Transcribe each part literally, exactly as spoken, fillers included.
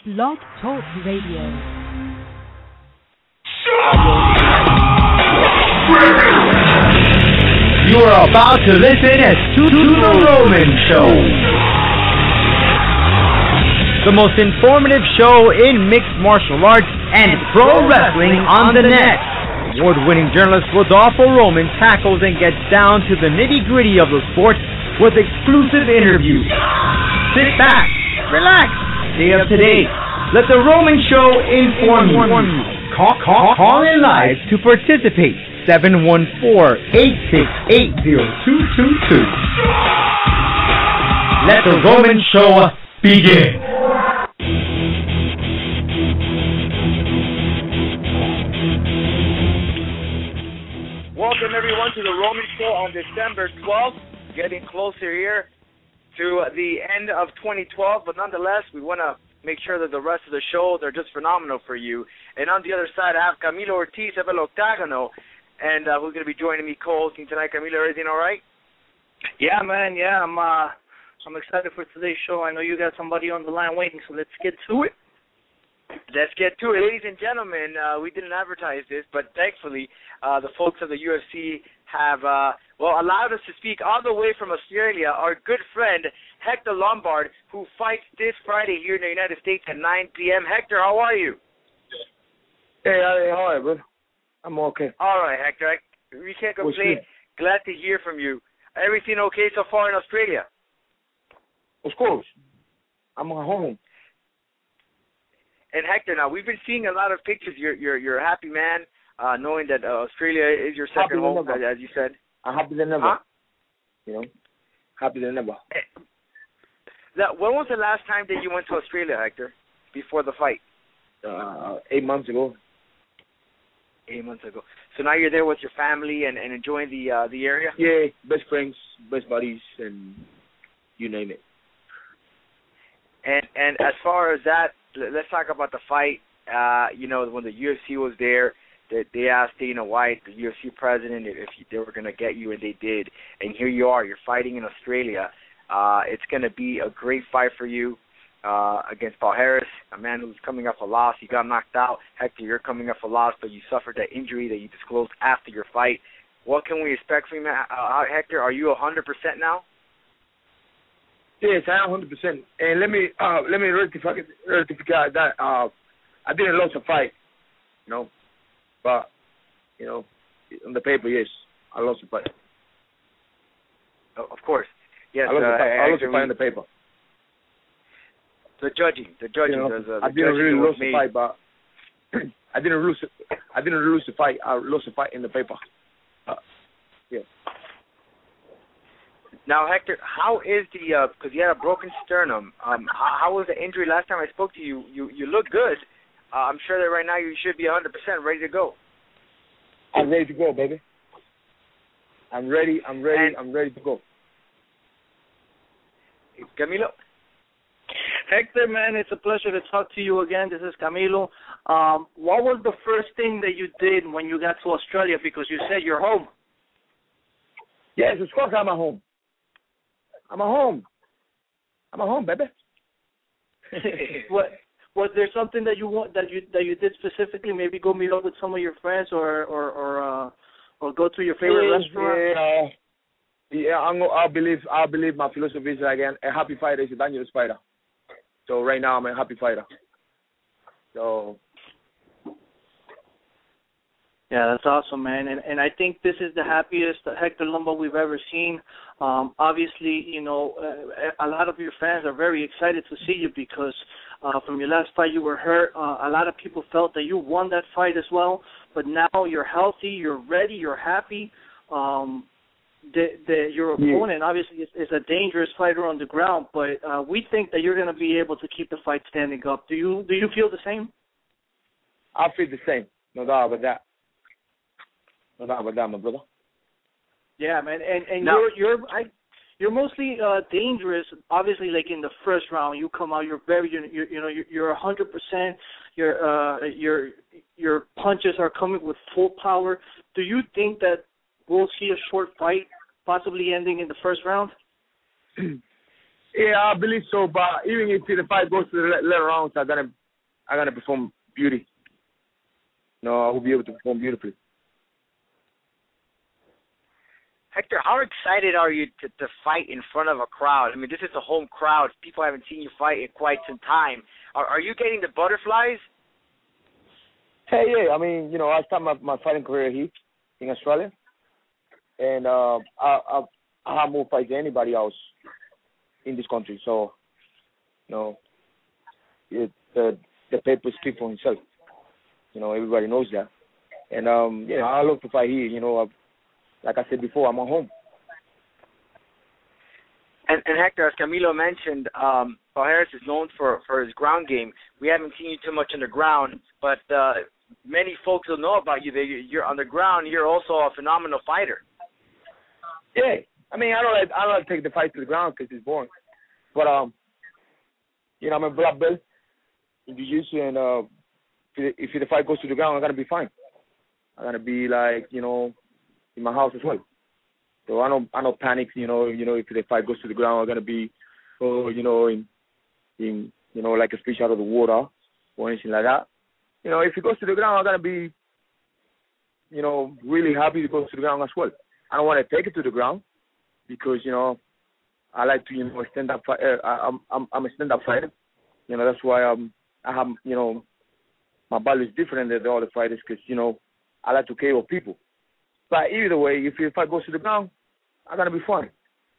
Blog Talk Radio. You are about to listen to The Roman Show, the most informative show in mixed martial arts and pro wrestling on the net. Award-winning journalist Rodolfo Roman tackles and gets down to the nitty-gritty of the sport with exclusive interviews. Sit back, relax, stay up to date. Let The Roman Show inform you. Call, call, call in live to participate. seven one four, eight six eight, zero two two two. Let The Roman Show begin. Welcome everyone to The Roman Show on December twelfth. Getting closer here to the end of twenty twelve, but nonetheless, we want to make sure that the rest of the show, they're just phenomenal for you. And on the other side, I have Camilo Ortiz of El Octágono, and uh, who's going to be joining me co-hosting tonight. Camilo, everything all right? Yeah, man, yeah, I'm uh, I'm excited for today's show. I know you got somebody on the line waiting, so let's get to it. Let's get to it. Ladies and gentlemen, uh, we didn't advertise this, but thankfully uh, the folks of the U F C have, uh, well, allowed us to speak all the way from Australia. Our good friend, Hector Lombard, who fights this Friday here in the United States at nine p.m. Hector, how are you? Hey, how are you, bro? I'm okay. All right, Hector. I, we can't complain. Glad to hear from you. Everything okay so far in Australia? Of course. I'm at home. And Hector, now we've been seeing a lot of pictures. You're you're you're a happy man, uh, knowing that uh, Australia is your second happy home, as, as you said. I'm happy than ever. Huh? You know, happy than ever. That, when was the last time that you went to Australia, Hector? Before the fight? Uh, eight months ago. Eight months ago. So now you're there with your family and, and enjoying the uh, the area? Yeah, best friends, best buddies, and you name it. And and as far as that, let's talk about the fight. Uh, you know, when the U F C was there, they, they asked Dana White, the U F C president, if they were going to get you, and they did. And here you are. You're fighting in Australia. Uh, it's going to be a great fight for you uh, against Paul Harris, a man who's coming off a loss. You got knocked out. Hector, you're coming off a loss, but you suffered that injury that you disclosed after your fight. What can we expect from you, uh, Hector? Are you one hundred percent now? Yes, I am one hundred percent. And let me uh, let me rectify, rectify that. Uh, I didn't lose a fight, you know, but you know, on the paper, yes, I lost a fight. Oh, of course, yes. I lost, uh, a, fight. I lost Hector, a fight on the paper. The judging, the judging, you know, does, uh, the I didn't really lose made. the fight, but I didn't lose. I didn't lose the fight. I lost the fight in the paper. Uh, yeah. Now, Hector, how is the, because uh, you had a broken sternum, um, how, how was the injury last time I spoke to you? You you look good. Uh, I'm sure that right now you should be one hundred percent ready to go. I'm ready to go, baby. I'm ready, I'm ready, and I'm ready to go. Camilo? Hector, man, it's a pleasure to talk to you again. This is Camilo. Um, what was the first thing that you did when you got to Australia? Because you said you're home. Yes, of course I'm at home. I'm at home. I'm at home, baby. What was there something that you want that you that you did specifically? Maybe go meet up with some of your friends, or or or uh, or go to your favorite yeah, restaurant. Yeah, yeah. I'm, I believe I believe my philosophy is again a happy fighter is a dangerous fighter. So right now I'm a happy fighter. So. Yeah, that's awesome, man. And and I think this is the happiest Hector Lombard we've ever seen. Um, obviously, you know, uh, a lot of your fans are very excited to see you because uh, from your last fight you were hurt. Uh, a lot of people felt that you won that fight as well. But now you're healthy, you're ready, you're happy. Um, the, the, your opponent, yeah. obviously, is, is a dangerous fighter on the ground, but uh, we think that you're going to be able to keep the fight standing up. Do you do you feel the same? I feel the same. No doubt about that. No doubt about that, my brother. Yeah, man, and and no. you're you're I, you're mostly uh, dangerous. Obviously, like in the first round, you come out, you're very, you you, you know, you're, you're one hundred percent. Your uh your your punches are coming with full power. Do you think that we'll see a short fight, possibly ending in the first round? Yeah, I believe so. But even if the fight goes to the later rounds, I'm gonna, I'm gonna perform beauty. No, I will be able to perform beautifully. Hector, how excited are you to, to fight in front of a crowd? I mean, this is a home crowd. People haven't seen you fight in quite some time. Are, are you getting the butterflies? Hey, yeah. I mean, you know, I started my, my fighting career here in Australia, and uh, I, I, I have more fights than anybody else in this country. So, you know, it, the the paper speaks for himself. You know, everybody knows that. And um, yeah, I love to fight here. You know, I, like I said before, I'm at home. And, and Hector, as Camilo mentioned, um, Paul Harris is known for, for his ground game. We haven't seen you too much on the ground, but uh, many folks will know about you that you're on the ground. You're also a phenomenal fighter. Yeah, I mean, I don't like, I don't like to take the fight to the ground because it's boring. But um, you know, I'm a black belt in jiu-jitsu, and uh, if the fight goes to the ground, I'm gonna be fine. I'm gonna be like, you know, in my house as well. So I don't, I don't panic. You know, you know, if the fight goes to the ground, I'm gonna be, oh, you know, in, in, you know, like a fish out of the water or anything like that. You know, if it goes to the ground, I'm gonna be, you know, really happy to go to the ground as well. I don't want to take it to the ground because, you know, I like to, you know, stand up. Uh, I'm, I'm, I'm a stand-up fighter. You know, that's why I'm, I have, you know, my body is different than the other fighters because, you know, I like to K O people. But either way, if the fight goes to the ground, I'm gonna be fine.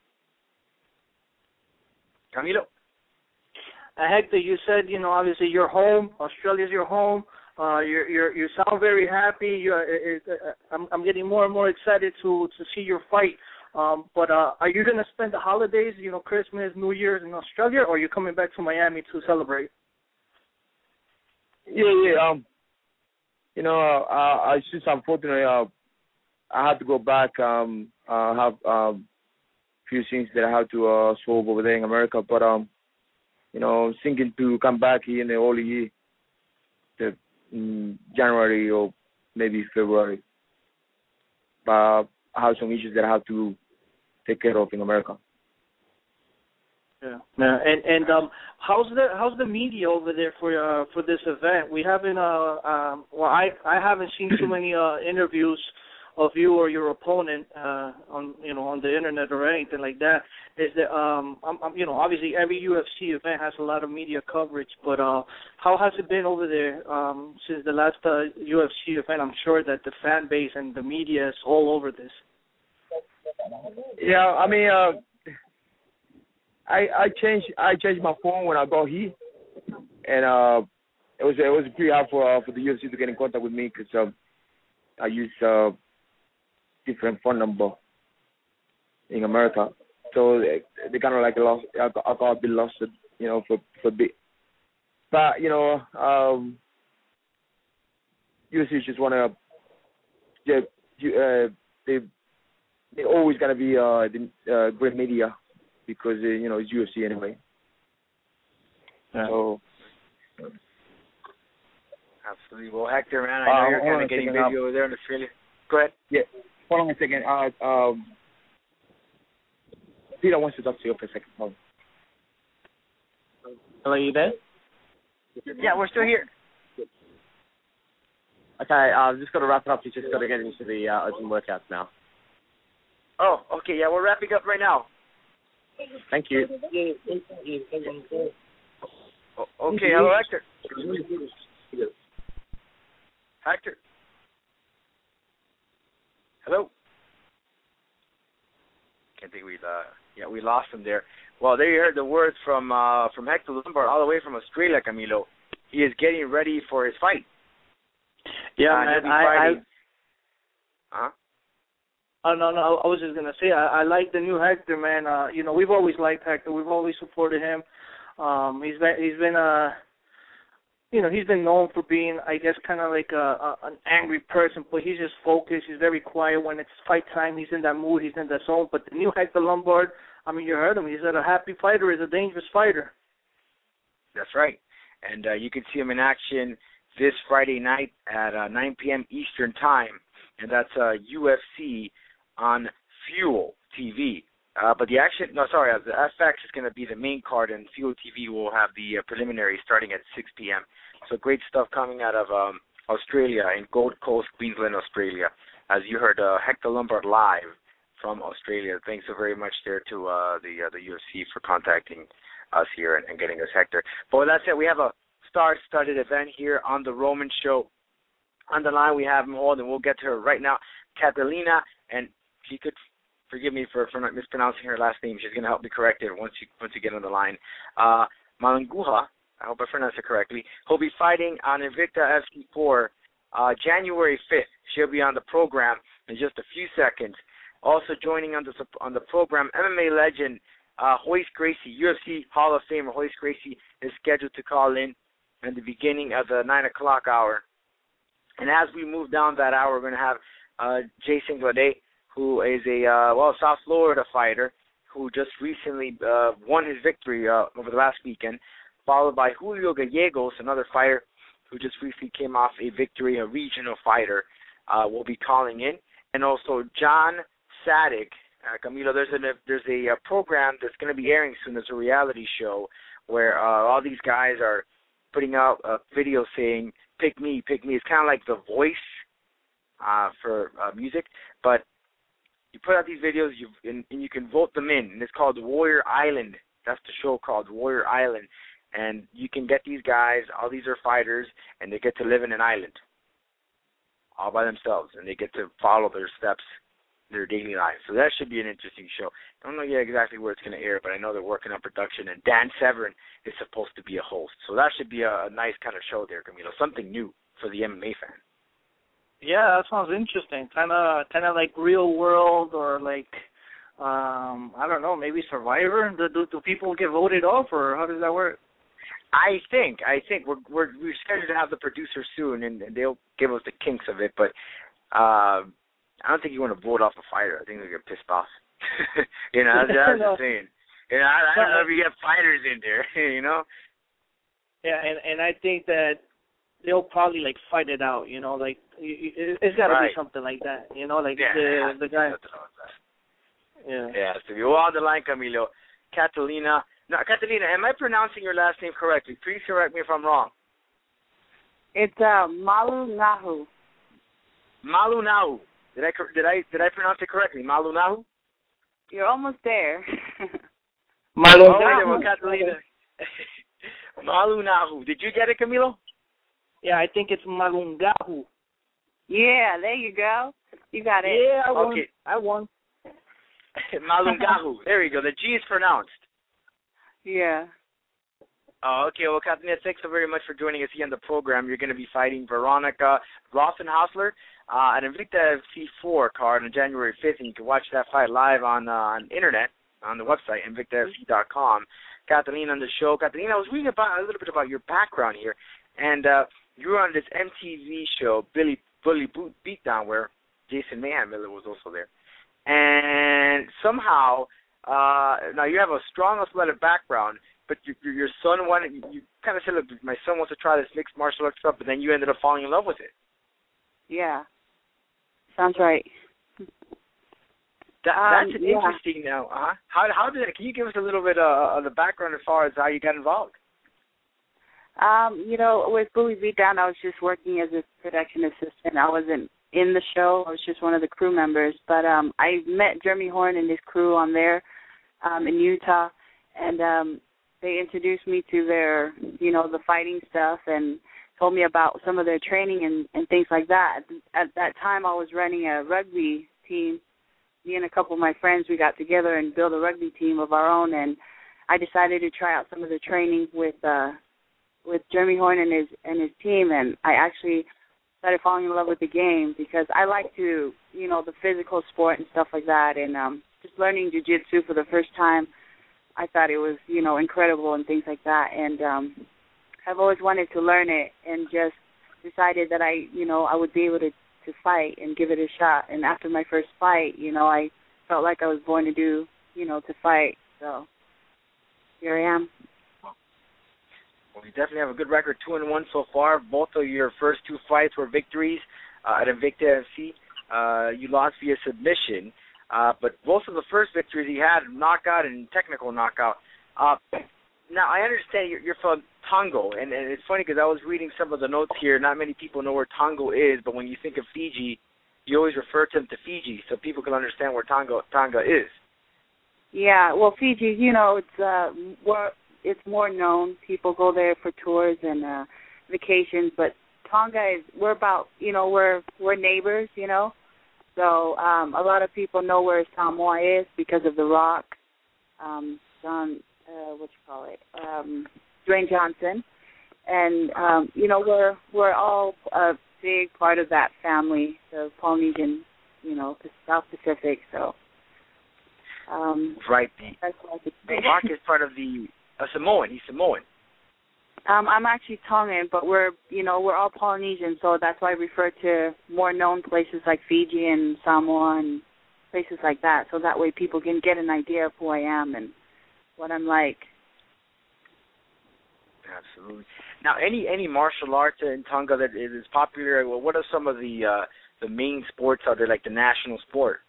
Camilo. Uh, Hector, you said, you know, obviously you're home. Australia's your home. Uh, you're, you're, you sound very happy. You're, it, it, uh, I'm, I'm getting more and more excited to, to see your fight. Um, but uh, are you going to spend the holidays, you know, Christmas, New Year's in Australia, or are you coming back to Miami to celebrate? Yeah, yeah. Um, you know, uh, I, I just unfortunately, uh, I had to go back. Um, I have um, few things that I have to uh, solve over there in America. But um, you know, I'm thinking to come back here in the early year, the in January or maybe February. But I have some issues that I have to take care of in America. Yeah, yeah. and and um, how's the how's the media over there for uh, for this event? We haven't uh, um, well, I I haven't seen too many uh, interviews of you or your opponent uh, on you know on the internet or anything like that. Is that um, I'm, I'm, you know obviously every U F C event has a lot of media coverage, but uh, how has it been over there um, since the last uh, U F C event? I'm sure that the fan base and the media is all over this. Yeah, I mean, uh, I I changed I changed my phone when I got here, and uh, it was it was pretty hard for uh, for the U F C to get in contact with me because um, I use uh, different phone number in America, so they, they kind of like lost. I got, I got a bit lost, you know, for for a bit. But you know, um, U F C just want to, yeah, uh, they they always gonna be uh, the uh, great media because uh, you know it's U F C anyway. Yeah. So. Absolutely. Well, Hector, man, I know uh, you're kind of getting busy over there in Australia. Go ahead. Yeah. Hold on a second. Uh, um, Peter wants to talk to you for a second. Hold on. Hello, you there? Yeah, we're still here. Okay, I've uh, just got to wrap it up. You just got to get into the uh, open workouts now. Oh, okay. Yeah, we're wrapping up right now. Thank you. Oh, okay, hello, Hector. Hector. Hello. Can't think we uh yeah we lost him there. Well, there you heard the words from uh from Hector Lombard all the way from Australia, Camilo. He is getting ready for his fight. Yeah, uh, man. I, I huh? Oh no, no. I was just gonna say I, I like the new Hector, man. Uh, you know, we've always liked Hector. We've always supported him. Um, he's been he's been uh you know, he's been known for being, I guess, kind of like a, a, an angry person, but he's just focused. He's very quiet. When it's fight time, he's in that mood. He's in that zone. But the new Hector Lombard, I mean, you heard him. He's a happy fighter. He's a dangerous fighter. That's right. And uh, you can see him in action this Friday night at uh, nine p.m. Eastern Time, and that's uh, U F C on Fuel T V. Uh, but the action, no, sorry, uh, the F X is going to be the main card, and Fuel T V will have the uh, preliminary starting at six p.m. So great stuff coming out of um, Australia, in Gold Coast, Queensland, Australia. As you heard, uh, Hector Lombard live from Australia. Thanks so very much there to uh, the uh, the U F C for contacting us here and, and getting us Hector. But with that said, we have a star-studded event here on the Roman Show. On the line, we have more, and we'll get to her right now, Catalina, and she could forgive me for, for not mispronouncing her last name. She's going to help me correct it once you once you get on the line. Uh, Malunguha, I hope I pronounced it correctly, will be fighting on Invicta F C four uh, January fifth. She'll be on the program in just a few seconds. Also joining on the on the program, M M A legend uh, Royce Gracie, U F C Hall of Famer Royce Gracie is scheduled to call in at the beginning of the nine o'clock hour. And as we move down that hour, we're going to have uh, Jason Glade, who is a, uh, well, South Florida fighter who just recently uh, won his victory uh, over the last weekend, followed by Julio Gallegos, another fighter who just recently came off a victory, a regional fighter, uh, will be calling in. And also John Sadik. Uh, Camilo, there's a, there's a, a program that's going to be airing soon. There's a reality show where uh, all these guys are putting out a video saying, pick me, pick me. It's kind of like The Voice uh, for uh, music, but you put out these videos you and, and you can vote them in, and it's called Warrior Island. That's the show called Warrior Island, and you can get these guys, all these are fighters, and they get to live in an island all by themselves, and they get to follow their steps, their daily lives. So that should be an interesting show. I don't know yet exactly where it's going to air, but I know they're working on production, and Dan Severn is supposed to be a host. So that should be a, a nice kind of show there, Camilo, something new for the M M A fan. Yeah, that sounds interesting. Kind of, kind of like Real World, or like, um, I don't know, maybe Survivor. Do, do do people get voted off, or how does that work? I think, I think we're we're we're scheduled to have the producer soon, and, and they'll give us the kinks of it. But uh, I don't think you want to vote off a fighter. I think they get pissed off. you know, that's, that's no. the thing. You know, I, I don't know if you get fighters in there. You know. Yeah, and and I think that they'll probably like fight it out. You know, like it's got to right. be something like that. You know, like yeah, the the guy. Yeah. Yeah. So you're on the line, Camilo. Catalina. No, Catalina, am I pronouncing your last name correctly? Please correct me if I'm wrong. It's uh, Malunahu. Malunahu. Did I did I did I pronounce it correctly? Malunahu. You're almost there. Malunahu. Oh, well, Catalina. Malunahu. Did you get it, Camilo? Yeah, I think it's Malungahu. Yeah, there you go. You got it. Yeah, I won. Okay. I won. Malungahu. There you go. The G is pronounced. Yeah. Oh, okay. Well, Catalina, thanks so very much for joining us here on the program. You're going to be fighting Veronica Rothenhausler uh, at Invicta F C four card on January fifth, and you can watch that fight live on uh, on internet, on the website, invicta f c dot com. Catalina on the show. Catalina, I was reading about a little bit about your background here, and uh, you were on this M T V show, Billy Bully Boot Beatdown, where Jason Mayhem Miller was also there. And somehow, uh, now you have a strong athletic background, but your, your son wanted, you, you kind of said, look, my son wants to try this mixed martial arts stuff, but then you ended up falling in love with it. Yeah. Sounds right. That, um, that's an yeah. interesting now. Uh-huh. How, how did it, can you give us a little bit uh, of the background as far as how you got involved? Um, you know, with Bully Beatdown, I was just working as a production assistant. I wasn't in the show. I was just one of the crew members. But um, I met Jeremy Horn and his crew on there um, in Utah, and um, they introduced me to their, you know, the fighting stuff and told me about some of their training and, and things like that. At that time, I was running a rugby team. Me and a couple of my friends, we got together and built a rugby team of our own, and I decided to try out some of the training with uh, with Jeremy Horn and his and his team, and I actually started falling in love with the game because I like to, you know, the physical sport and stuff like that, and um, just learning jiu-jitsu for the first time, I thought it was, you know, incredible and things like that, and um, I've always wanted to learn it and just decided that I, you know, I would be able to, to fight and give it a shot, and after my first fight, you know, I felt like I was born to do, you know, to fight, so here I am. Well, you definitely have a good record, two and one so far. Both of your first two fights were victories uh, at Invicta F C. Uh, you lost via submission. Uh, but most of the first victories he had, knockout and technical knockout. Uh, now, I understand you're, you're from Tonga, and, and it's funny because I was reading some of the notes here. Not many people know where Tonga is, but when you think of Fiji, you always refer to them to Fiji, so people can understand where Tonga Tonga is. Yeah, well, Fiji, you know, it's uh, more it's more known. People go there for tours and uh, vacations, but Tonga is we're about you know we're we're neighbors, you know. So um, a lot of people know where Samoa is because of The Rock, um, John, uh, what you call it, um, Dwayne Johnson, and um, you know we're we're all a big part of that family, the Polynesian, you know, the South Pacific. So um, right, the, that's what I could The say. Rock is part of the uh, Samoan. He's Samoan. Um, I'm actually Tongan, but we're, you know, we're all Polynesian, so that's why I refer to more known places like Fiji and Samoa and places like that, so that way people can get an idea of who I am and what I'm like. Absolutely. Now, any any martial arts in Tonga that is popular? Well, what are some of the uh, the main sports out there, like the national sport?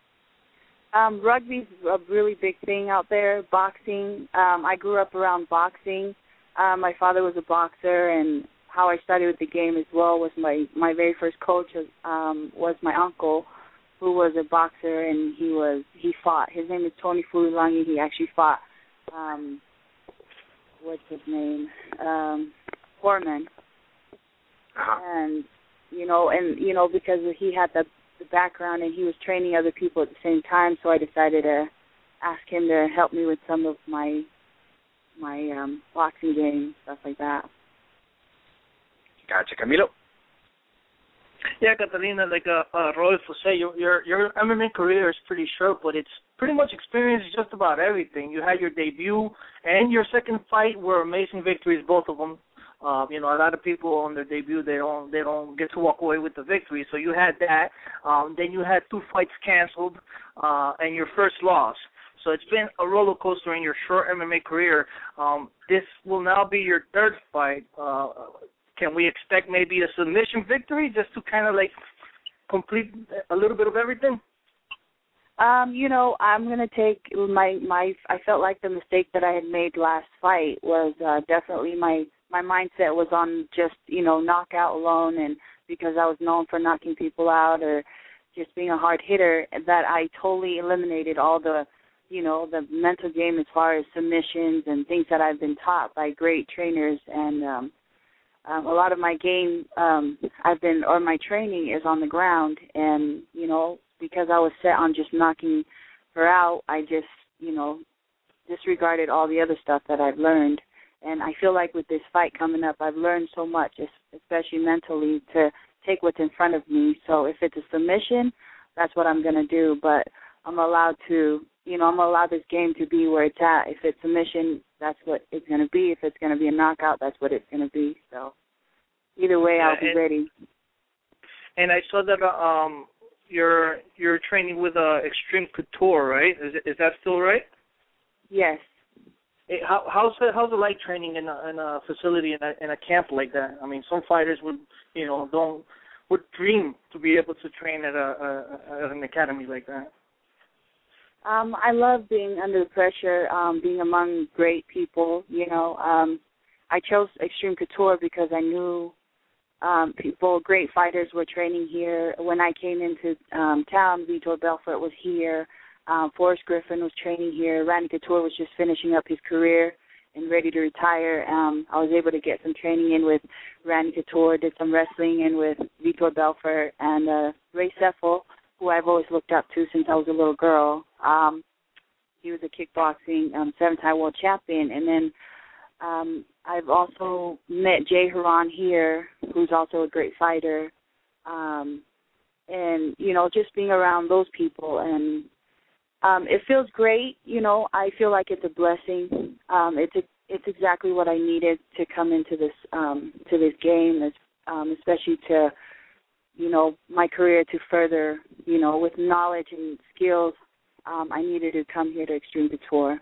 Um, rugby's a really big thing out there. Boxing. Um, I grew up around boxing. Uh, my father was a boxer, and how I started with the game as well was my, my very first coach um, was my uncle, who was a boxer, and he was he fought. His name is Tony Fulilangi. He actually fought, um, what's his name, um, Foreman. Uh-huh. And, you know, and, you know, because he had the, the background and he was training other people at the same time, so I decided to ask him to help me with some of my my um, boxing game, stuff like that. Gotcha. Camilo? Yeah, Catalina, like uh, uh, Rodolfo said, your, your your M M A career is pretty short, but it's pretty much experienced just about everything. You had your debut and your second fight were amazing victories, both of them. Uh, you know, a lot of people on their debut they don't they don't get to walk away with the victory. So you had that. Um, then you had two fights canceled, uh, and your first loss. So it's been a roller coaster in your short M M A career. Um, this will now be your third fight. Uh, can we expect maybe a submission victory just to kind of like complete a little bit of everything? Um, you know, I'm going to take my, my, I felt like the mistake that I had made last fight was uh, definitely my, my mindset was on just, you know, knockout alone, and because I was known for knocking people out or just being a hard hitter, that I totally eliminated all the, you know, the mental game as far as submissions and things that I've been taught by great trainers. And um, um, a lot of my game um, I've been, or my training is on the ground. And, you know, because I was set on just knocking her out, I just, you know, disregarded all the other stuff that I've learned. And I feel like with this fight coming up, I've learned so much, especially mentally, to take what's in front of me. So if it's a submission, that's what I'm going to do. But I'm allowed to, you know, I'm going to allow this game to be where it's at. If it's submission, that's what it's going to be. If it's going to be a knockout, that's what it's going to be. So either way, I'll be and, ready. And I saw that uh, um, you're you're training with uh, Extreme Couture, right? Is is that still right? Yes. Hey, how how's it how's it like training in a, in a facility in a in a camp like that? I mean, some fighters would you know don't would dream to be able to train at a, a at an academy like that. Um, I love being under the pressure, um, being among great people. You know, um, I chose Extreme Couture because I knew um, people, great fighters, were training here. When I came into um, town, Vitor Belfort was here. Um, Forrest Griffin was training here. Randy Couture was just finishing up his career and ready to retire. Um, I was able to get some training in with Randy Couture, did some wrestling in with Vitor Belfort, and uh, Ray Seffel, who I've always looked up to since I was a little girl. Um, he was a kickboxing um, seven-time world champion. And then um, I've also met Jay Haran here, who's also a great fighter. Um, and, you know, just being around those people. And um, it feels great. You know, I feel like it's a blessing. Um, it's a, it's exactly what I needed to come into this um, to this game, as, um, especially to, you know, my career to further, you know, with knowledge and skills, um, I needed to come here to Extreme Couture.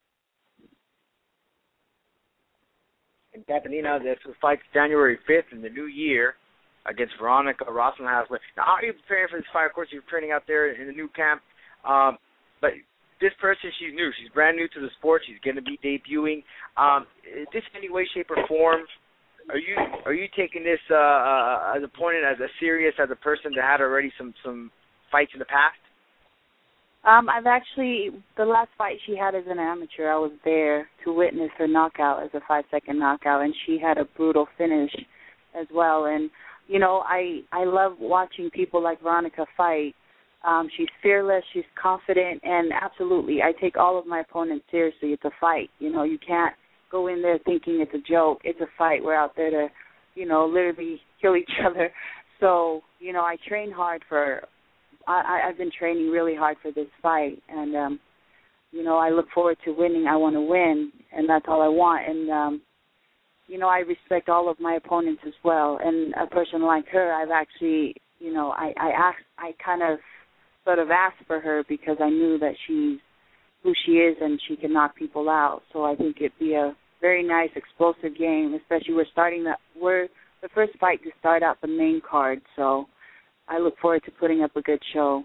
And Catalina, this fights January fifth in the new year against Veronica Rosenhaus. Now, how are you preparing for this fight? Of course, you're training out there in the new camp. Um, but this person, she's new. She's brand new to the sport. She's going to be debuting. Um, is this in any way, shape, or form? Are you are you taking this uh, uh, as opponent as a serious as a person that had already some some fights in the past? Um, I've actually the last fight she had as an amateur, I was there to witness her knockout as a five second knockout, and she had a brutal finish as well. And you know, I I love watching people like Veronica fight. Um, she's fearless, she's confident, and absolutely, I take all of my opponents seriously. It's a fight. You know, you can't go in there thinking it's a joke. It's a fight. We're out there to, you know, literally kill each other. So, you know, I train hard for, I, I've been training really hard for this fight. And, um, you know, I look forward to winning. I want to win, and that's all I want. And, um, you know, I respect all of my opponents as well. And a person like her, I've actually, you know, I, I asked, I kind of sort of asked for her because I knew that she's who she is and she can knock people out. So I think it'd be a very nice, explosive game, especially we're starting that, we're the first fight to start out the main card. So I look forward to putting up a good show.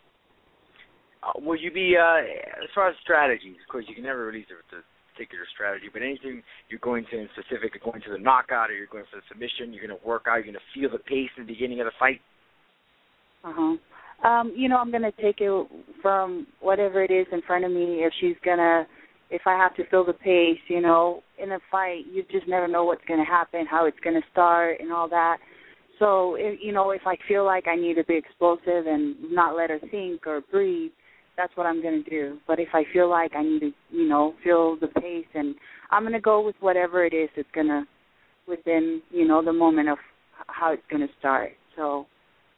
Uh, will you be, uh, as far as strategies, of course you can never release the particular strategy, but anything you're going to in specific, you're going to the knockout or you're going for the submission, you're going to work out, you're going to feel the pace in the beginning of the fight? Uh-huh. Um, you know, I'm going to take it from whatever it is in front of me. If she's going to, if I have to feel the pace, you know, in a fight, you just never know what's going to happen, how it's going to start and all that. So, if, you know, if I feel like I need to be explosive and not let her think or breathe, that's what I'm going to do. But if I feel like I need to, you know, feel the pace, and I'm going to go with whatever it is that's going to, within, you know, the moment of how it's going to start. So,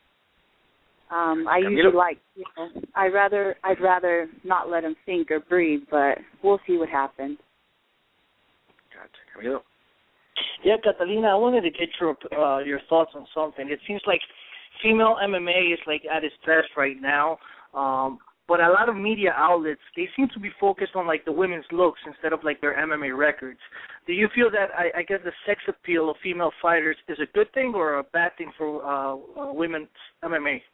Um, I usually like, you know, I'd rather I'd rather not let him think or breathe, but we'll see what happens. Gotcha. Camilo? Yeah, Catalina, I wanted to get your uh, your thoughts on something. It seems like female M M A is like at its best right now, um, but a lot of media outlets, they seem to be focused on like the women's looks instead of like their M M A records. Do you feel that I, I guess the sex appeal of female fighters is a good thing or a bad thing for uh, uh, women's M M A?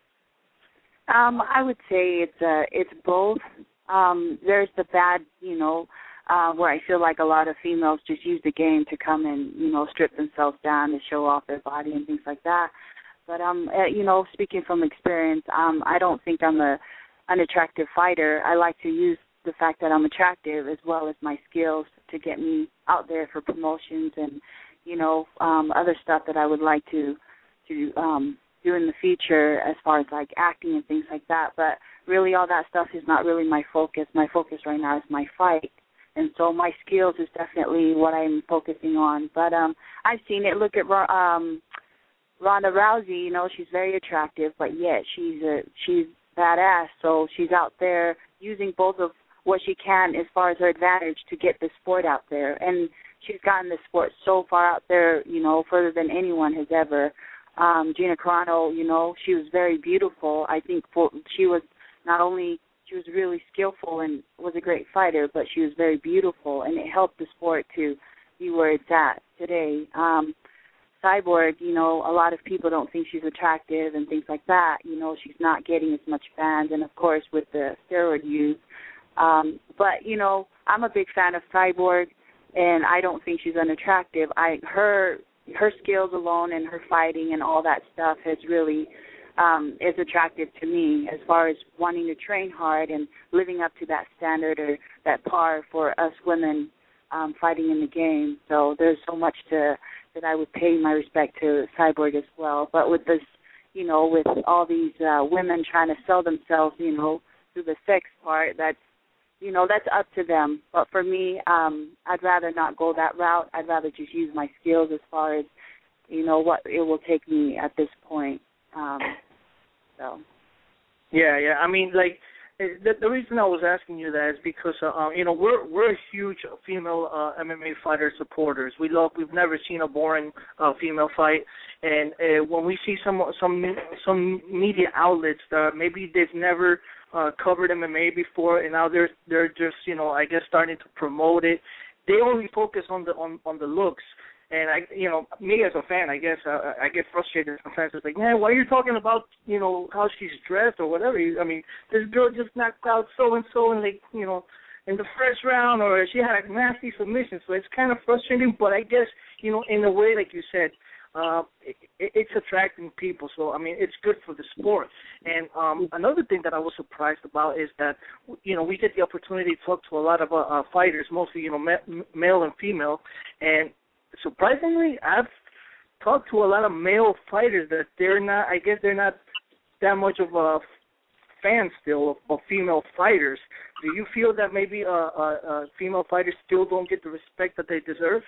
Um, I would say it's uh, it's both. Um, there's the bad, you know, uh, where I feel like a lot of females just use the game to come and, you know, strip themselves down to show off their body and things like that. But, um, uh, you know, speaking from experience, um, I don't think I'm a unattractive fighter. I like to use the fact that I'm attractive as well as my skills to get me out there for promotions and, you know, um, other stuff that I would like to to um, do in the future as far as like acting and things like that. But really all that stuff is not really my focus. My focus right now is my fight. And so my skills is definitely what I'm focusing on. But um, I've seen it. Look at um, Ronda Rousey. You know, she's very attractive, but yet she's a, she's badass. So she's out there using both of what she can as far as her advantage to get the sport out there. And she's gotten the sport so far out there, you know, further than anyone has ever. Um, Gina Carano, you know, she was very beautiful. I think for, she was not only, she was really skillful and was a great fighter, but she was very beautiful, and it helped the sport to be where it's at today. Um, Cyborg, you know, a lot of people don't think she's attractive and things like that. You know, she's not getting as much fans, and, of course, with the steroid use. Um, but, you know, I'm a big fan of Cyborg, and I don't think she's unattractive. I her... her skills alone and her fighting and all that stuff has really um, is attractive to me as far as wanting to train hard and living up to that standard or that par for us women um, fighting in the game. So there's so much to that I would pay my respect to Cyborg as well. But with this, you know, with all these uh, women trying to sell themselves, you know, through the sex part, that's You know, that's up to them. But for me, um, I'd rather not go that route. I'd rather just use my skills as far as, you know, what it will take me at this point. Um, so. Yeah, yeah. I mean, like, the, the reason I was asking you that is because, uh, um, you know, we're we're huge female uh, M M A fighter supporters. We love. We've never seen a boring uh, female fight, and uh, when we see some some some media outlets that maybe they've never uh, covered M M A before, and now they're they're just, you know, I guess starting to promote it. They only focus on the on, on the looks. And I, you know, me as a fan, I guess uh, I get frustrated sometimes. It's like, man, why are you talking about, you know, how she's dressed or whatever? I mean, this girl just knocked out so and so, and like, you know, in the first round, or she had a nasty submission. So it's kind of frustrating. But I guess, you know, in a way, like you said, uh, it, it's attracting people. So I mean, it's good for the sport. And um, another thing that I was surprised about is that, you know, we get the opportunity to talk to a lot of uh, uh, fighters, mostly, you know, ma- male and female, and surprisingly, I've talked to a lot of male fighters that they're not, I guess they're not that much of a fan still of, of female fighters. Do you feel that maybe uh, uh, uh, female fighters still don't get the respect that they deserve?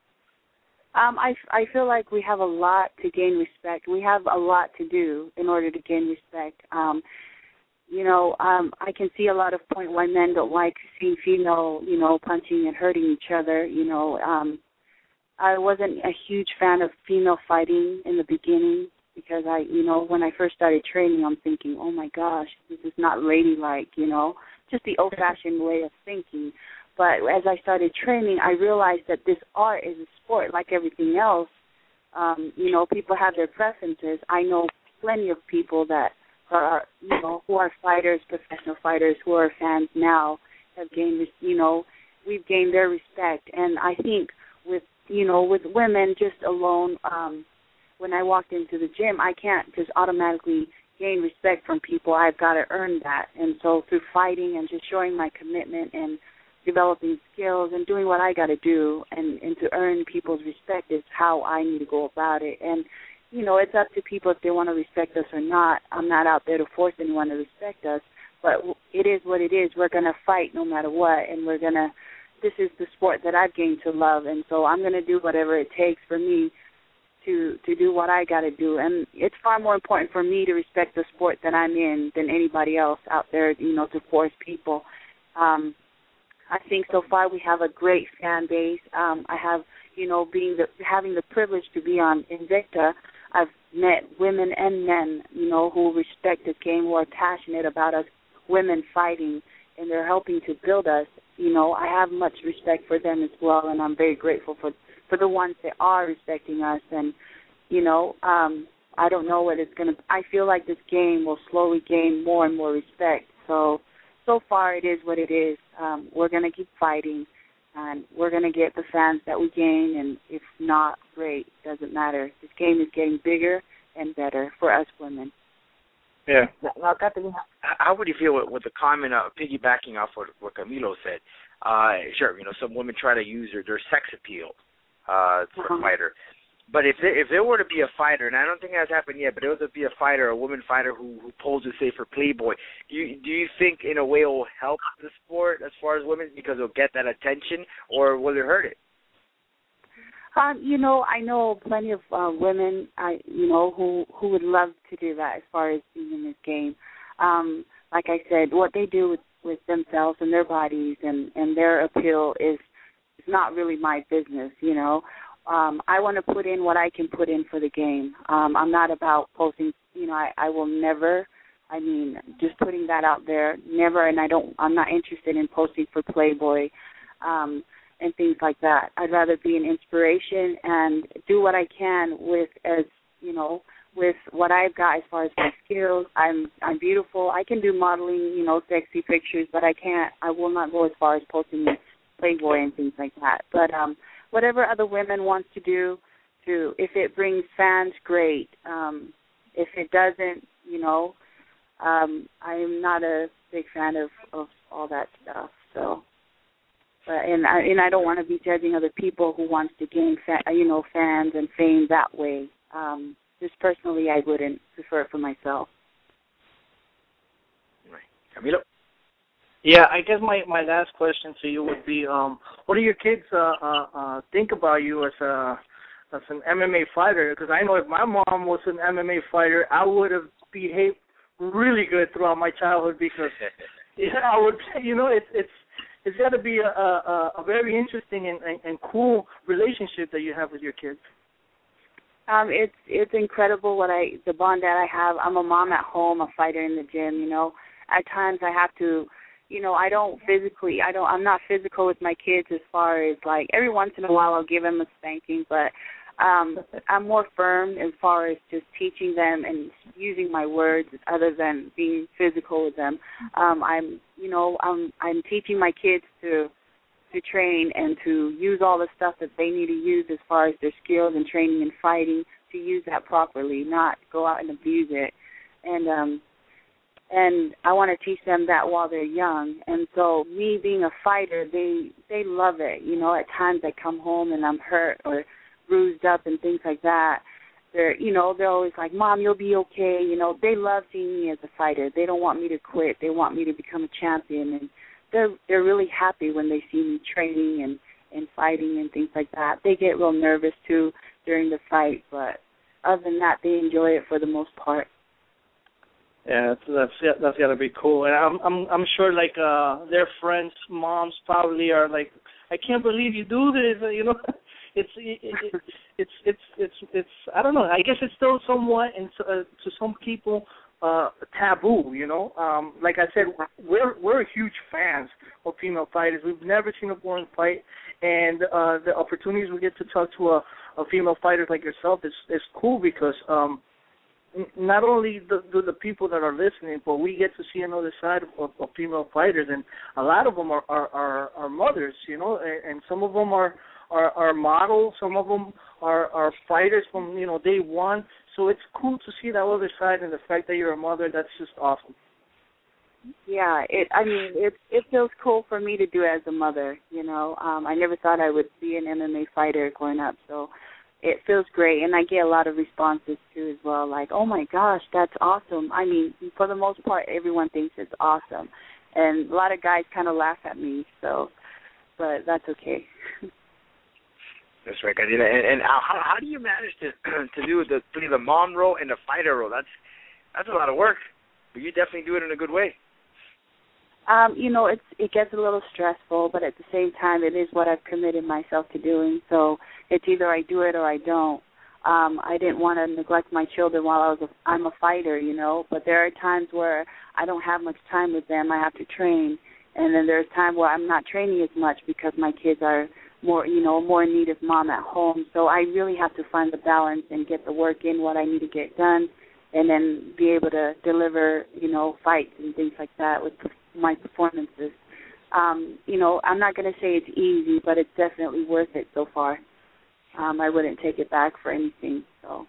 Um, I, I feel like we have a lot to gain respect. We have a lot to do in order to gain respect. Um, you know, um, I can see a lot of point why men don't like seeing female, you know, punching and hurting each other, you know, um, I wasn't a huge fan of female fighting in the beginning because I, you know, when I first started training, I'm thinking, oh my gosh, this is not ladylike, you know, just the old-fashioned way of thinking. But as I started training, I realized that this art is a sport like everything else. Um, you know, people have their preferences. I know plenty of people that are, you know, who are fighters, professional fighters, who are fans now, have gained, you know, we've gained their respect. And I think with You know, with women just alone, um, when I walked into the gym, I can't just automatically gain respect from people. I've got to earn that. And so through fighting and just showing my commitment and developing skills and doing what I got to do and, and to earn people's respect is how I need to go about it. And, you know, it's up to people if they want to respect us or not. I'm not out there to force anyone to respect us, but it is what it is. We're going to fight no matter what, and we're going to this is the sport that I've gained to love, and so I'm going to do whatever it takes for me to to do what I got to do. And it's far more important for me to respect the sport that I'm in than anybody else out there, you know, to force people. Um, I think so far we have a great fan base. Um, I have, you know, being the, having the privilege to be on Invicta, I've met women and men, you know, who respect this game, who are passionate about us women fighting, and they're helping to build us. You know, I have much respect for them as well, and I'm very grateful for, for the ones that are respecting us. And, you know, um, I don't know what it's going to – I feel like this game will slowly gain more and more respect. So, so far it is what it is. Um, we're going to keep fighting, and we're going to get the fans that we gain, and if not, great, doesn't matter. This game is getting bigger and better for us women. Yeah. Now, Catherine, how would you feel with, with the comment, uh, piggybacking off what, what Camilo said? Uh, sure, you know, some women try to use their, their sex appeal uh, for uh-huh. a fighter. But if there, if there were to be a fighter, and I don't think that's happened yet, but there were to be a fighter, a woman fighter who, who poses, say, for Playboy, do you, do you think in a way it will help the sport as far as women because it'll get that attention, or will it hurt it? Um, you know, I know plenty of uh, women, I, you know, who, who would love to do that as far as being in this game. Um, like I said, what they do with, with themselves and their bodies and, and their appeal is, is not really my business, you know. Um, I want to put in what I can put in for the game. Um, I'm not about posting, you know, I, I will never, I mean, just putting that out there, never, and I don't, I'm not interested in posting for Playboy. Um and things like that. I'd rather be an inspiration and do what I can with, as you know, with what I've got as far as my skills. I'm I'm beautiful. I can do modeling, you know, sexy pictures, but I can't, I will not go as far as posting Playboy and things like that. But um, whatever other women wants to do, to if it brings fans, great. Um, if it doesn't, you know, um, I'm not a big fan of, of all that stuff, so. But, and I and I don't want to be judging other people who wants to gain, fa- you know, fans and fame that way. Um, just personally, I wouldn't prefer it for myself. Right, Camilo. Yeah, I guess my, my last question to you would be, um, what do your kids uh, uh, uh, think about you as a as an M M A fighter? Because I know if my mom was an M M A fighter, I would have behaved really good throughout my childhood because, yeah, I would, you know, it's it's. It's got to be a, a, a very interesting and, and, and cool relationship that you have with your kids. Um, it's it's incredible what I the bond that I have. I'm a mom at home, a fighter in the gym. You know, at times I have to, you know, I don't physically, I don't, I'm not physical with my kids as far as like every once in a while I'll give them a spanking, but um, I'm more firm as far as just teaching them and using my words other than being physical with them. Um, I'm, you know, I'm, I'm teaching my kids to to train and to use all the stuff that they need to use as far as their skills and training and fighting, to use that properly, not go out and abuse it. And um, and I want to teach them that while they're young. And so me being a fighter, they they love it. You know, at times I come home and I'm hurt or bruised up and things like that. They're, you know, they're always like, Mom, you'll be okay. You know, they love seeing me as a fighter. They don't want me to quit. They want me to become a champion. And they're they're really happy when they see me training and, and fighting and things like that. They get real nervous, too, during the fight. But other than that, they enjoy it for the most part. Yeah, that's that's, that's got to be cool. And I'm I'm I'm sure, like, uh, their friends' moms probably are like, I can't believe you do this, you know. It's it, it, it's it's it's it's I don't know. I guess it's still somewhat, and uh, to some people, uh, taboo. You know, um, like I said, we're we're huge fans of female fighters. We've never seen a boring fight, and uh, the opportunities we get to talk to a, a female fighter like yourself is is cool because um, not only the, the the people that are listening, but we get to see another side of, of, of female fighters, and a lot of them are are, are, are mothers. You know, and, and some of them are. Are, are models, some of them are, are fighters from, you know, day one. So it's cool to see that other side, and the fact that you're a mother, that's just awesome. Yeah, it. I mean, it it feels cool for me to do as a mother, you know. Um, I never thought I would be an M M A fighter growing up, so it feels great. And I get a lot of responses, too, as well, like, oh, my gosh, that's awesome. I mean, for the most part, everyone thinks it's awesome. And a lot of guys kind of laugh at me, so, but that's okay. That's right, and, and how how do you manage to to do the play the mom role and the fighter role? That's that's a lot of work, but you definitely do it in a good way. Um, you know, it's it gets a little stressful, but at the same time, it is what I've committed myself to doing. So it's either I do it or I don't. Um, I didn't want to neglect my children while I was a, I'm a fighter, you know. But there are times where I don't have much time with them. I have to train, and then there's times where I'm not training as much because my kids are more, you know, more in need of mom at home. So I really have to find the balance and get the work in, what I need to get done, and then be able to deliver, you know, fights and things like that with my performances. Um, you know, I'm not going to say it's easy, but it's definitely worth it so far. Um, I wouldn't take it back for anything. So.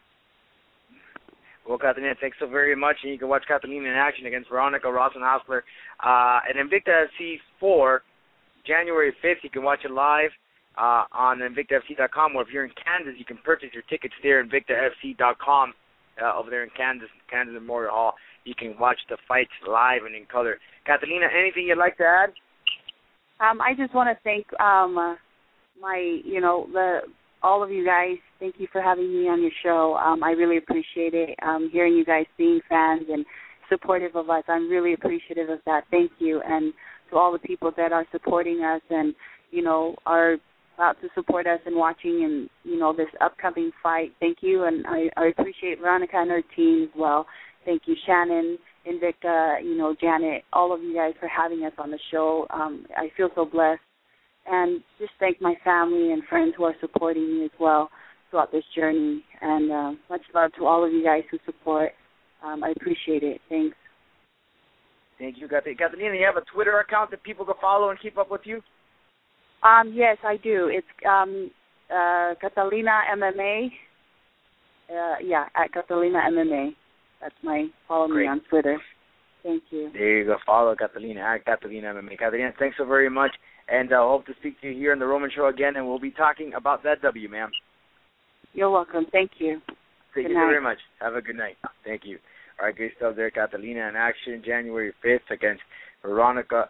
Well, Catalina, thanks so very much. And you can watch Catalina in action against Veronica Rosenhausler uh, at Invicta F C four. January fifth, you can watch it live uh, on invicta f c dot com, or if you're in Kansas, you can purchase your tickets there, invicta f c dot com, uh, over there in Kansas, Kansas Memorial Hall. You can watch the fights live and in color. Catalina, anything you'd like to add? Um, I just want to thank um, uh, my, you know, the all of you guys. Thank you for having me on your show. Um, I really appreciate it. Um, hearing you guys being fans and supportive of us, I'm really appreciative of that. Thank you. And to all the people that are supporting us and, you know, are about to support us and watching and, you know, this upcoming fight. Thank you, and I, I appreciate Veronica and her team as well. Thank you, Shannon, Invicta, you know, Janet, all of you guys for having us on the show. Um, I feel so blessed. And just thank my family and friends who are supporting me as well throughout this journey. And uh, much love to all of you guys who support. Um, I appreciate it. Thanks. Thank you, Catalina. You have a Twitter account that people can follow and keep up with you? Um, yes, I do. It's um, uh, Catalina M M A. Uh, yeah, at Catalina M M A. That's my, follow Great. me on Twitter. Thank you. There you go. Follow Catalina at Catalina M M A. Catalina, thanks so very much, and I uh, hope to speak to you here on the Roman Show again, and we'll be talking about that W, ma'am. You're welcome. Thank you. Thank good you night. very much. Have a good night. Thank you. All right, great stuff there. Catalina in action January fifth against Veronica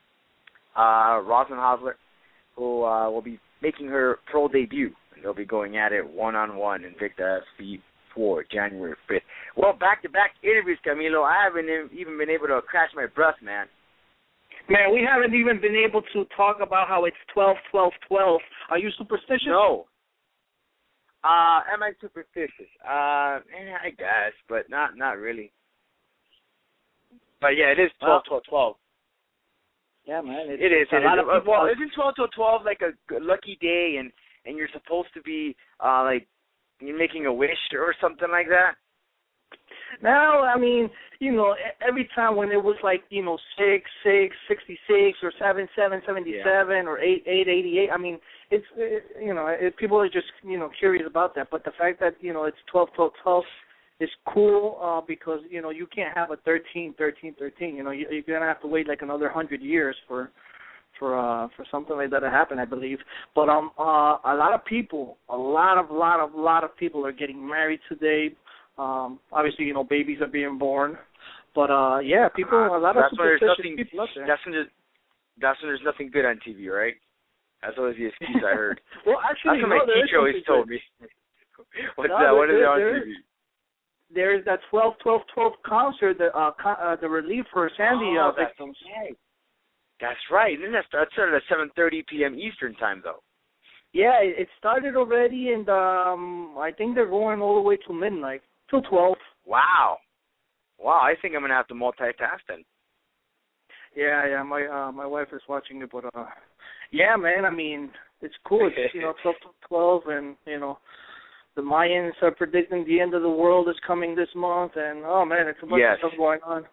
uh, Rosenhausler, who uh, will be making her pro debut. And they'll be going at it one-on-one in Invicta F C four, January fifth. Well, back-to-back interviews, Camilo. I haven't even been able to catch my breath, man. Man, we haven't even been able to talk about how it's twelve, twelve, twelve. Are you superstitious? No. Uh, am I superstitious? Uh, eh, I guess, but not not really. But yeah, it is twelve, twelve, twelve. Yeah, man. It's, it is. It's a it lot is. of people. Well, isn't twelve till twelve like a good, lucky day, and and you're supposed to be uh, like you're making a wish or something like that? Now, I mean, you know, every time when it was like, you know, six, six, sixty-six, or seven, seven, seventy-seven, yeah. or eight, eight, eighty-eight. I mean, it's it, you know, it, people are just you know curious about that. But the fact that you know it's twelve, twelve, twelve is cool uh, because you know you can't have a thirteen, thirteen, thirteen. You know, you, you're gonna have to wait like another hundred years for for uh, for something like that to happen, I believe. But um, uh, a lot of people, a lot of, lot of, lot of people are getting married today. Um, obviously, you know, babies are being born, but uh, yeah, people, a lot of that's superstitious nothing, people out there. That's when, there's, that's when there's nothing good on T V, right? That's always the excuse I heard. Well, actually, that's what no, my teacher always told me. What's no, that? What is there, it on there, T V? There's that twelve, twelve, twelve concert, the uh, con- uh, the relief for Sandy oh, uh, victims. Right. That's right. And then that started at seven thirty p.m. Eastern time, though. Yeah, it started already, and um, I think they're going all the way to midnight, till twelve. Wow. Wow, I think I'm going to have to multitask then. Yeah, yeah, my uh, my wife is watching it, but uh, yeah, man, I mean, it's cool. It's, you know, twelve to twelve, and, you know, the Mayans are predicting the end of the world is coming this month, and, oh, man, it's a bunch yes. of stuff going on.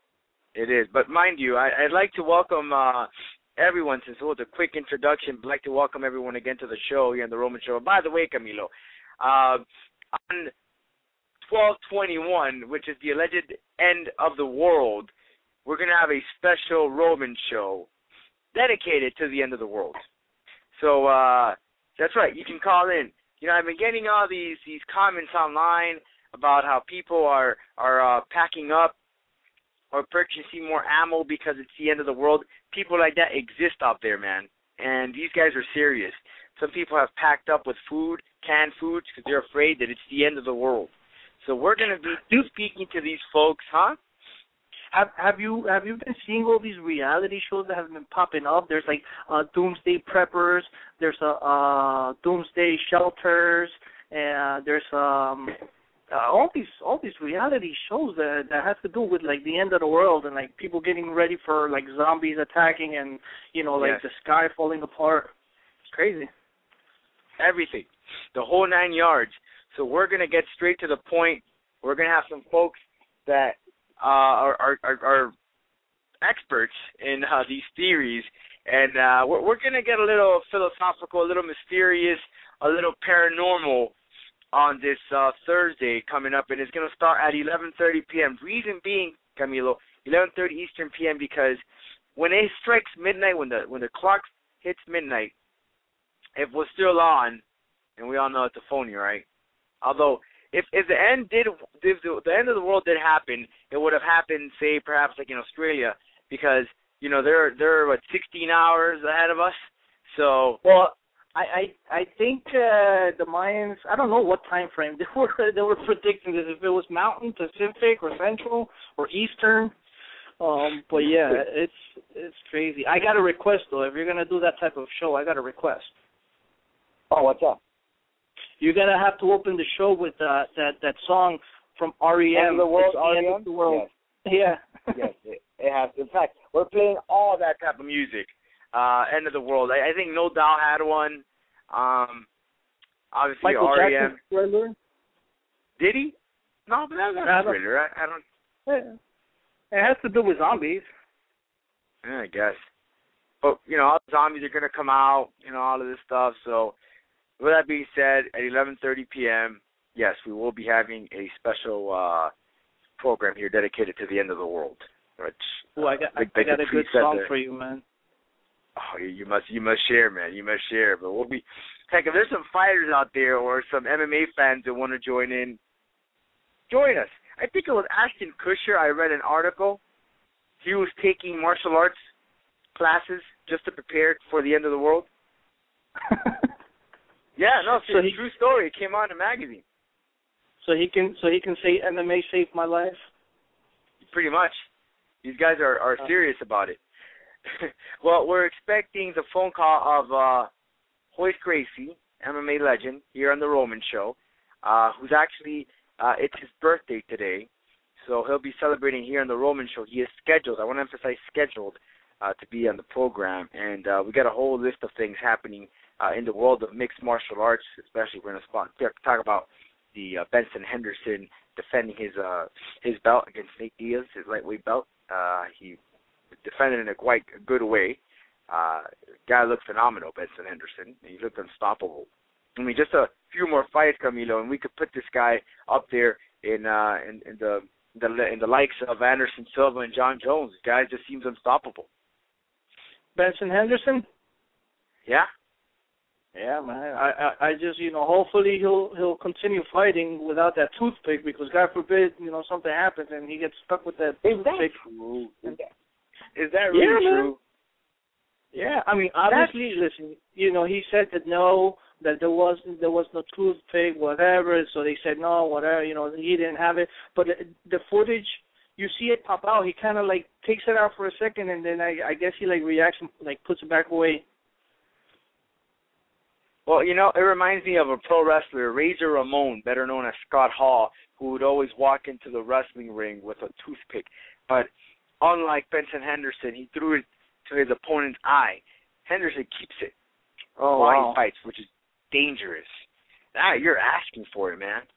It is. But mind you, I, I'd like to welcome uh, everyone, since it was a quick introduction, I'd like to welcome everyone again to the show here on The Roman Show. And by the way, Camilo, uh, on twelve twenty-one, which is the alleged end of the world, we're going to have a special Roman show dedicated to the end of the world. So uh, that's right. You can call in. You know, I've been getting all these these comments online about how people are are uh, packing up or purchasing more ammo because it's the end of the world. People like that exist out there, man. And these guys are serious. Some people have packed up with food, canned foods, because they're afraid that it's the end of the world. So we're going to be speaking to these folks, huh? Have have you have you been seeing all these reality shows that have been popping up? There's like uh, Doomsday Preppers. There's a uh, uh, Doomsday Shelters, and there's um uh, all these all these reality shows that that have to do with like the end of the world and like people getting ready for like zombies attacking and you know like yes. the sky falling apart. It's crazy. Everything, the whole nine yards. So we're gonna get straight to the point. We're gonna have some folks that uh, are, are, are, are experts in uh, these theories, and uh, we're, we're gonna get a little philosophical, a little mysterious, a little paranormal on this uh, Thursday coming up, and it's going to start at eleven thirty p.m. Reason being, Camilo, eleven thirty Eastern p m because when it strikes midnight, when the when the clock hits midnight, if we're still on, and we all know it's a phony, right? Although, if if the end did, if the, the end of the world did happen, it would have happened, say, perhaps like in Australia, because you know they're they're what sixteen hours ahead of us. So well. I, I I think uh, the Mayans, I don't know what time frame they were they were predicting this, if it was Mountain, Pacific, or Central, or Eastern. Um, but yeah, it's it's crazy. I got a request though. If you're gonna do that type of show, I got a request. Oh, what's up? You're gonna have to open the show with uh, that that song from R E M. End of the world, the R E M. End of the world. Yes. Yeah. Yes, it, it has. In fact, we're playing all that type of music. Uh, end of the world. I, I think No Doubt had one. Um, obviously Michael R E M. Jackson's Thriller. Did he? No, but that was not Thriller. I, I don't. Yeah. It has to do with zombies. Yeah, I guess. But you know, all the zombies are gonna come out. You know, all of this stuff. So, with that being said, at eleven thirty p.m., yes, we will be having a special uh, program here dedicated to the end of the world. Which, oh, I got, uh, I, I got a good song there. for you, man. Oh, you must, you must share, man. You must share. But we'll be, heck, if there's some fighters out there or some M M A fans that want to join in, join us. I think it was Ashton Kutcher. I read an article. He was taking martial arts classes just to prepare for the end of the world. Yeah, no, it's so a he, true story. It came out in a magazine. So he can, so he can say M M A saved my life. Pretty much. These guys are, are serious about it. Well, we're expecting the phone call of uh, Royce Gracie, M M A legend, here on the Roman Show, uh, who's actually, uh, it's his birthday today, so he'll be celebrating here on the Roman Show. He is scheduled, I want to emphasize scheduled, uh, to be on the program. And uh, we got a whole list of things happening uh, in the world of mixed martial arts, especially we're going to spot, talk about the uh, Benson Henderson defending his uh, his belt against Nate Diaz, his lightweight belt. Uh, he defended in a quite good way. Uh, guy looked phenomenal, Benson Henderson. He looked unstoppable. I mean, just a few more fights, Camilo, and we could put this guy up there in uh, in, in the the in the likes of Anderson Silva and John Jones. This guy just seems unstoppable. Benson Henderson? Yeah. Yeah, man. I, I I just, you know, hopefully he'll he'll continue fighting without that toothpick, because God forbid, you know, something happens and he gets stuck with that Is toothpick. That true? Is that, is that really yeah, true? Man. Yeah, I mean, obviously, That's... listen, you know, he said that no, that there was there was no toothpick, whatever. So they said no, whatever. You know, he didn't have it. But the, the footage, you see it pop out. He kind of like takes it out for a second, and then I, I guess he like reacts, and, like puts it back away. Well, you know, it reminds me of a pro wrestler, Razor Ramon, better known as Scott Hall, who would always walk into the wrestling ring with a toothpick. But unlike Benson Henderson, he threw it to his opponent's eye. Henderson keeps it oh, while wow. he fights, which is dangerous. Ah, you're asking for it, man.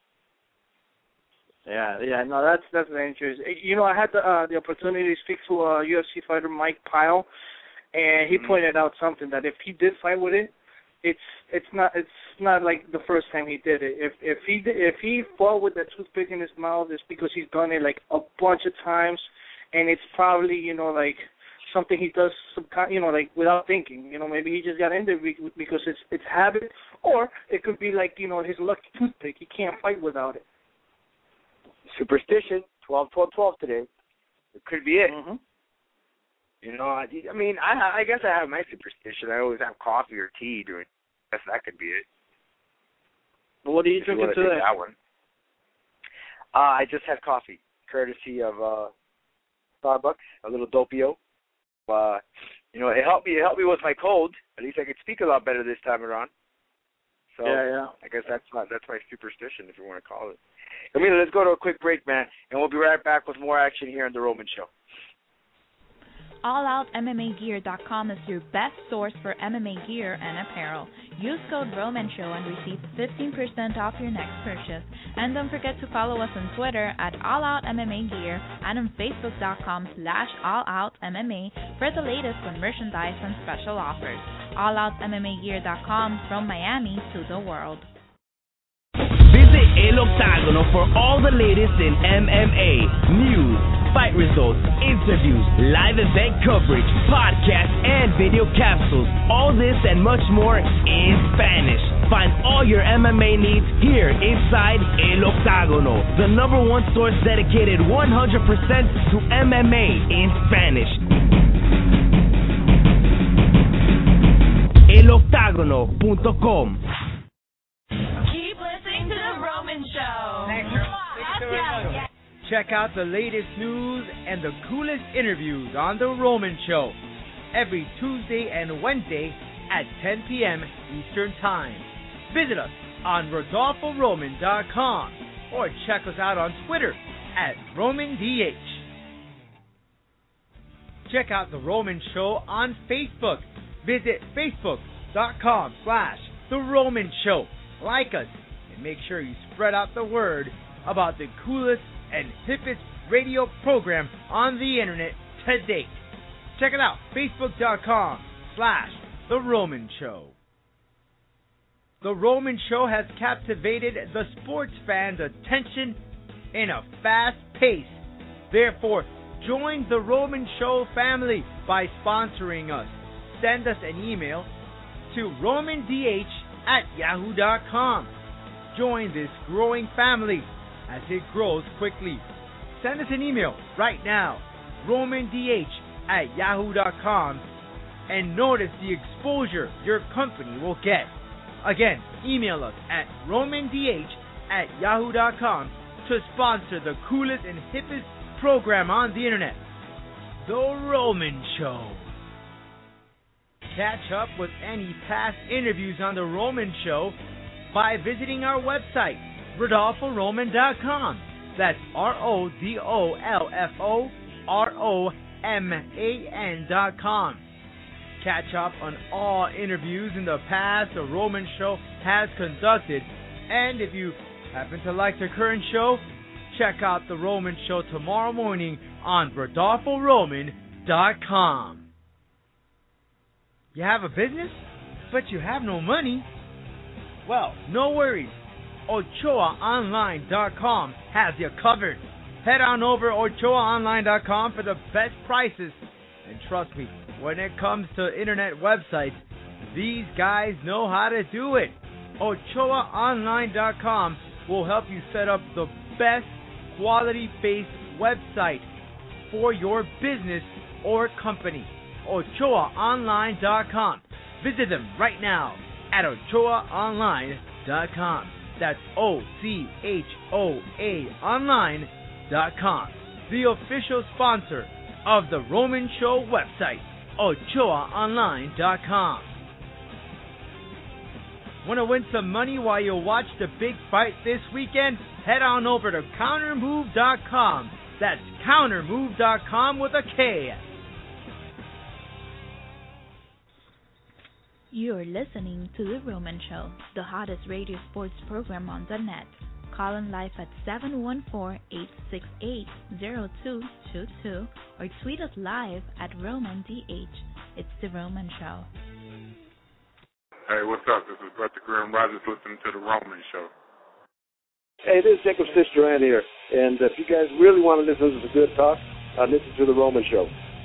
Yeah, yeah, no, that's that's dangerous. You know, I had the uh, the opportunity to speak to a U F C fighter, Mike Pyle, and he mm-hmm. pointed out something that if he did fight with it, it's it's not it's not like the first time he did it. If if he did, if he fought with that toothpick in his mouth, it's because he's done it like a bunch of times, and it's probably, you know, like something he does some kind, you know, like without thinking. You know, maybe he just got into it because it's it's habit, or it could be like, you know, his lucky toothpick. He can't fight without it. Superstition, twelve, twelve, twelve today. It could be it. Mm-hmm. You know, I, I mean, I, I guess I have my superstition. I always have coffee or tea during. I guess that could be it. But what are you if drinking you today? That one. Uh, I just had coffee, courtesy of uh, Starbucks, a little Doppio. Uh, you know, it helped me. It helped me with my cold. At least I could speak a lot better this time around. So yeah, yeah. I guess that's my that's my superstition, if you want to call it. I mean, let's go to a quick break, man, and we'll be right back with more action here on The Roman Show. all out M M A gear dot com is your best source for M M A gear and apparel. Use code Roman Show and receive fifteen percent off your next purchase. And don't forget to follow us on Twitter at all out M M A gear and on facebook dot com slash all out M M A for the latest on merchandise and special offers. all out M M A gear dot com, from Miami to the world. Visit El Octagono for all the latest in M M A news, fight results, interviews, live event coverage, podcasts, and video capsules. All this and much more in Spanish. Find all your M M A needs here inside El Octagono, the number one source dedicated one hundred percent to M M A in Spanish. el octagono punto com. Keep listening to The Roman Show. Thanks, Gracias. Check out the latest news and the coolest interviews on The Roman Show every Tuesday and Wednesday at ten p.m. Eastern Time. Visit us on rodolfo roman dot com or check us out on Twitter at roman d h. Check out The Roman Show on Facebook. Visit facebook dot com slash The Roman Show. Like us and make sure you spread out the word about the coolest and hippest radio program on the internet to date. Check it out, facebook dot com slash The Roman Show. The Roman Show has captivated the sports fans' attention in a fast pace. Therefore, join the Roman Show family by sponsoring us. Send us an email to roman d h at yahoo dot com. Join this growing family as it grows quickly. Send us an email right now, roman d h at yahoo dot com, and notice the exposure your company will get. Again, email us at roman d h at yahoo dot com to sponsor the coolest and hippest program on the internet, The Roman Show. Catch up with any past interviews on The Roman Show by visiting our website, rodolfo roman dot com. That's R O D O L F O R O M A N dot com. Catch up on all interviews in the past the Roman Show has conducted. And if you happen to like the current show, check out the Roman Show tomorrow morning on Rodolfo Roman dot com. You have a business, but you have no money? Well, no worries. Ochoa Online dot com has you covered. Head on over to Ochoa Online dot com for the best prices. And trust me, when it comes to internet websites, these guys know how to do it. Ochoa Online dot com will help you set up the best quality-based website for your business or company. Ochoa Online dot com. Visit them right now at Ochoa Online dot com. That's O C H O A Online dot com. The official sponsor of the Roman Show website, Ochoa Online dot com. Want to win some money while you watch the big fight this weekend? Head on over to counter move dot com. That's counter move dot com with a K. You're listening to The Roman Show, the hottest radio sports program on the net. Call in live at seven one four, eight six eight, zero two two two or tweet us live at Roman D H. It's The Roman Show. Hey, what's up? This is Brett the Grim Rogers listening to The Roman Show. Hey, this is Jacob Sisteran here. And if you guys really want to listen to the good talk, uh, listen to The Roman Show.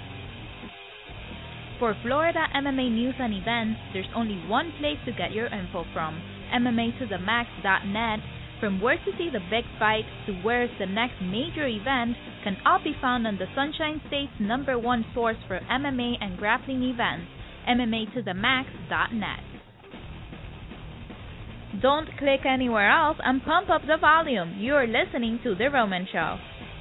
For Florida M M A news and events, there's only one place to get your info from, M M A to the max dot net. From where to see the big fight to where's the next major event can all be found on the Sunshine State's number one source for M M A and grappling events, M M A to the max dot net. Don't click anywhere else and pump up the volume. You're listening to The Roman Show.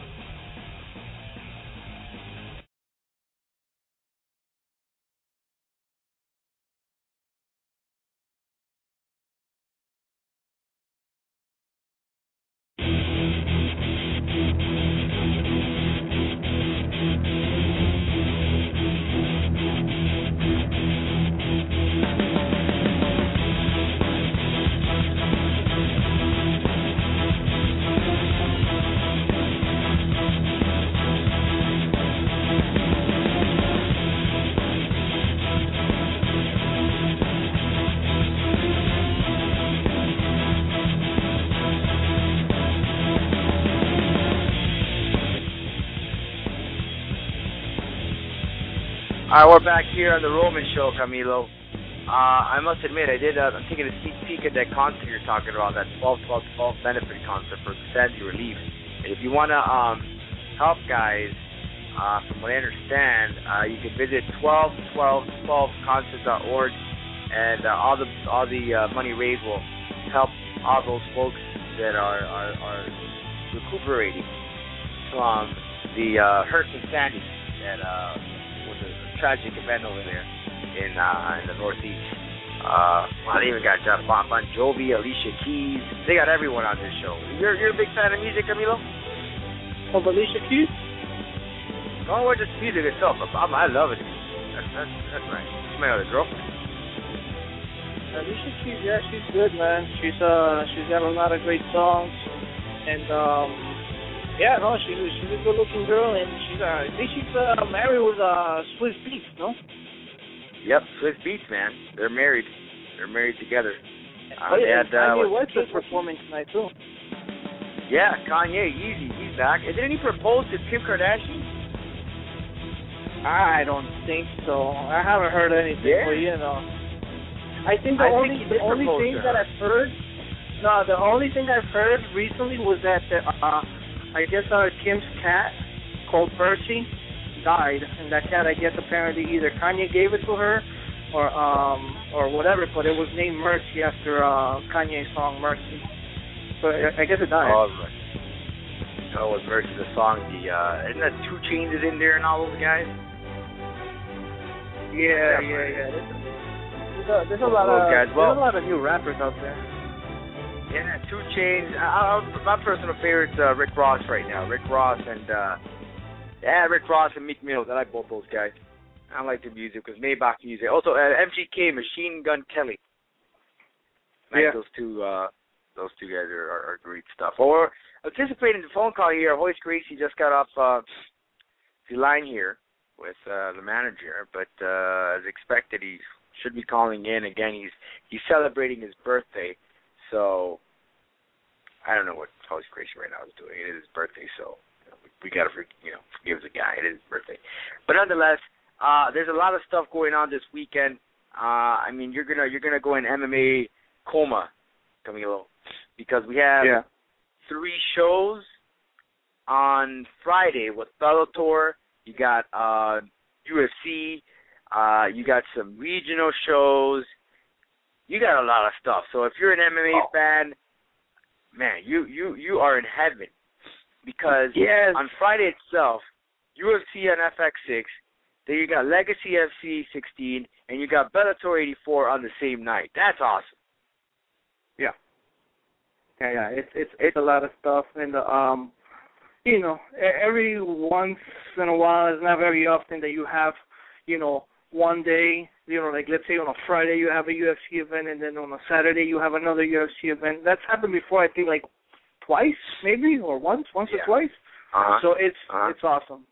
All right, we're back here on the Roman Show, Camilo. Uh, I must admit, I did. Uh, I'm taking a sneak peek at that concert you're talking about, that twelve twelve twelve benefit concert for Sandy Relief. And if you want to um, help guys, uh, from what I understand, uh, you can visit twelve twelve twelve concert dot org, and uh, all the all the uh, money raised will help all those folks that are are, are recuperating from the uh, hurt from Sandy that uh, was a tragic event over there in uh, in the Northeast. Uh, well, they even got Jeff Bon, Bon Jovi, Alicia Keys. They got everyone on this show. You're you're a big fan of music, Camilo? Of Alicia Keys? No, we're just music itself. I'm, I love it. That's that's, that's right. She's my other girlfriend. Alicia Keys, yeah, she's good, man. She's uh she's got a lot of great songs, and um. Yeah, no, she's she's a good-looking girl, and she's uh, I think she's uh, married with uh, Swiss Beats, no? Yep, Swiss Beats, man. They're married. They're married together. Uh, oh, yeah, and Kanye uh, West is performing tonight too. Yeah, Kanye, easy, he's back. And didn't he propose to Kim Kardashian? I don't think so. I haven't heard anything, yeah. but you know, I think the I only think the only thing that I've heard, no, the only thing I've heard recently was that the, uh. I guess uh, Kim's cat, called Percy, died, and that cat, I guess, apparently either Kanye gave it to her, or um, or whatever, but it was named Mercy after uh, Kanye's song Mercy. So I, I guess it died. Oh, right. Oh, it was Mercy, the song. The uh, isn't that two Chainz is in there and all those guys? Yeah, yeah, yeah. yeah. There's, there's, a, there's a lot of guys. Well, there's a lot of new rappers out there. Yeah, two Chainz. Uh, my personal favorite's uh, Rick Ross right now. Rick Ross and uh, Yeah, Rick Ross and Meek Mills. I like both those guys. I like their music because Maybach music. Also, uh, M G K, Machine Gun Kelly. I Yeah. like those two. Uh, those two guys are, are, are great stuff. Or anticipating the phone call here. Hoist Gracie just got off uh, the line here with uh, the manager, but uh, as expected, he should be calling in again. He's he's celebrating his birthday, so I don't know what Hoist Gracie right now is doing. It is his birthday, so you know, we, we got to you know forgive the guy. It is his birthday, but nonetheless. Uh, there's a lot of stuff going on this weekend. Uh, I mean, you're gonna you're gonna go in M M A coma, Camilo, because we have yeah. three shows on Friday with Bellator. You got uh, U F C. Uh, you got some regional shows. You got a lot of stuff. So if you're an M M A oh. fan, man, you you you are in heaven because yes. on Friday itself, U F C on F X six. Then you got Legacy F C sixteen, and you got Bellator eighty-four on the same night. That's awesome. Yeah. Yeah, yeah. It's it's it's a lot of stuff, and um, you know, every once in a while, it's not very often that you have, you know, one day, you know, like let's say on a Friday you have a U F C event, and then on a Saturday you have another U F C event. That's happened before, I think, like twice, maybe, or once, once yeah. or twice. Uh-huh. So it's uh-huh. it's awesome.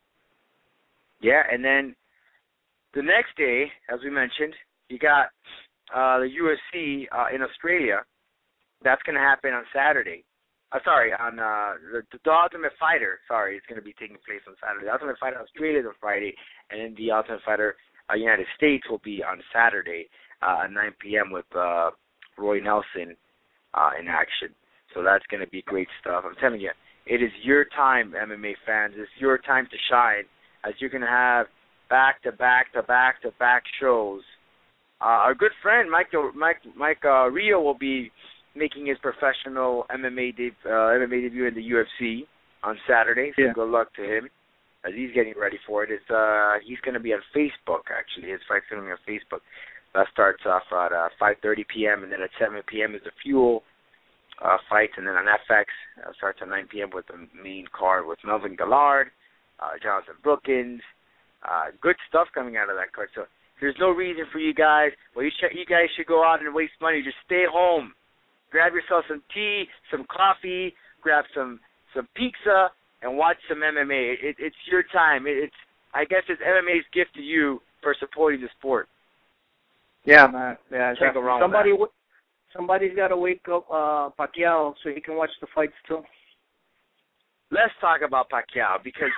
Yeah, and then the next day, as we mentioned, you got uh, the U F C uh, in Australia. That's going to happen on Saturday. Uh, sorry, on uh, the, the Ultimate Fighter. Sorry, it's going to be taking place on Saturday. The Ultimate Fighter Australia is on Friday, and then the Ultimate Fighter uh, United States will be on Saturday uh, at nine p.m. with uh, Roy Nelson uh, in action. So that's going to be great stuff. I'm telling you, it is your time, M M A fans. It's your time to shine, as you're going to have back-to-back-to-back-to-back shows. Uh, our good friend Mike Mike Mike uh, Rio will be making his professional M M A, de- uh, M M A debut in the U F C on Saturday. So yeah. good luck to him as he's getting ready for it. It's uh, he's going to be on Facebook actually. His fight's going to be on Facebook. That starts off at uh, five thirty p.m. and then at seven p.m. is the Fuel uh, fights, and then on F X uh, starts at nine p.m. with the main card with Melvin Gillard, uh, Jonathan Brookins. Uh, good stuff coming out of that card. So there's no reason for you guys. Well, you, sh- you guys should go out and waste money. Just stay home. Grab yourself some tea, some coffee, grab some some pizza, and watch some M M A. It, it's your time. It, it's I guess it's M M A's gift to you for supporting the sport. Yeah, man. Yeah, can't go wrong somebody with that. W- somebody's got to wake up uh, Pacquiao so he can watch the fights too. Let's talk about Pacquiao because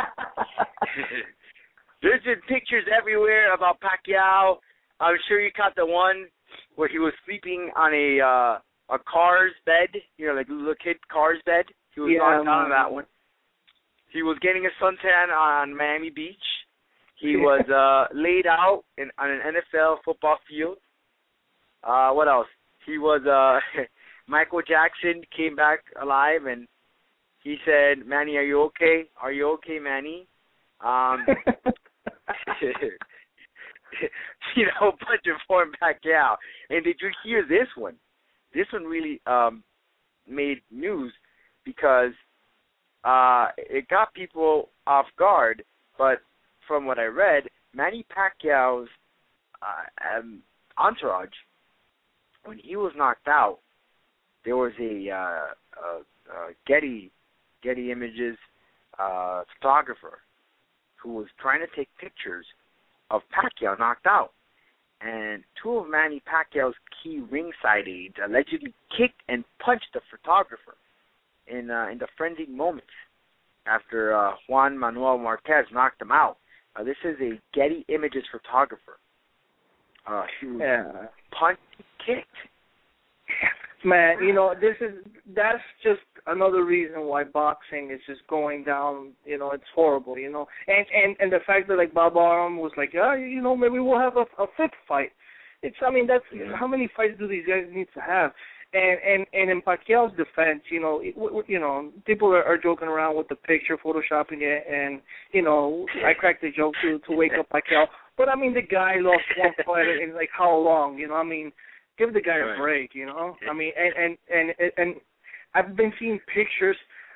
there's been pictures everywhere about Pacquiao. I'm sure you caught the one where he was sleeping on a uh, a car's bed, you know, like a little kid car's bed. He was yeah, knocked out on that one. He was getting a suntan on Miami Beach. He was uh, laid out in, on an N F L football field. Uh, what else? He was uh, Michael Jackson came back alive, and he said, "Manny, are you okay? Are you okay, Manny?" Um, you know, a bunch of form Pacquiao. And did you hear this one? This one really um, made news because uh, it got people off guard. But from what I read, Manny Pacquiao's uh, um, entourage, when he was knocked out, there was a, uh, a, a Getty Getty Images uh, photographer who was trying to take pictures of Pacquiao knocked out. And two of Manny Pacquiao's key ringside aides allegedly kicked and punched the photographer in uh, in the frenzied moments after uh, Juan Manuel Marquez knocked him out. Uh, this is a Getty Images photographer. Uh, he was yeah. punched and kicked. Man, you know, this is that's just another reason why boxing is just going down. You know, it's horrible. You know, and and and the fact that like Bob Arum was like, yeah, you know, maybe we'll have a, a fifth fight. It's, I mean, that's yeah. how many fights do these guys need to have? And and and in Pacquiao's defense, you know, it, w- you know, people are, are joking around with the picture, photoshopping it, and you know, I cracked the joke to to wake up Pacquiao. But I mean, the guy lost one fight in like how long? You know, I mean. Give the guy a break, you know. I mean, and and and and I've been seeing pictures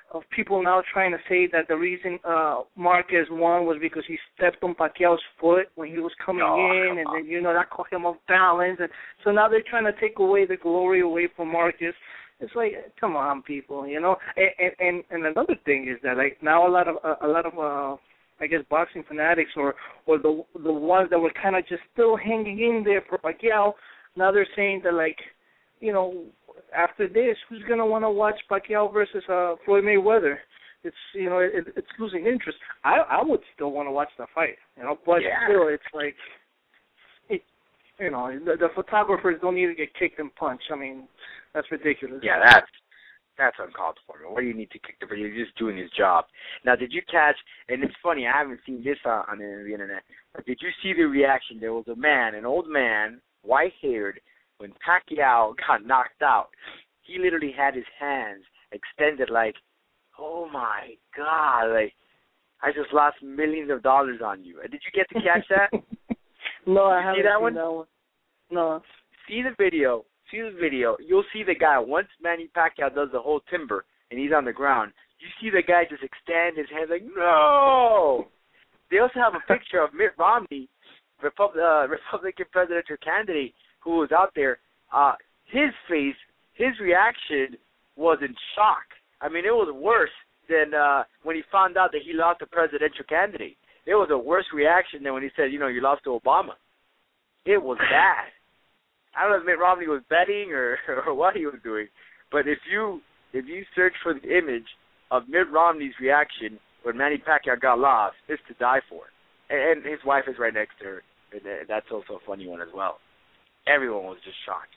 of people now trying to say that the reason uh, Marquez won was because he stepped on Pacquiao's foot when he was coming oh, in, and then, you know, that caught him off balance. And so now they're trying to take away the glory away from Marquez. It's like, come on, people, you know. And and, and another thing is that, like, now a lot of a, a lot of uh, I guess boxing fanatics or or the the ones that were kind of just still hanging in there for Pacquiao, now they're saying that, like, you know, after this, who's gonna want to watch Pacquiao versus uh, Floyd Mayweather? It's, you know, it, it's losing interest. I I would still want to watch the fight, you know, but yeah. still, it's like, it, you know, the, the photographers don't need to get kicked and punched. I mean, that's ridiculous. Yeah, that's that's uncalled for. What do you need to kick the? He's just doing his job. Now, did you catch? And it's funny, I haven't seen this on, on the internet. But did you see the reaction? There was a man, an old man, white-haired. When Pacquiao got knocked out, he literally had his hands extended like, oh, my God, like, I just lost millions of dollars on you. Did you get to catch that? No, I you haven't see that seen one? that one. No. See the video. See the video. You'll see the guy, once Manny Pacquiao does the whole timber and he's on the ground, you see the guy just extend his hands like, no! They also have a picture of Mitt Romney, Repub- uh, Republican presidential candidate, who was out there. Uh, his face, his reaction was in shock. I mean, it was worse than uh, when he found out that he lost the presidential candidate. It was a worse reaction than when he said, you know, you lost to Obama. It was bad. I don't know if Mitt Romney was betting or, or what he was doing, but if you if you search for the image of Mitt Romney's reaction when Manny Pacquiao got lost, it's to die for. And, and his wife is right next to her, and that's also a funny one as well. Everyone was just shocked.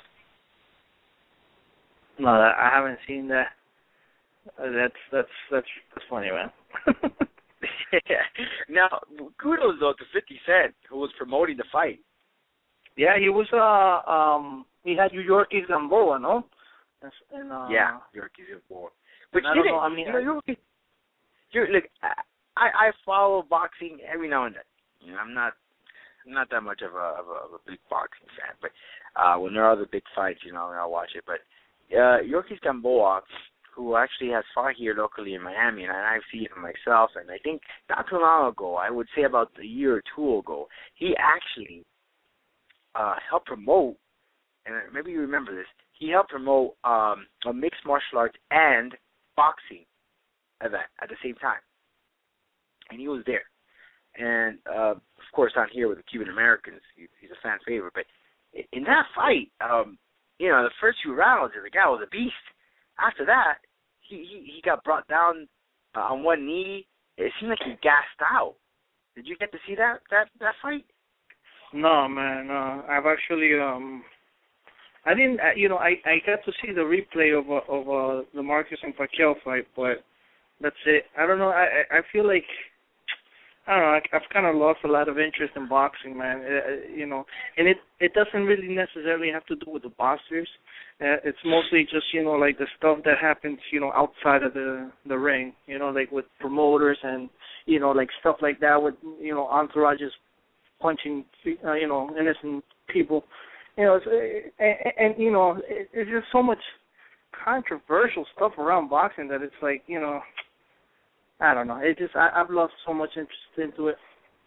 No, I haven't seen that. That's that's that's that's funny, man. Yeah. Now, kudos though to fifty Cent, who was promoting the fight. Yeah, he was. Uh, um, he had Yorkie Gamboa, no? And, uh, yeah, Yorkie Gamboa. But I you don't know. I mean, you know, you're, you're look. I I follow boxing every now and then. You know, I'm not. I'm not that much of a, of a of a big boxing fan, but uh, when there are other big fights, you know, I'll watch it. But uh, Yorkie Gamboa, who actually has fought here locally in Miami, and I've seen him myself, and I think not too long ago, I would say about a year or two ago, he actually uh, helped promote, and maybe you remember this, he helped promote um, a mixed martial arts and boxing event at the same time, and he was there. And, uh, of course, on here with the Cuban Americans, he, he's a fan favorite. But in that fight, um, you know, the first few rounds, the guy was a beast. After that, he, he, he got brought down uh, on one knee. It seemed like he gassed out. Did you get to see that that, that fight? No, man. No. I've actually, um, I didn't, uh, you know, I, I got to see the replay of uh, of uh, the Marquez and Pacquiao fight, but that's it. I don't know. I I feel like. I don't know, I've kind of lost a lot of interest in boxing, man, uh, you know, and it, it doesn't really necessarily have to do with the boxers. Uh, it's mostly just, you know, like the stuff that happens, you know, outside of the, the ring, you know, like with promoters and, you know, like stuff like that with, you know, entourages punching, uh, you know, innocent people. You know, it's, and, and, you know, it, it's just so much controversial stuff around boxing that it's like, you know, I don't know. It just I, I've lost so much interest into it.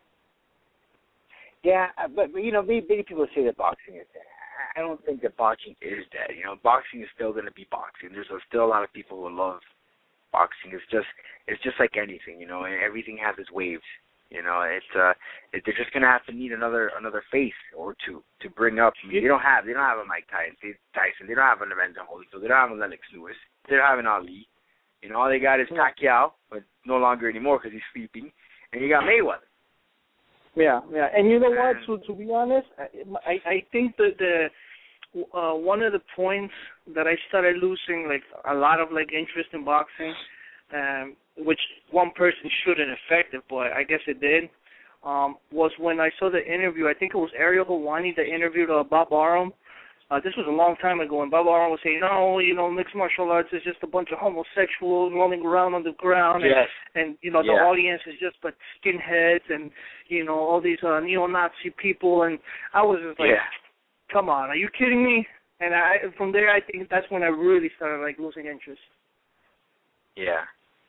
Yeah, but, but you know, many, many people say that boxing is dead. I don't think that boxing is dead. You know, boxing is still going to be boxing. There's still a lot of people who love boxing. It's just it's just like anything. You know, everything has its waves. You know, it's uh, it, they're just going to have to need another another face or two to bring up. I mean, they don't have they don't have a Mike Tyson. Tyson. They don't have an Evander Holyfield. They don't have a Lennox Lewis. They don't have an Ali. You know, all they got is Pacquiao, but no longer anymore because he's sleeping. And you got Mayweather. Yeah, yeah. And you know what? To, to be honest, I, I think that the uh, one of the points that I started losing, like, a lot of, like, interest in boxing, um, which one person shouldn't affect it, but I guess it did, um, was when I saw the interview. I think it was Ariel Helwani that interviewed uh, Bob Arum. Uh, this was a long time ago, and Bob Arum was saying, no, you know, mixed martial arts is just a bunch of homosexuals rolling around on the ground, yes. and, and, you know, the yeah. audience is just but skinheads and, you know, all these uh, neo-Nazi people, and I was just like, yeah. come on, are you kidding me? And I, from there, I think that's when I really started, like, losing interest. Yeah.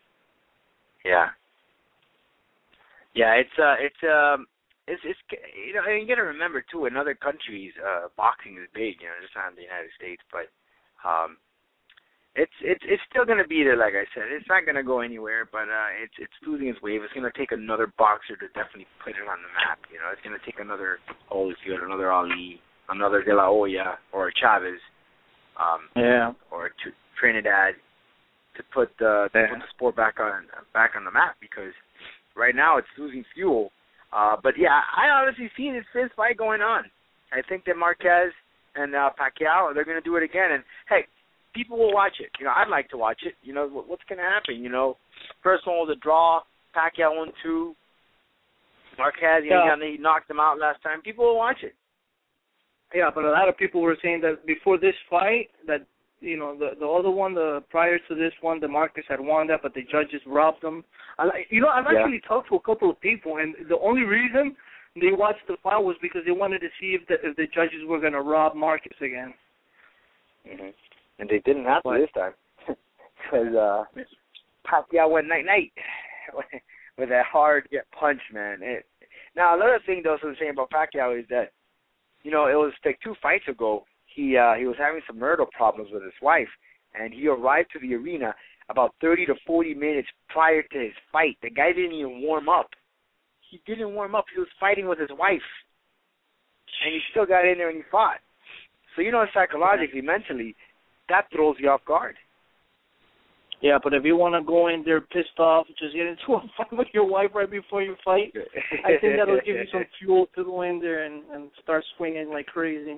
Yeah. Yeah, it's uh, it's um, it's it's you know, and you got to remember too. In other countries, uh, boxing is big. You know, just not in the United States, but um, it's it's it's still going to be there. Like I said, it's not going to go anywhere. But uh, it's it's losing its wave. It's going to take another boxer to definitely put it on the map. You know, it's going to take another Holyfield, another Ali, another De La Hoya, or Chavez, um, yeah, or T- Trinidad, to put the to yeah. put the sport back on back on the map, because right now it's losing fuel. Uh, but yeah, I honestly see this fifth fight going on. I think that Marquez and uh, Pacquiao, they're going to do it again. And hey, people will watch it. You know, I'd like to watch it. You know, what's going to happen? You know, first one was a draw. Pacquiao won two. Marquez, yeah. you know, he knocked him out last time. People will watch it. Yeah, but a lot of people were saying that before this fight, that you know the the other one, the prior to this one, the Marcus had won that, but the judges robbed them. I like, you know, I've yeah. actually talked to a couple of people, and the only reason they watched the fight was because they wanted to see if the if the judges were going to rob Marcus again. Mm-hmm. And they didn't have to but, this time, because uh, Pacquiao went night night with a hard punch, man. It, now another thing, though, so saying about Pacquiao is that, you know, it was like two fights ago. He uh, he was having some marital problems with his wife, and he arrived to the arena about thirty to forty minutes prior to his fight. The guy didn't even warm up. He didn't warm up. He was fighting with his wife, and he still got in there and he fought. So, you know, psychologically, mentally, that throws you off guard. Yeah, but if you want to go in there pissed off, just get into a fight with your wife right before you fight, I think that'll give you some fuel to go in there and, and start swinging like crazy.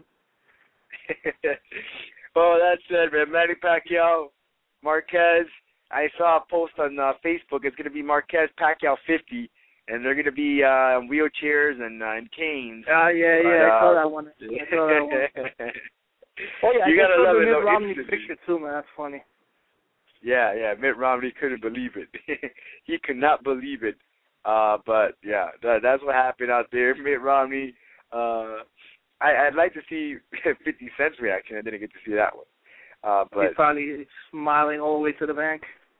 Well, that's it, man. Manny Pacquiao, Marquez. I saw a post on uh, Facebook. It's going to be Marquez Pacquiao fifty, and they're going to be uh, wheelchairs and, uh, and canes. Oh, uh, yeah, but, yeah. Uh, I saw that one. I saw that one. Oh, yeah, you I gotta saw love the it. Mitt Though, Romney instantly. picture, too, man. That's funny. Yeah, yeah. Mitt Romney couldn't believe it. He could not believe it. Uh, but, yeah, that, that's what happened out there. Mitt Romney, uh, I, I'd like to see fifty Cent's reaction. I didn't get to see that one. Uh, but he's probably smiling all the way to the bank.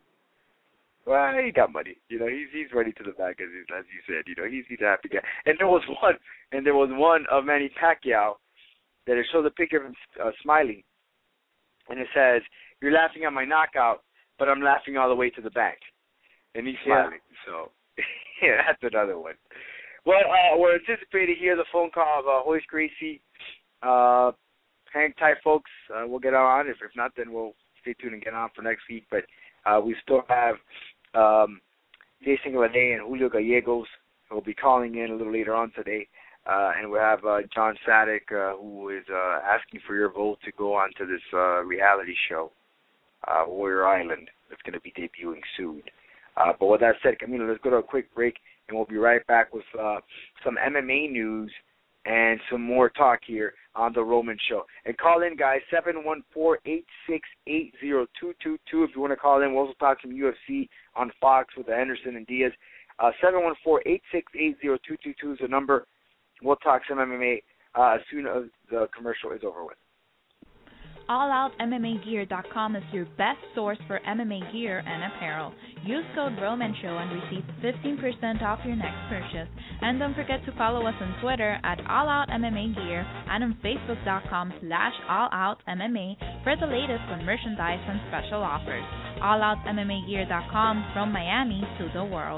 Well, he got money. You know, he's he's ready to the bank, as as you said. You know, he's he's a happy guy. And there was one, and there was one of Manny Pacquiao that it shows a picture of him uh, smiling, and it says, "You're laughing at my knockout, but I'm laughing all the way to the bank," and he's smiling. Yeah. So, yeah, that's another one. Well, uh, we're anticipating here the phone call of uh, Royce Gracie. Uh, hang tight, folks. Uh, we'll get on. If, if not, then we'll stay tuned and get on for next week. But uh, we still have um, Jason Rene and Julio Gallegos who will be calling in a little later on today. Uh, and we have uh, John Sadek, uh, who is uh, asking for your vote to go on to this uh, reality show, uh, Warrior Island, that's going to be debuting soon. Uh, but with that said, Camilo, let's go to a quick break, and we'll be right back with uh, some M M A news and some more talk here on The Roman Show. And call in, guys, seven one four, eight six eight, zero two two two if you want to call in. We'll also talk some U F C on Fox with Henderson and Diaz. Uh, seven one four, eight six eight, zero two two two is the number. We'll talk some M M A uh, as soon as the commercial is over with. all out M M A gear dot com is your best source for M M A gear and apparel. Use code Roman Show and receive fifteen percent off your next purchase. And don't forget to follow us on Twitter at all out M M A gear and on facebook dot com slash all out M M A for the latest on merchandise and special offers. all out M M A gear dot com, from Miami to the world.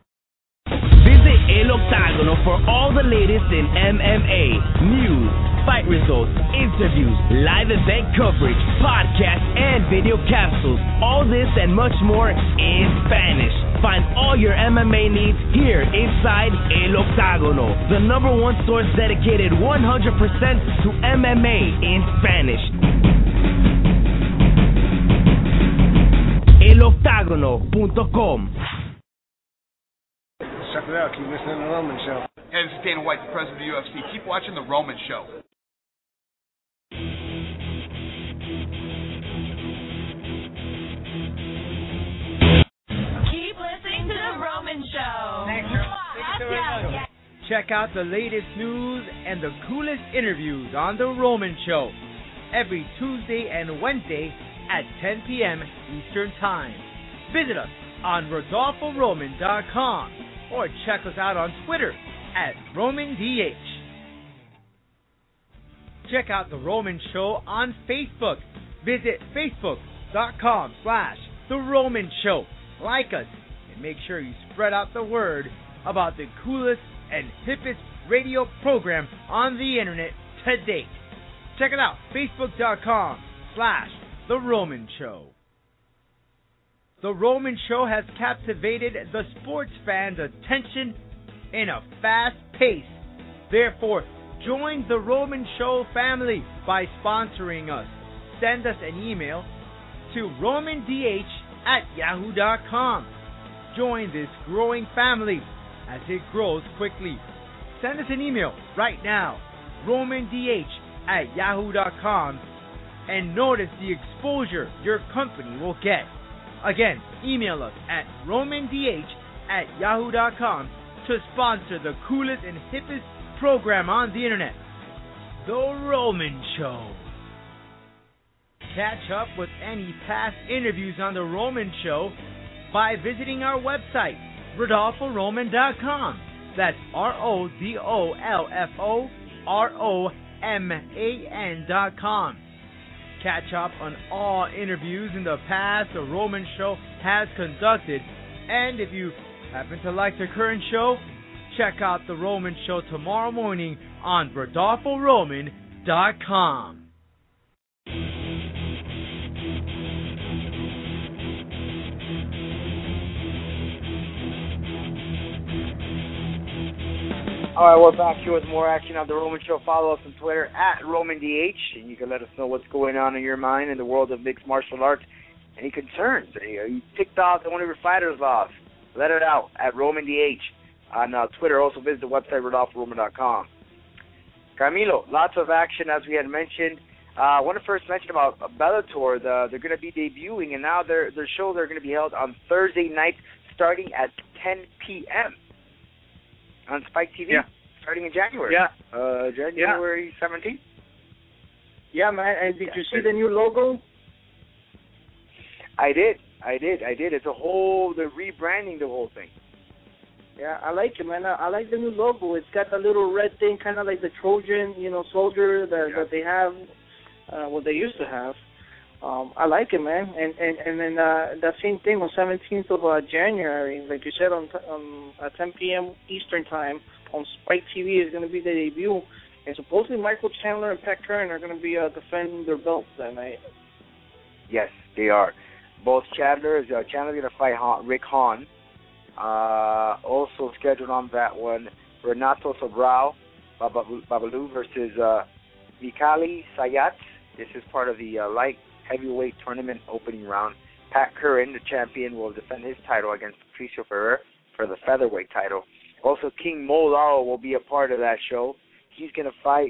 Visit El Octagono for all the latest in M M A news, fight results, interviews, live event coverage, podcasts, and video capsules. All this and much more in Spanish. Find all your M M A needs here inside El Octagono, the number one source dedicated one hundred percent to M M A in Spanish. el octagono punto com. Check it out. Keep listening to The Roman Show. Hey, this is Dana White, the president of the U F C. Keep watching The Roman Show. Keep listening to The Roman Show. Thanks, Thank you very much. Check out the latest news and the coolest interviews on The Roman Show every Tuesday and Wednesday at ten p.m. Eastern Time. Visit us on Rodolfo Roman dot com or check us out on Twitter at Roman D H. Check out The Roman Show on Facebook. Visit facebook.com slash The Roman Show. Like us and make sure you spread out the word about the coolest and hippest radio program on the internet to date. Check it out, facebook.com slash The Roman Show. The Roman Show has captivated the sports fans' attention in a fast pace. Therefore, join the Roman Show family by sponsoring us. Send us an email to romandh at yahoo dot com. Join this growing family as it grows quickly. Send us an email right now, romandh at yahoo dot com, and notice the exposure your company will get. Again, email us at romandh at yahoo dot com to sponsor the coolest and hippest program on the internet, The Roman Show. Catch up with any past interviews on The Roman Show by visiting our website, Rodolfo Roman dot com. That's R O D O L F O R O M A N dot com. Catch up on all interviews in the past The Roman Show has conducted. And if you happen to like the current show, check out The Roman Show tomorrow morning on Rodolfo Roman dot com. All right, we're back here with more action on The Roman Show. Follow us on Twitter at Roman D H, and you can let us know what's going on in your mind in the world of mixed martial arts. Any concerns? Are you ticked off that one of your fighters lost? Let it out at Roman D H on uh, Twitter. Also visit the website, Rodolfo Roman dot com. Camilo, lots of action, as we had mentioned. Uh, I want to first mention about Bellator. The, they're going to be debuting, and now their their shows are going to be held on Thursday nights starting at ten p.m. on Spike T V, yeah. starting in January. Yeah. Uh, January seventeenth. Yeah, man. And did you see the new logo? I did. I did. I did. It's a whole, they're rebranding the whole thing. Yeah, I like it, man. I, I like the new logo. It's got the little red thing, kind of like the Trojan, you know, soldier that, yeah. that they have, uh, what they used to have. Um, I like it, man. And and and then uh, that same thing on seventeenth of uh, January, like you said, on um, at ten p.m. Eastern time on Spike T V is going to be the debut. And supposedly Michael Chandler and Pat Curran are going to be uh, defending their belts that night. Yes, they are. Both Chandler is uh, Chandler's going to fight Han, Rick Hahn. Uh, also scheduled on that one, Renato Sobrao Babalu versus uh, Mikhail Sayat. This is part of the uh, light heavyweight tournament opening round. Pat Curran, the champion, will defend his title against Patricio Ferrer for the featherweight title. Also, King Mo Lau will be a part of that show. He's going to fight,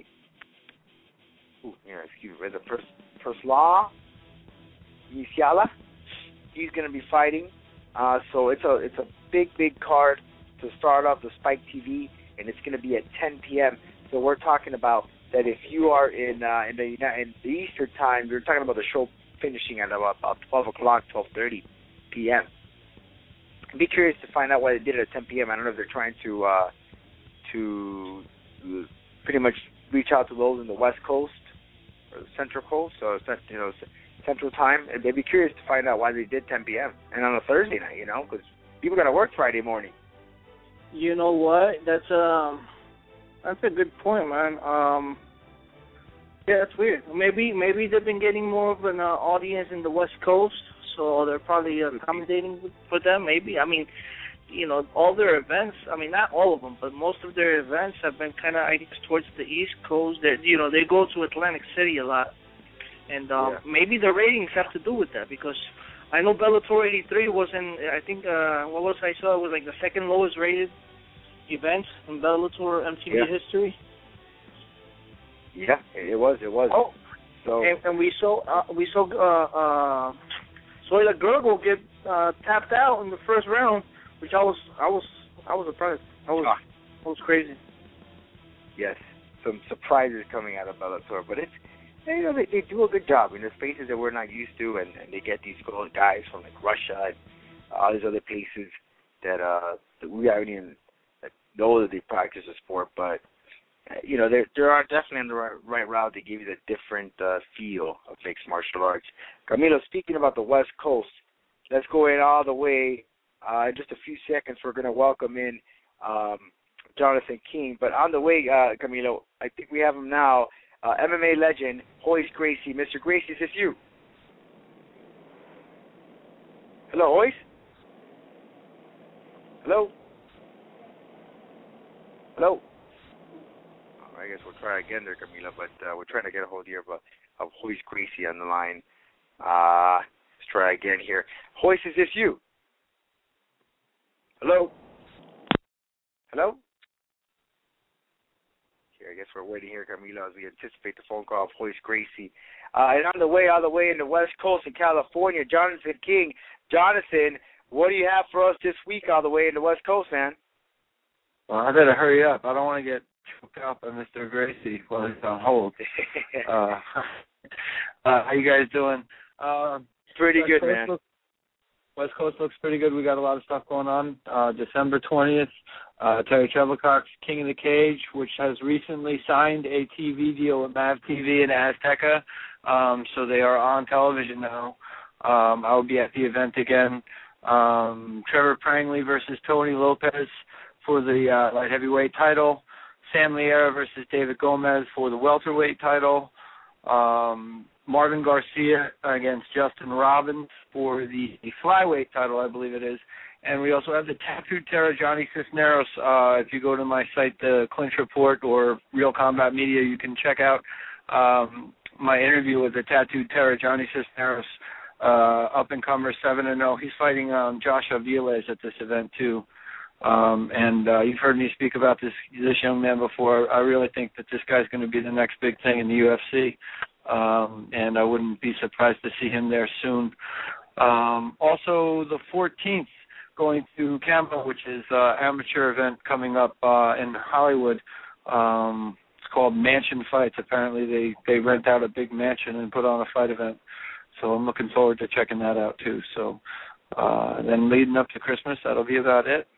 ooh, here, excuse me, the first, first law, Misiala. He's going to be fighting. Uh, so it's a it's a big, big card to start off the Spike T V, and it's going to be at ten p.m. So we're talking about that if you are in uh, in the in the Eastern time, we're talking about the show finishing at about, about twelve o'clock, twelve thirty p.m. I'd be curious to find out why they did it at ten p.m. I don't know if they're trying to uh, to pretty much reach out to those in the West Coast or the Central Coast, so you know Central Time. And they'd be curious to find out why they did ten p.m. and on a Thursday night, you know, because people got to work Friday morning. You know what? That's um. That's a good point, man. Um, yeah, that's weird. Maybe maybe they've been getting more of an uh, audience in the West Coast, so they're probably accommodating for them. Maybe. I mean, you know, all their events. I mean, not all of them, but most of their events have been kind of, I guess, towards the East Coast. That you know, they go to Atlantic City a lot, and um, yeah. maybe the ratings have to do with that because I know Bellator eighty-three was in. I think uh, what was I saw it was like the second lowest rated event in Bellator M T V yeah. history. Yeah, it was. It was. Oh, so and, and we saw uh, we saw uh, uh, Zoila Gergel get uh, tapped out in the first round, which I was I was I was surprised. I was ah. I was crazy. Yes, some surprises coming out of Bellator, but it's you know they, they do a good job in the spaces that we're not used to, and, and they get these gold guys from like Russia and all these other places that uh that we haven't even know that they practice the sport, but you know, there there are definitely on the right, right route to give you the different uh, feel of mixed martial arts. Camilo, speaking about the West Coast, let's go in all the way. Uh, in just a few seconds, we're going to welcome in um, Jonathan King. But on the way, uh, Camilo, I think we have him now, uh, M M A legend, Royce Gracie. Mister Gracie, is this you? Hello, Royce? Hello? Hello? I guess we'll try again there, Camila, but uh, we're trying to get a hold here of, of Royce Gracie on the line. Uh, let's try again here. Royce, is this you? Hello? Hello? Here, I guess we're waiting here, Camila, as we anticipate the phone call of Royce Gracie. Uh, and on the way, all the way in the West Coast in California, Jonathan King. Jonathan, what do you have for us this week all the way in the West Coast, man? Well, I better hurry up. I don't want to get choked out by Mister Gracie while he's on hold. uh, uh, how you guys doing? Uh, pretty West good, Coast man. Looks, West Coast looks pretty good. We got a lot of stuff going on. Uh, December twentieth, uh, Terry Trebilcock's King of the Cage, which has recently signed a T V deal with Mav T V and Azteca, um, so they are on television now. Um, I will be at the event again. Um, Trevor Prangley versus Tony Lopez for the uh, light heavyweight title. Sam Liera versus David Gomez for the welterweight title. Um, Marvin Garcia against Justin Robbins for the, the flyweight title, I believe it is. And we also have the Tattooed Terror, Johnny Cisneros. Uh, if you go to my site, the Clinch Report or Real Combat Media, you can check out um, my interview with the Tattooed Terror, Johnny Cisneros, uh, up-and-comer seven and oh. He's fighting um, Josh Aviles at this event, too. Um, and uh, you've heard me speak about this this young man before. I really think that this guy's going to be the next big thing in the U F C, um, and I wouldn't be surprised to see him there soon. Um, also, the fourteenth, going to Campo, which is an amateur event coming up uh, in Hollywood. Um, it's called Mansion Fights. Apparently, they, they rent out a big mansion and put on a fight event. So I'm looking forward to checking that out, too. So uh, then leading up to Christmas, that'll be about it.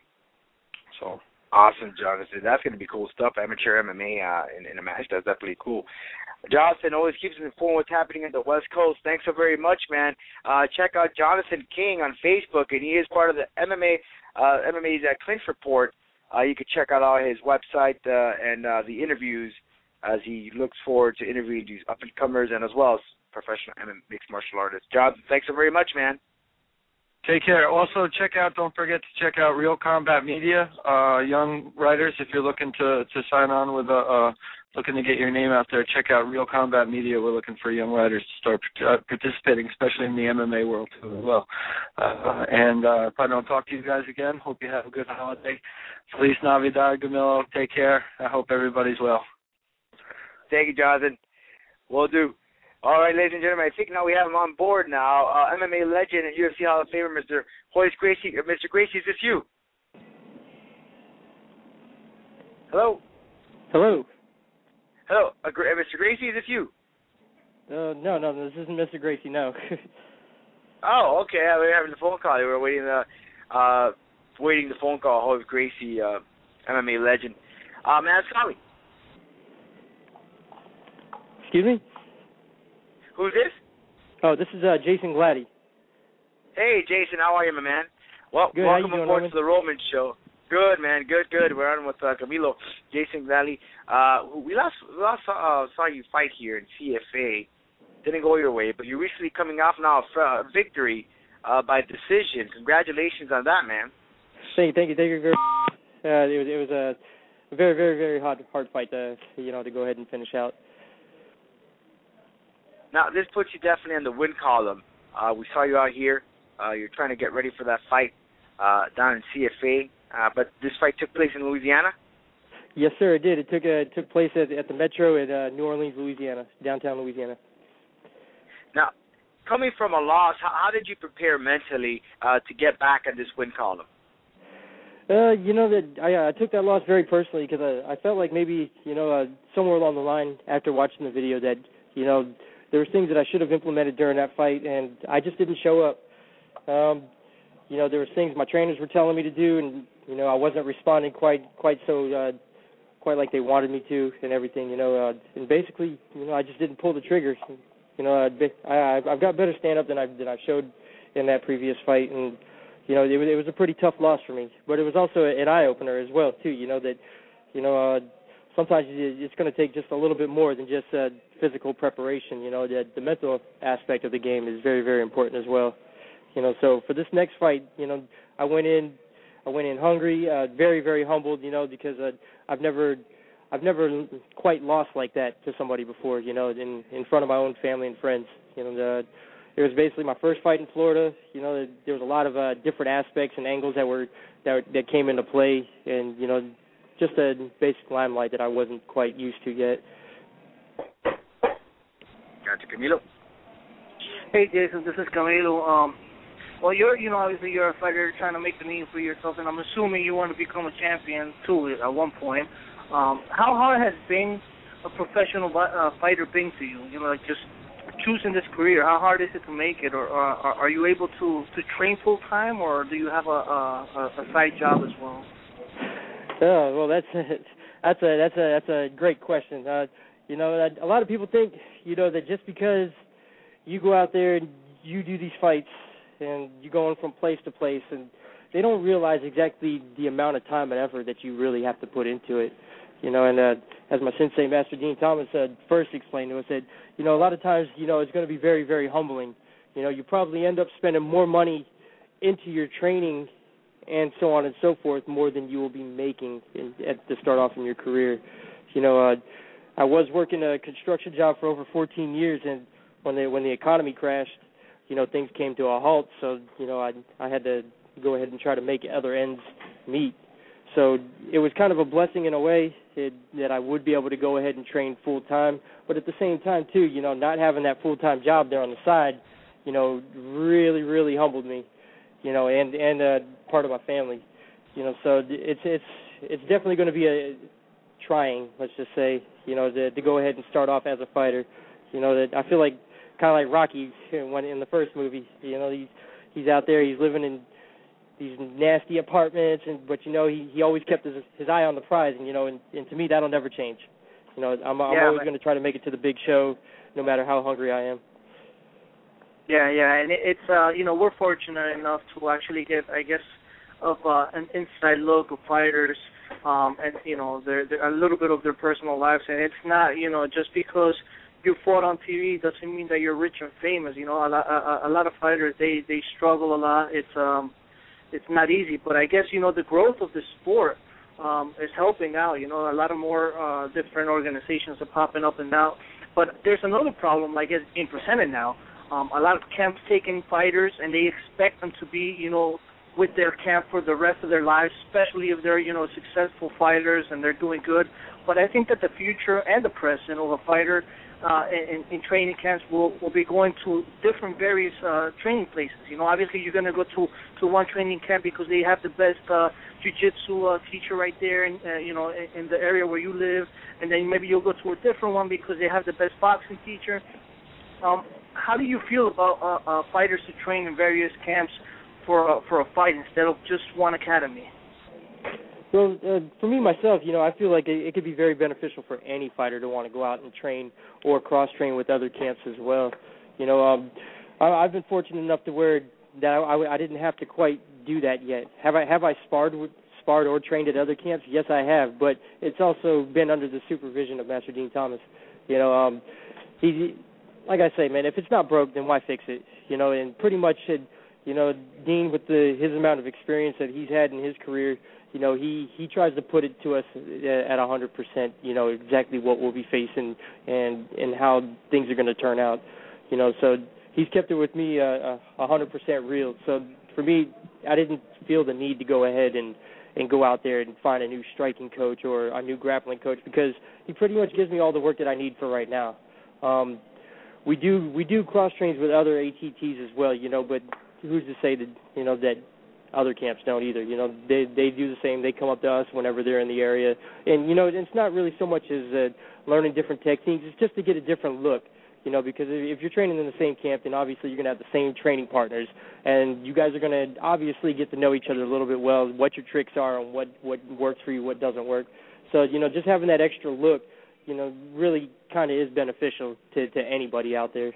So awesome, Jonathan. That's going to be cool stuff. Amateur M M A uh, in, in a match. That's definitely cool. Jonathan always keeps us informed what's happening at the West Coast. Thanks so very much, man. Uh, check out Jonathan King on Facebook, and he is part of the M M A uh, M M A's uh, Clinch Report. Uh, you can check out all his website uh, and uh, the interviews as he looks forward to interviewing these up-and-comers and as well as professional M M A mixed martial artists. Jonathan, thanks so very much, man. Take care. Also, check out, don't forget to check out Real Combat Media, uh, young writers. If you're looking to, to sign on with a, uh, looking to get your name out there, check out Real Combat Media. We're looking for young writers to start uh, participating, especially in the M M A world, too, as well. Uh, and uh, if I don't talk to you guys again, hope you have a good holiday. Feliz Navidad, Camilo. Take care. I hope everybody's well. Thank you, Jonathan. Will do. All right, ladies and gentlemen, I think now we have him on board now. Uh, M M A legend and U F C Hall of Famer, Mister Royce Gracie. Uh, Mister Gracie, is this you? Hello? Hello. Hello, uh, Mister Gracie, is this you? Uh, no, no, this isn't Mister Gracie, no. Oh, okay. We were having the phone call. We were waiting the, uh, waiting the phone call. Royce Gracie, uh, M M A legend. Uh, man, Scotty. Excuse me? Who's this? Oh, this is uh, Jason Gladdy. Hey, Jason, how are you, my man? Well, good. welcome doing, aboard Roman? to the Roman Show. Good, man. Good, good. We're on with uh, Camilo, Jason Gladdy. Uh, we last, we last saw, uh, saw you fight here in C F A. Didn't go your way, but you're recently coming off now a uh, victory uh, by decision. Congratulations on that, man. Thank you, thank you, thank you very much. Uh, it was, it was a very, very, very hard, hard fight to, you know, to go ahead and finish out. Now, this puts you definitely in the win column. Uh, we saw you out here. Uh, you're trying to get ready for that fight uh, down in C F A. Uh, but this fight took place in Louisiana? Yes, sir, it did. It took uh, it took place at, at the Metro at uh, New Orleans, Louisiana, downtown Louisiana. Now, coming from a loss, how, how did you prepare mentally uh, to get back in this win column? Uh, you know, that I, uh, I took that loss very personally because I, I felt like maybe, you know, uh, somewhere along the line after watching the video that, you know, there were things that I should have implemented during that fight, and I just didn't show up. Um, you know, there was things my trainers were telling me to do, and you know, I wasn't responding quite quite so uh, quite like they wanted me to, and everything. You know, uh, and basically, you know, I just didn't pull the trigger. You know, I, I I've got better stand up than I than I showed in that previous fight, and you know, it was it was a pretty tough loss for me. But it was also an eye opener as well too. You know that, you know. Uh, Sometimes it's going to take just a little bit more than just uh, physical preparation. You know, the, the mental aspect of the game is very, very important as well. You know, so for this next fight, you know, I went in, I went in hungry, uh, very, very humbled. You know, because uh, I've never, I've never quite lost like that to somebody before. You know, in in front of my own family and friends. You know, the, it was basically my first fight in Florida. You know, there was a lot of uh, different aspects and angles that were that that came into play, and you know. Just a basic limelight that I wasn't quite used to yet. Gotcha, Camilo. Hey, Jason, this is Camilo. Um, well, you're, you know, obviously you're a fighter trying to make a name for yourself, and I'm assuming you want to become a champion too at one point. Um, how hard has being a professional uh, fighter been to you? You know, like just choosing this career. How hard is it to make it, or, or are you able to, to train full time, or do you have a, a, a side job as well? Oh, well, that's a, that's a that's a that's a great question. Uh, you know, a lot of people think, you know, that just because you go out there and you do these fights and you're going from place to place, and they don't realize exactly the amount of time and effort that you really have to put into it. You know, and uh, as my sensei, Master Dean Thomas, uh, first explained to us, said, you know, a lot of times, you know, it's going to be very, very humbling. You know, you probably end up spending more money into your training and so on and so forth, more than you will be making in, at to start off in your career. You know, uh, I was working a construction job for over fourteen years, and when the when the economy crashed, you know, things came to a halt. So, you know, I I had to go ahead and try to make other ends meet. So it was kind of a blessing in a way it, that I would be able to go ahead and train full time, but at the same time too, you know, not having that full time job there on the side, you know, really really humbled me. You know, and and uh, part of my family, you know, so it's it's it's definitely going to be a trying, let's just say, you know, to, to go ahead and start off as a fighter. You know, that I feel like kind of like Rocky when in the first movie. You know, he's he's out there, he's living in these nasty apartments, and but you know, he he always kept his his eye on the prize, and you know, and, and to me that'll never change. You know, I'm I'm yeah, always going to try to make it to the big show, no matter how hungry I am. Yeah, yeah, and it, it's, uh, you know, we're fortunate enough to actually get, I guess, of uh, an inside look of fighters um, and, you know, their, their, a little bit of their personal lives. And it's not, you know, just because you fought on T V doesn't mean that you're rich and famous. You know, a lot, a, a lot of fighters, they, they struggle a lot. It's um, it's not easy. But I guess, you know, the growth of the sport um, is helping out. You know, a lot of more uh, different organizations are popping up and now. But there's another problem, like it's being presented now. Um, a lot of camps taking fighters, and they expect them to be, you know, with their camp for the rest of their lives, especially if they're, you know, successful fighters and they're doing good. But I think that the future and the present of a fighter uh, in, in training camps will, will be going to different various uh, training places. You know, obviously you're going to go to, to one training camp because they have the best uh, jiu-jitsu uh, teacher right there, in, uh, you know, in, in the area where you live. And then maybe you'll go to a different one because they have the best boxing teacher. Um, how do you feel about uh, uh, fighters who train in various camps for uh, for a fight instead of just one academy? Well, uh, for me myself, you know, I feel like it, it could be very beneficial for any fighter to want to go out and train or cross-train with other camps as well. You know, um, I, I've been fortunate enough to where that I, I, I didn't have to quite do that yet. Have I have I sparred with, sparred or trained at other camps? Yes, I have, but it's also been under the supervision of Master Dean Thomas. You know, um, he. Like I say, man, if it's not broke, then why fix it? You know, and pretty much, it, you know, Dean, with the his amount of experience that he's had in his career, you know, he, he tries to put it to us at one hundred percent, you know, exactly what we'll be facing and, and how things are going to turn out. You know, so he's kept it with me uh, one hundred percent real. So for me, I didn't feel the need to go ahead and, and go out there and find a new striking coach or a new grappling coach because he pretty much gives me all the work that I need for right now. Um, We do we do cross trains with other A T Ts as well, you know. But who's to say that you know that other camps don't either? You know, they they do the same. They come up to us whenever they're in the area, and you know, it's not really so much as uh, learning different techniques. It's just to get a different look. You know, because if you're training in the same camp, then obviously you're going to have the same training partners, and you guys are going to obviously get to know each other a little bit well, what your tricks are and what, what works for you, what doesn't work. So, you know, just having that extra look, you know, really kind of is beneficial to, to anybody out there.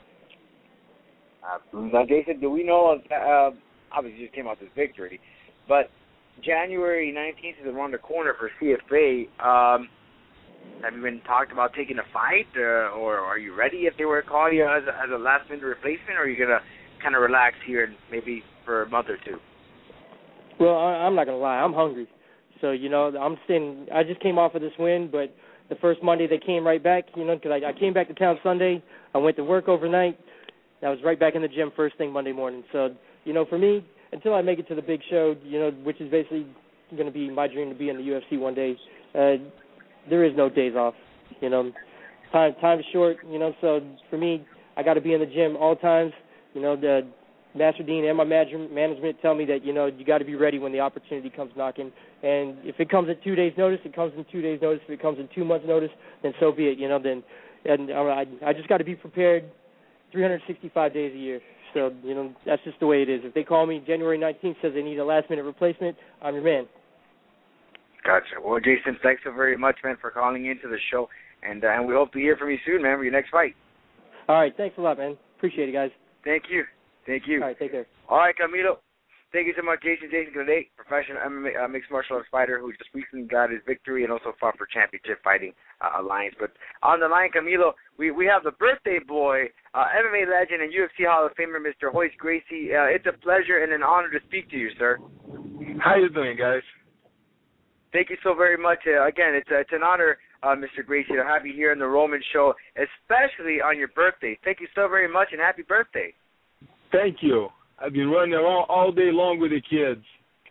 Uh, now, Jason, do we know, uh, obviously you just came out this victory, but January nineteenth is around the corner for C F A. Um, have you been talked about taking a fight, uh, or are you ready if they were to call you as a, as a last-minute replacement, or are you going to kind of relax here and maybe for a month or two? Well, I, I'm not going to lie. I'm hungry. So, you know, I'm staying, I just came off of this win, but the first Monday they came right back, you know, because I, I came back to town Sunday. I went to work overnight. I was right back in the gym first thing Monday morning. So, you know, for me, until I make it to the big show, you know, which is basically going to be my dream to be in the U F C one day, uh, there is no days off. You know, time time's short, you know, so for me, I got to be in the gym all times. You know, the Master Dean and my management management tell me that, you know, you got to be ready when the opportunity comes knocking. And if it comes at two days' notice, it comes in two days' notice. If it comes in two months' notice, then so be it, you know. Then, and I, I just got to be prepared three hundred sixty-five days a year. So, you know, that's just the way it is. If they call me January nineteenth, says they need a last-minute replacement, I'm your man. Gotcha. Well, Jason, thanks so very much, man, for calling into the show. And, uh, and we hope to hear from you soon, man, for your next fight. All right. Thanks a lot, man. Appreciate it, guys. Thank you. Thank you. All right. Take care. All right, Camilo. Thank you so much, Jason. Jason Grenade, professional M M A, uh, mixed martial arts fighter who just recently got his victory and also fought for Championship Fighting uh, Alliance. But on the line, Camilo, we, we have the birthday boy, uh, M M A legend and U F C Hall of Famer, Mister Royce Gracie. Uh, it's a pleasure and an honor to speak to you, sir. How you doing, guys? Thank you so very much. Uh, again, it's, uh, it's an honor, uh, Mister Gracie, to have you here in the Roman Show, especially on your birthday. Thank you so very much, and happy birthday. Thank you. I've been running around all day long with the kids.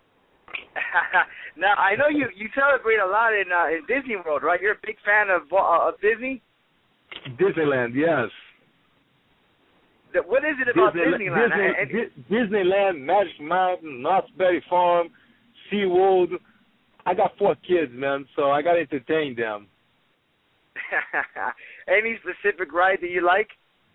Now, I know you, you celebrate a lot in uh, in Disney World, right? You're a big fan of uh, of Disney? Disneyland, yes. The, what is it about Disney, Disneyland? Disney, I, I, Di- Disneyland, Magic Mountain, Knott's Berry Farm, SeaWorld. I got four kids, man, so I got to entertain them. Any specific ride that you like?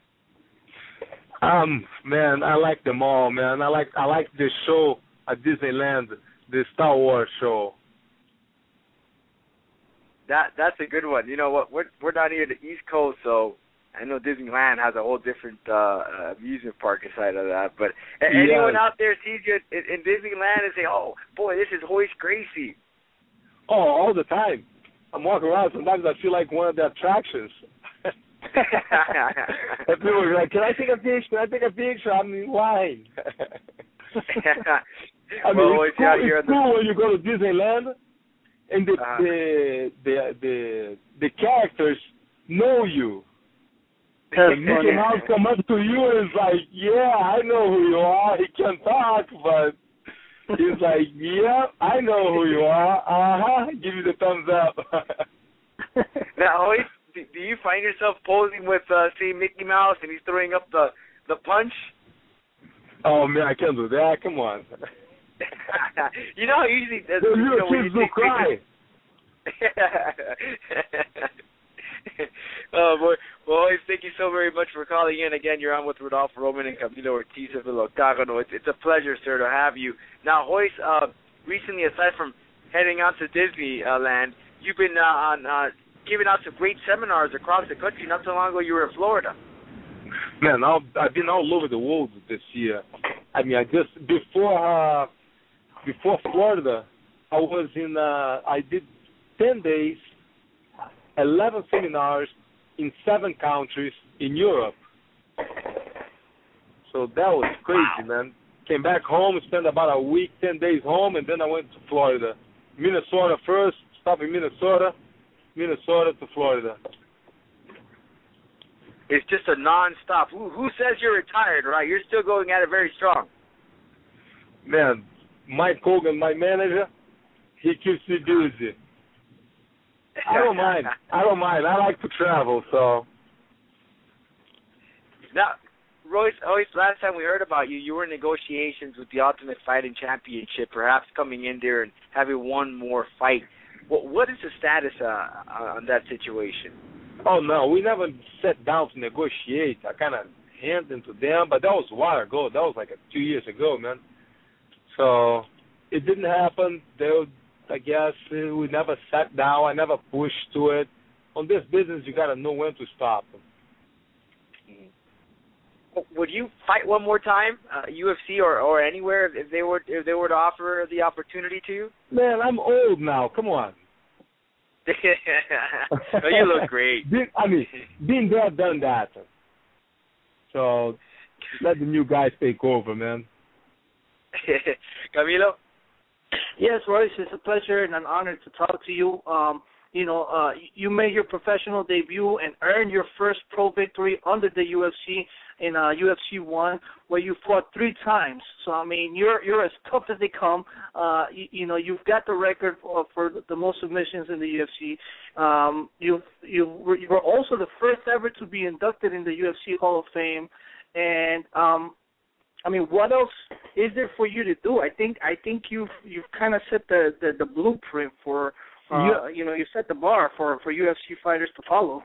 Um, man, I like them all, man. I like I like the show at Disneyland, the Star Wars show. That that's a good one. You know what? We're we're down here the East Coast, so I know Disneyland has a whole different uh, amusement park inside of that. But yes. Anyone out there sees you in, in Disneyland and say, "Oh, boy, this is Royce Gracie." Oh, all the time. I'm walking around. Sometimes I feel like one of the attractions. And people are like, "Can I take a picture? Can I take a picture?" I mean, why? I mean, well, it's cool, yeah, it's cool when you go to Disneyland and the, uh, the the the the characters know you. And Mickey Mouse come up to you and is like, "Yeah, I know who you are." He can talk, but he's like, "Yeah, I know who you are." Uh huh. Give you the thumbs up. Now, always. Do you find yourself posing with, uh, say, Mickey Mouse and he's throwing up the, the punch? Oh, man, I can't do that. Come on. You know, usually... Uh, the you little know, kids will cry. Oh, boy. Well, always thank you so very much for calling in. Again, you're on with Rodolfo Roman and Camilo Ortiz of El Octagono. It's, it's a pleasure, sir, to have you. Now, Royce, uh, recently, aside from heading out to Disneyland, you've been uh, on... Uh, giving out some great seminars across the country. Not so long ago, you were in Florida. Man, I'll, I've been all over the world this year. I mean, I just before uh, before Florida, I was in. Uh, I did ten days, eleven seminars in seven countries in Europe. So that was crazy, wow. Man. Came back home, spent about a week, ten days home, and then I went to Florida, Minnesota first. Stopped in Minnesota. Minnesota to Florida. It's just a non-stop. Who, who says you're retired, right? You're still going at it very strong. Man, Mike Hogan, my manager, he keeps me busy. I don't mind. I don't mind. I like to travel, so. Now, Royce, Royce, last time we heard about you, you were in negotiations with the Ultimate Fighting Championship, perhaps coming in there and having one more fight. What, what is the status uh, on that situation? Oh no, we never sat down to negotiate. I kind of handed to them, but that was a while ago. That was like a, two years ago, man. So it didn't happen. They, I guess uh, we never sat down. I never pushed to it. On this business, you gotta know when to stop. Would you fight one more time, uh, U F C or, or anywhere, if they were if they were to offer the opportunity to you? Man, I'm old now. Come on. No, you look great. I mean, been there, done that. So let the new guys take over, man. Camilo? Yes, Royce, it's a pleasure and an honor to talk to you. Um, you know, uh, you made your professional debut and earned your first pro victory under the U F C in uh, U F C one, where you fought three times. So I mean, you're you're as tough as they come. Uh, you, you know, you've got the record for, for the most submissions in the U F C. Um, you you were, you were also the first ever to be inducted in the U F C Hall of Fame, and um, I mean, what else is there for you to do? I think I think you've you've kind of set the, the, the blueprint for uh, yeah. you know you set the bar for, for U F C fighters to follow.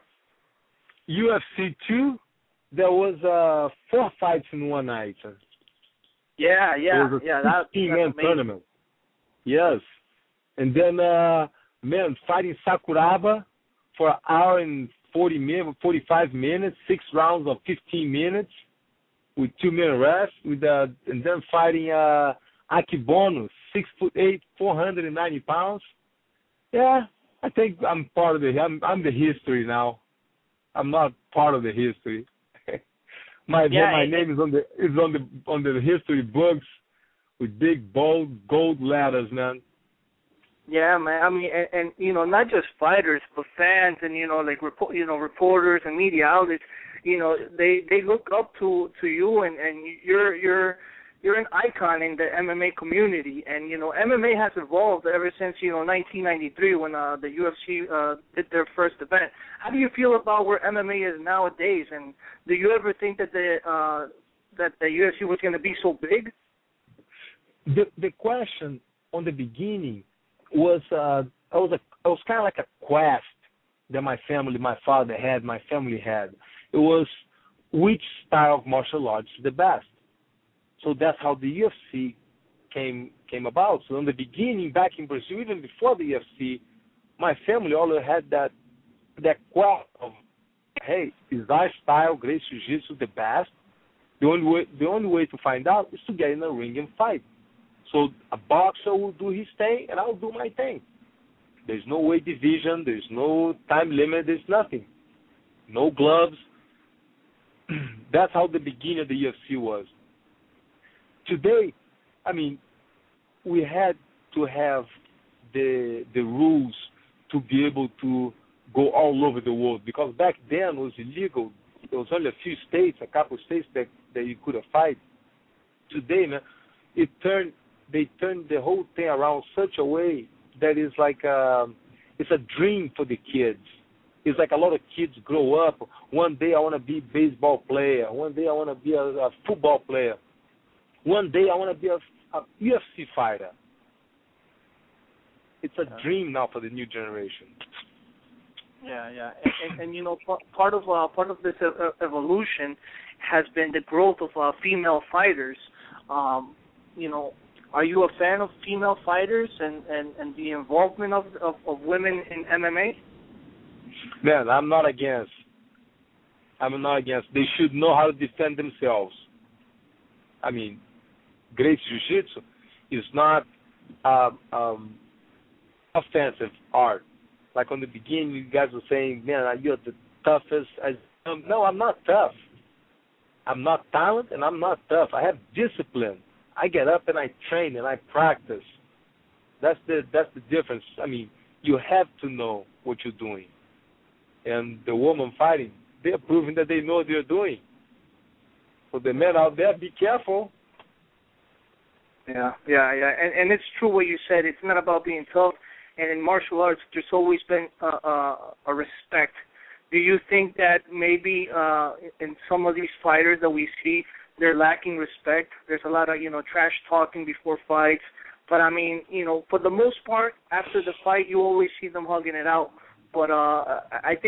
U F C two, there was uh, four fights in one night. Yeah, yeah, it was a yeah. That, fifteen-man tournament. Yes, and then uh, man, fighting Sakuraba for an hour and forty minutes, forty-five minutes, six rounds of fifteen minutes. With two minute rest, with uh, and then fighting uh, Akebono, six foot eight, four hundred and ninety pounds. Yeah, I think I'm part of the. I'm, I'm the history now. I'm not part of the history. my yeah, my it, name is on the is on the on the history books with big bold gold letters, man. Yeah, man. I mean, and, and you know, not just fighters, but fans, and you know, like report, you know, reporters and media outlets. You know, they, they look up to, to you, and, and you're you're you're an icon in the M M A community. And you know, M M A has evolved ever since you know nineteen ninety-three when uh, the U F C uh, did their first event. How do you feel about where M M A is nowadays? And do you ever think that the uh, that the U F C was going to be so big? The the question on the beginning was uh, I was a I was kind of like a quest that my family, my father had, my family had. It was which style of martial arts is the best. So that's how the U F C came came about. So in the beginning, back in Brazil, even before the U F C, my family always had that that quest of, hey, is our style, Gracie Jiu-Jitsu, the best? The only way the only way to find out is to get in a ring and fight. So a boxer will do his thing, and I'll do my thing. There's no weight division. There's no time limit. There's nothing. No gloves. That's how the beginning of the U F C was. Today, I mean, we had to have the the rules to be able to go all over the world, because back then it was illegal. There was only a few states, a couple of states that, that you could fight. Today, man, it turned they turned the whole thing around such a way that is like a, it's a dream for the kids. It's like a lot of kids grow up. One day I want to be a baseball player. One day I want to be a, a football player. One day I want to be a, a U F C fighter. It's a yeah. dream now for the new generation. Yeah, yeah, and, and, and you know, part of uh, part of this evolution has been the growth of uh, female fighters. Um, you know, are you a fan of female fighters and, and, and the involvement of, of, of women in M M A? Man, I'm not against. I'm not against. They should know how to defend themselves. I mean, Gracie Jiu-Jitsu is not uh, um, offensive art. Like on the beginning, you guys were saying, man, you're the toughest. I, um, no, I'm not tough. I'm not talented, and I'm not tough. I have discipline. I get up and I train and I practice. That's the that's the difference. I mean, you have to know what you're doing. And the woman fighting, they're proving that they know what they're doing. So the men out there, be careful. Yeah, yeah, yeah. And, and it's true what you said. It's not about being tough. And in martial arts, there's always been uh, uh, a respect. Do you think that maybe uh, in some of these fighters that we see, they're lacking respect? There's a lot of, you know, trash talking before fights. But, I mean, you know, for the most part, after the fight, you always see them hugging it out. But uh, I think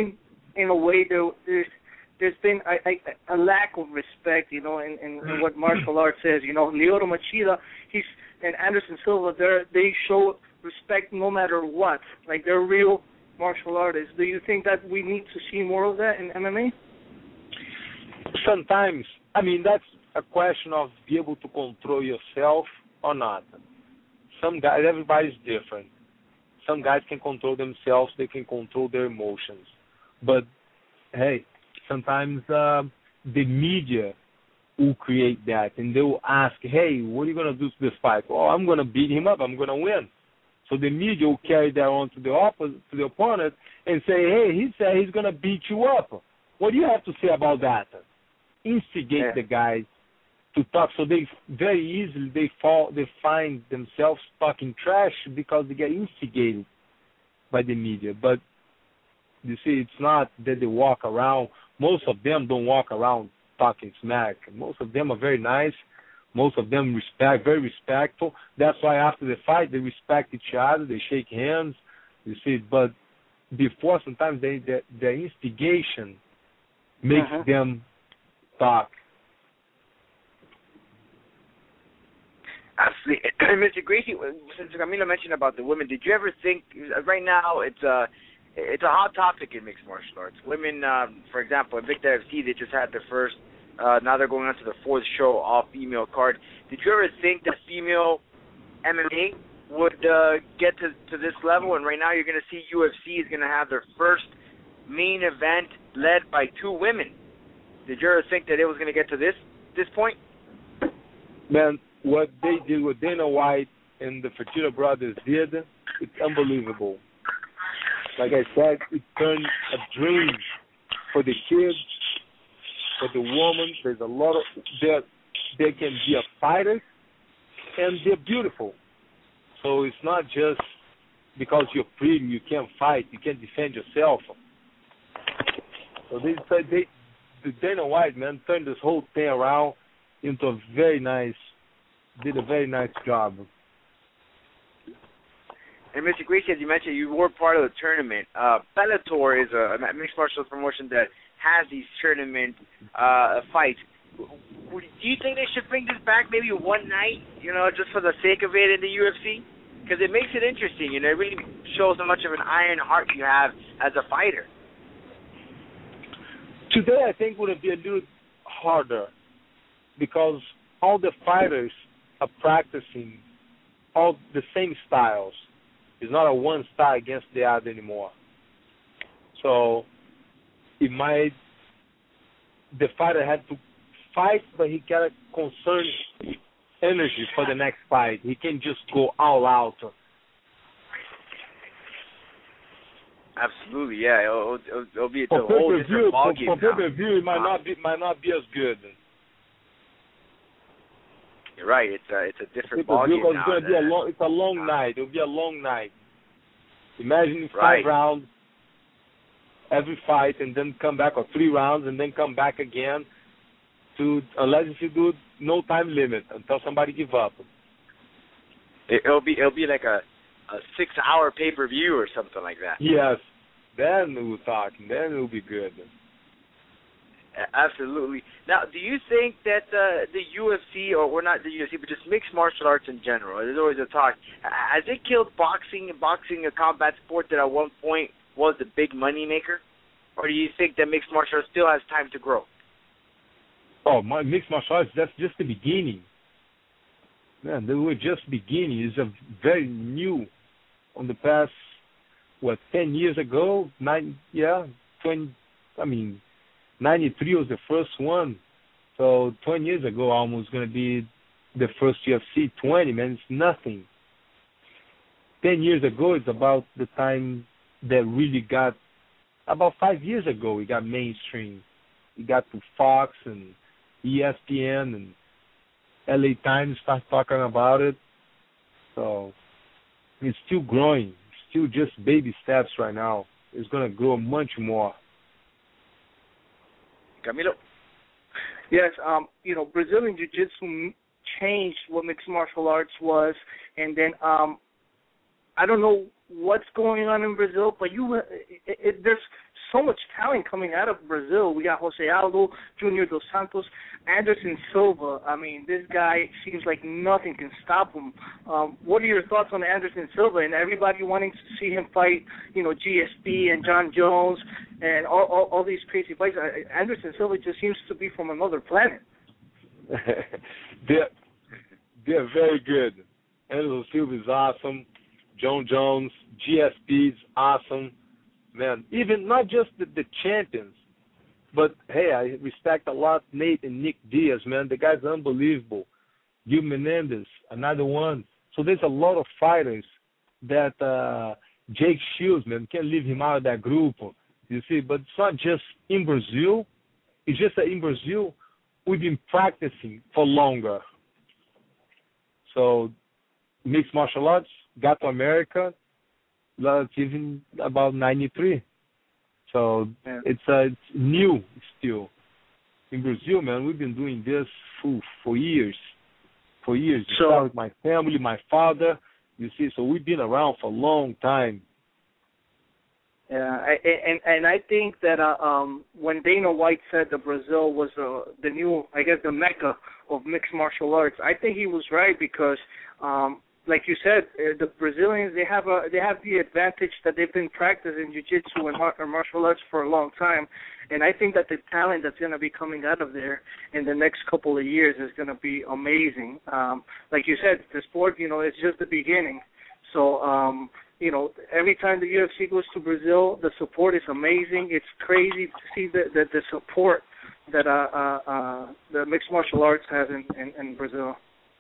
in a way there, there's there's been a, a, a lack of respect, you know, in, in, in what martial arts is. You know, Lyoto Machida, he's and Anderson Silva, they they show respect no matter what. Like they're real martial artists. Do you think that we need to see more of that in M M A? Sometimes, I mean, that's a question of be able to control yourself or not. Some guys, everybody's different. Some guys can control themselves, they can control their emotions. But, hey, sometimes uh, the media will create that, and they will ask, hey, what are you going to do to this fight? Oh, I'm going to beat him up, I'm going to win. So the media will carry that on to the opposite, to the opponent and say, hey, he said he's going to beat you up. What do you have to say about that? Instigate yeah. the guys to talk, so they very easily they fall, they find themselves talking trash because they get instigated by the media. But you see, it's not that they walk around. Most of them don't walk around talking smack. Most of them are very nice. Most of them respect, very respectful. That's why after the fight they respect each other. They shake hands. You see, but before sometimes they the, the instigation makes uh-huh. them talk. Absolutely. Mister Gracie, since Camilo mentioned about the women, did you ever think, right now it's a, it's a hot topic in mixed martial arts. Women, um, for example, Invicta F C, they just had their first, uh, now they're going on to the fourth show off female card. Did you ever think that female M M A would uh, get to, to this level? And right now you're going to see U F C is going to have their first main event led by two women. Did you ever think that it was going to get to this this point? Man, what they did, what Dana White and the Fertitta brothers did, it's unbelievable. Like I said, it turned a dream for the kids, for the woman. There's a lot of, they can be a fighter, and they're beautiful. So it's not just because you're pretty, you can't fight, you can't defend yourself. So they said they, the Dana White, man, turned this whole thing around into a very nice, did a very nice job. And Mister Gracie, as you mentioned, you were part of the tournament. Uh, Bellator is a, a mixed martial arts promotion that has these tournament uh, fights. Do you think they should bring this back maybe one night, you know, just for the sake of it in the U F C? Because it makes it interesting, you know, it really shows how much of an iron heart you have as a fighter. Today, I think, would be a little harder because all the fighters are practicing all the same styles. It's not a one style against the other anymore. So it might, the fighter had to fight, but he got to conserve energy for the next fight. He can't just go all out. Absolutely, yeah. It'll, it'll, it'll be a whole different ballgame now. For pay-per-view, it might uh, not be might not be as good. You're right. It's a it's a different ballgame now. It's going to be a long. It's a long uh, night. It'll be a long night. Imagine five right. rounds every fight, and then come back, or three rounds, and then come back again. To unless if you do no time limit until somebody give up. It, it'll be it'll be like a, a six hour pay per view or something like that. Yes, then we'll talk. Then it'll be good. Absolutely. Now, do you think that uh, the U F C, or we're not the U F C, but just mixed martial arts in general, there's always a talk, has it killed boxing, boxing a combat sport that at one point was the big money maker? Or do you think that mixed martial arts still has time to grow? Oh, my mixed martial arts, that's just the beginning. Man, they were just beginning. It's a very new, on the past, what, ten years ago? Nine, yeah, twenty, I mean, ninety-three was the first one. So twenty years ago almost going to be the first U F C. twenty, man, it's nothing. ten years ago, it's about the time that really got, about five years ago, we got mainstream. We got to Fox and E S P N and L A Times start talking about it. So it's still growing. It's still just baby steps right now. It's going to grow much more. Camilo? Yes, um, you know, Brazilian Jiu-Jitsu changed what mixed martial arts was, and then um, I don't know what's going on in Brazil, but you, it, it, there's so much talent coming out of Brazil. We got Jose Aldo, Junior Dos Santos, Anderson Silva. I mean, this guy seems like nothing can stop him. Um, what are your thoughts on Anderson Silva and everybody wanting to see him fight, you know, G S P and John Jones and all, all, all these crazy fights? Anderson Silva just seems to be from another planet. they're, they're very good. Anderson Silva is awesome. John Jones, G S P's awesome. Man, even not just the, the champions, but, hey, I respect a lot Nate and Nick Diaz, man. The guy's unbelievable. Gil Menendez, another one. So there's a lot of fighters that uh, Jake Shields, man, can't leave him out of that group, you see. But it's not just in Brazil. It's just that in Brazil, we've been practicing for longer. So mixed martial arts got to America even about ninety-three. So yeah. it's uh, it's new still. In Brazil, man, we've been doing this for, for years. For years. So, started with my family, my father, you see. So we've been around for a long time. Yeah, I, and and I think that uh, um, when Dana White said that Brazil was uh, the new, I guess, the mecca of mixed martial arts, I think he was right because, um, like you said, uh, the Brazilians they have a they have the advantage that they've been practicing jiu-jitsu and mar- martial arts for a long time, and I think that the talent that's going to be coming out of there in the next couple of years is going to be amazing. Um, like you said, the sport, you know, it's just the beginning. So. Um, You know, every time the U F C goes to Brazil, the support is amazing. It's crazy to see the the, the support that uh, uh, uh, the mixed martial arts has in, in, in Brazil.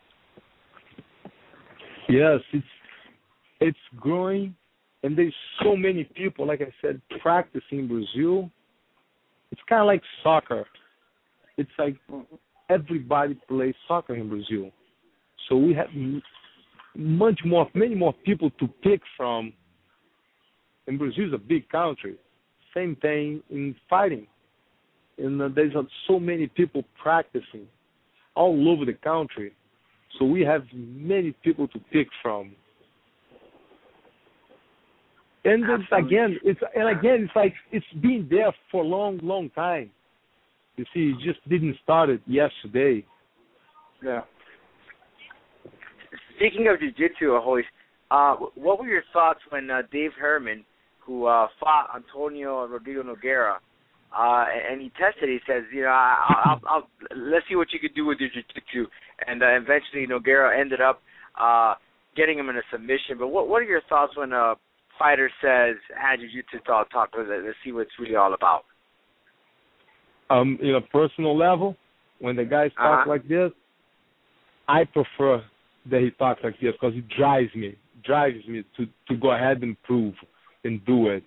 Yes, it's it's growing, and there's so many people, like I said, practicing in Brazil. It's kind of like soccer. It's like everybody plays soccer in Brazil. So we have much more, many more people to pick from. And Brazil is a big country. Same thing in fighting. And uh, there's uh, so many people practicing all over the country. So we have many people to pick from. And it's, again, it's and again, it's like it's been there for a long, long time. You see, it just didn't start it yesterday. Yeah. Speaking of jiu-jitsu, Ahoy, uh, what were your thoughts when uh, Dave Herman, who uh, fought Antonio Rodrigo Nogueira, uh, and he tested, he says, you know, I'll, I'll, I'll, let's see what you could do with your jiu-jitsu. And uh, eventually Nogueira ended up uh, getting him in a submission. But what, what are your thoughts when a fighter says, ah, jiu-jitsu, talk, talk, let's see what it's really all about? Um, in a personal level, when the guys talk uh-huh. like this, I prefer that he talks like this because it drives me, drives me to, to go ahead and prove and do it.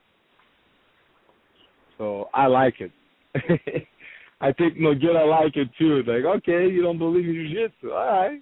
So I like it. I think Nogueira like it too. Like, okay, you don't believe in jiu-jitsu, all right.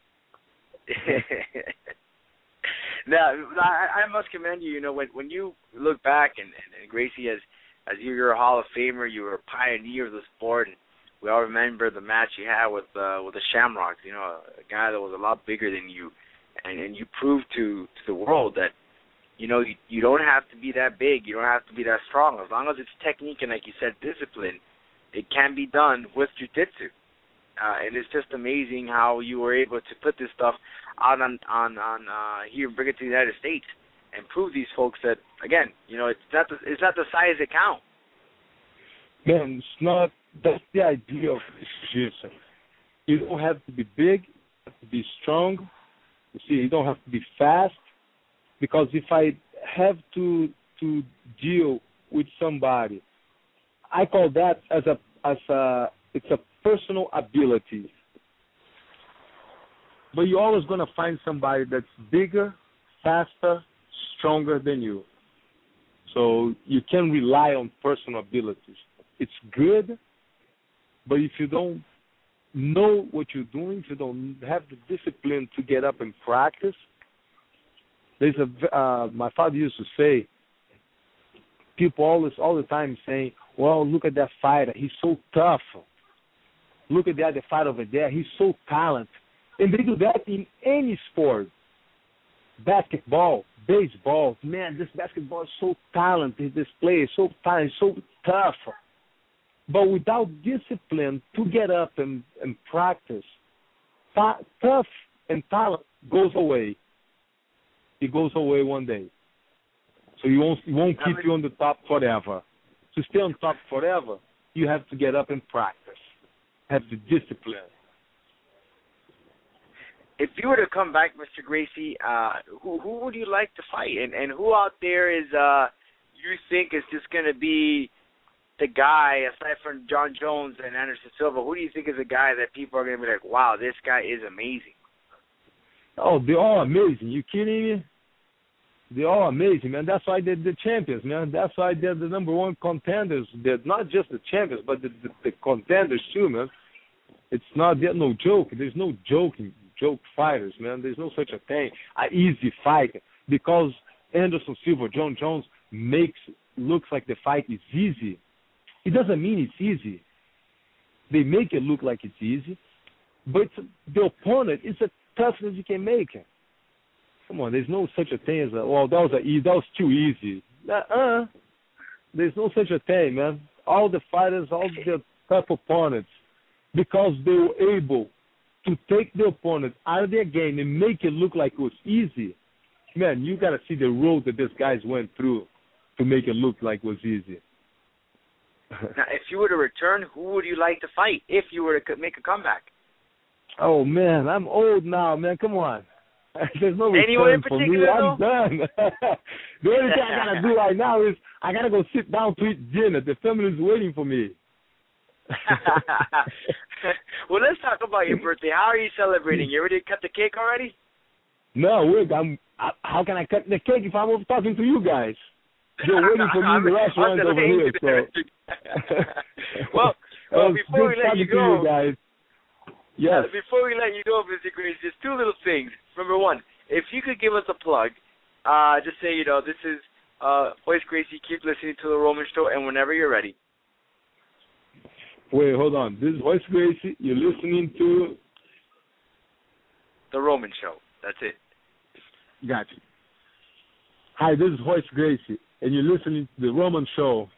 Now, I, I must commend you. You know, when when you look back and, and, and Gracie, as as you're a Hall of Famer, you were a pioneer of the sport. And we all remember the match you had with uh, with the Shamrocks, you know, a guy that was a lot bigger than you, and, and you proved to, to the world that, you know, you, you don't have to be that big, you don't have to be that strong. As long as it's technique and, like you said, discipline, it can be done with jiu-jitsu. Uh, and it's just amazing how you were able to put this stuff out on on, on uh, here, bring it to the United States, and prove these folks that, again, you know, it's not the, it's not the size that counts. Man, it's not. That's the idea of jiu-jitsu. You don't have to be big, you have to be strong. You see, you don't have to be fast. Because if I have to to deal with somebody, I call that as a as a it's a personal ability. But you're always going to find somebody that's bigger, faster, stronger than you. So you can rely on personal abilities. It's good. But if you don't know what you're doing, if you don't have the discipline to get up and practice, there's a. Uh, my father used to say, people always, all the time saying, well, look at that fighter. He's so tough. Look at the other fighter over there. He's so talented. And they do that in any sport. Basketball, baseball, man, this basketball is so talented. This play is so talented, so tough. But without discipline to get up and, and practice, ta- tough and talent goes away. It goes away one day. So you won't, it won't keep you on the top forever. To stay on top forever, you have to get up and practice. Have the discipline. If you were to come back, Mister Gracie, uh, who who would you like to fight? And and who out there is uh you think is just going to be the guy, aside from John Jones and Anderson Silva, who do you think is a guy that people are going to be like, wow, this guy is amazing? Oh, they're all amazing. You kidding me? They're all amazing, man. That's why they're the champions, man. That's why they're the number one contenders. They're not just the champions, but the, the, the contenders too, man. It's not, they're no joke. There's no joking, joke fighters, man. There's no such a thing. An easy fight. Because Anderson Silva, John Jones makes, looks like the fight is easy. It doesn't mean it's easy. They make it look like it's easy, but it's, the opponent is as tough as you can make it. Come on, there's no such a thing as a, well, that was a, that was too easy. Uh-uh. There's no such a thing, man. All the fighters, all the tough opponents, because they were able to take the opponent out of their game and make it look like it was easy. Man, you got to see the road that these guys went through to make it look like it was easy. Now, if you were to return, who would you like to fight if you were to make a comeback? Oh, man, I'm old now, man. Come on. There's no Anyone return in for me. particular, I'm done. The only thing I got to do right now is I got to go sit down to eat dinner. The family is waiting for me. Well, let's talk about your birthday. How are you celebrating? You ready to cut the cake already? No, wait. I'm, I, how can I cut the cake if I'm talking to you guys? They're waiting for me in the restaurant over here. So. well, well before we let you go, you guys. Yes. Uh, before we let you go, Mister Grace, just two little things. Number one, if you could give us a plug, uh, just say, you know, this is uh, Royce Gracie. Keep listening to the Roman Show, and whenever you're ready. Wait, hold on. This is Royce Gracie. You're listening to the Roman Show. That's it. Gotcha. Hi, this is Royce Gracie, and you're listening to the Roman Show.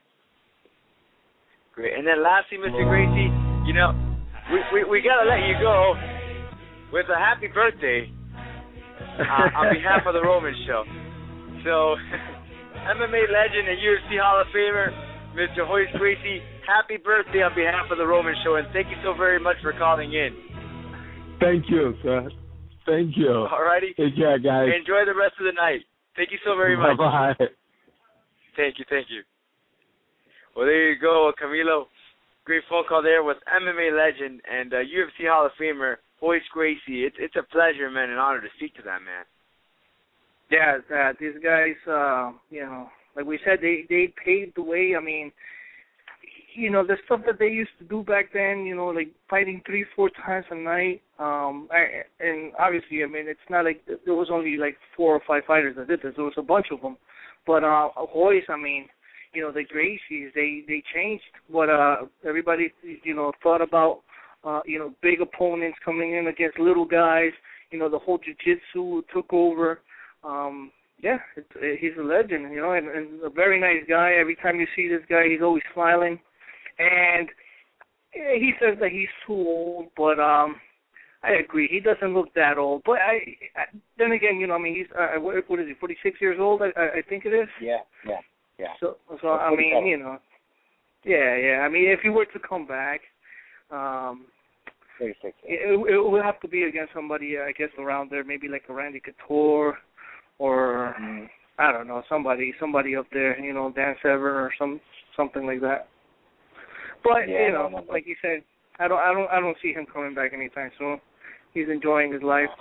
Great. And then lastly, Mister Gracie, you know, we we, we got to let you go with a happy birthday uh, on behalf of the Roman Show. So, M M A legend and U F C Hall of Famer, Mister Royce Gracie, happy birthday on behalf of the Roman Show, and thank you so very much for calling in. Thank you, sir. Thank you. All righty. Take care, guys. Enjoy the rest of the night. Thank you so very much. Bye-bye. Thank you, thank you. Well, there you go, Camilo. Great phone call there with M M A legend and uh, U F C Hall of Famer, Royce Gracie. It's it's a pleasure, man, and honor to speak to that man. Yeah, uh, these guys, uh, you know, like we said, they, they paved the way. I mean, you know, the stuff that they used to do back then, you know, like fighting three, four times a night. Um, I, and obviously, I mean, it's not like there was only like four or five fighters that did this. There was a bunch of them. But uh, Royce, I mean, you know, the Gracies, they, they changed what uh, everybody, you know, thought about, uh, you know, big opponents coming in against little guys. You know, the whole jiu-jitsu took over. Um, yeah, it's, it, he's a legend, you know, and, and a very nice guy. Every time you see this guy, he's always smiling. And yeah, he says that he's too old, but um, I agree. He doesn't look that old. But I, I then again, you know, I mean, he's uh, what, what is he? forty-six years old, I, I think it is. Yeah, yeah, yeah. So, so I mean, you know, yeah, yeah. I mean, if he were to come back, um, thirty-six. It, it would have to be against somebody, I guess, around there, maybe like a Randy Couture, or mm. I don't know, somebody, somebody up there, you know, Dan Severn or some something like that. But yeah, you know, no, no, no. like you said, I don't, I don't, I don't see him coming back anytime soon. He's enjoying his life,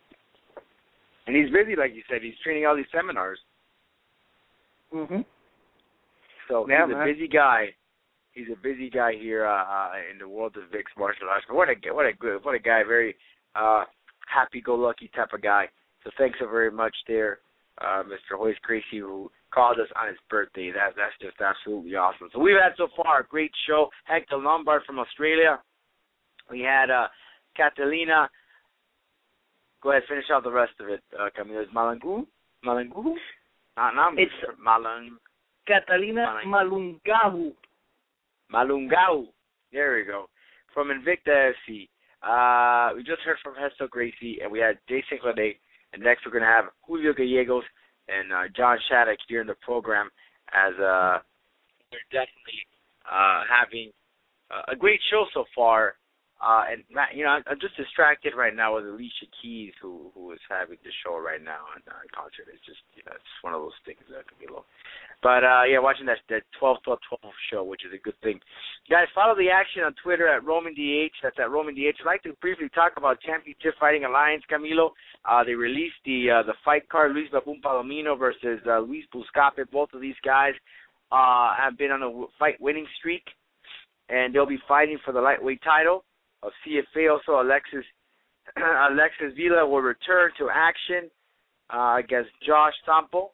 and he's busy, like you said. He's training all these seminars. Mhm. So yeah, he's man. a busy guy. He's a busy guy here uh, uh, in the world of mixed martial arts. But what a what a good what a guy, very uh, happy-go-lucky type of guy. So thanks so very much there, uh, Mister Royce Gracie, who called us on his birthday. That, that's just absolutely awesome. So we've had so far a great show. Hector Lombard from Australia. We had uh, Catalina. Go ahead, finish out the rest of it, uh, Camilo. Malangu? Malungahu? Not, not It's Malung. Catalina Malungahu. Malungahu. There we go. From Invicta F C. Uh, we just heard from Heston Gracie, and we had Jason Claudet. And next we're going to have Julio Gallegos and uh, John Shattuck here in the program as uh, they're definitely uh, having uh, a great show so far. Uh, and, you know, I'm just distracted right now with Alicia Keys, who who is having the show right now in uh, concert. It's just, you know, it's one of those things that can be low. But, uh, yeah, watching that, that twelve twelve twelve show, which is a good thing. Guys, follow the action on Twitter at Roman D H. That's at Roman D H. I'd like to briefly talk about Championship Fighting Alliance, Camilo. Uh, they released the uh, the fight card, Luis Babun Palomino versus uh, Luis Buscape. Both of these guys uh, have been on a fight winning streak, and they'll be fighting for the lightweight title of C F A. Also, Alexis Alexis Villa will return to action uh, against Josh Sampo,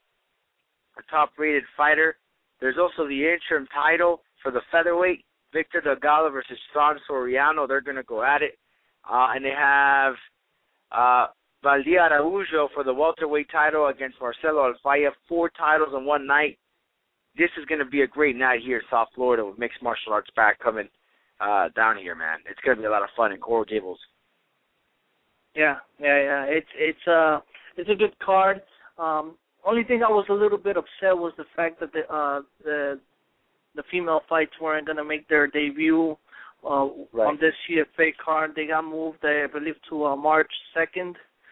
a top-rated fighter. There's also the interim title for the featherweight, Victor Delgado versus Son Soriano. They're going to go at it. Uh, and they have uh, Valdir Araujo for the welterweight title against Marcelo Alfaya. Four titles in one night. This is going to be a great night here in South Florida with mixed martial arts back coming Uh, down here, man. It's gonna be a lot of fun in Coral Gables. Yeah, yeah, yeah. It's it's uh it's a good card. Um, only thing I was a little bit upset was the fact that the uh the the female fights weren't gonna make their debut uh, right. on this C F A card. They got moved, I believe, to uh, March second.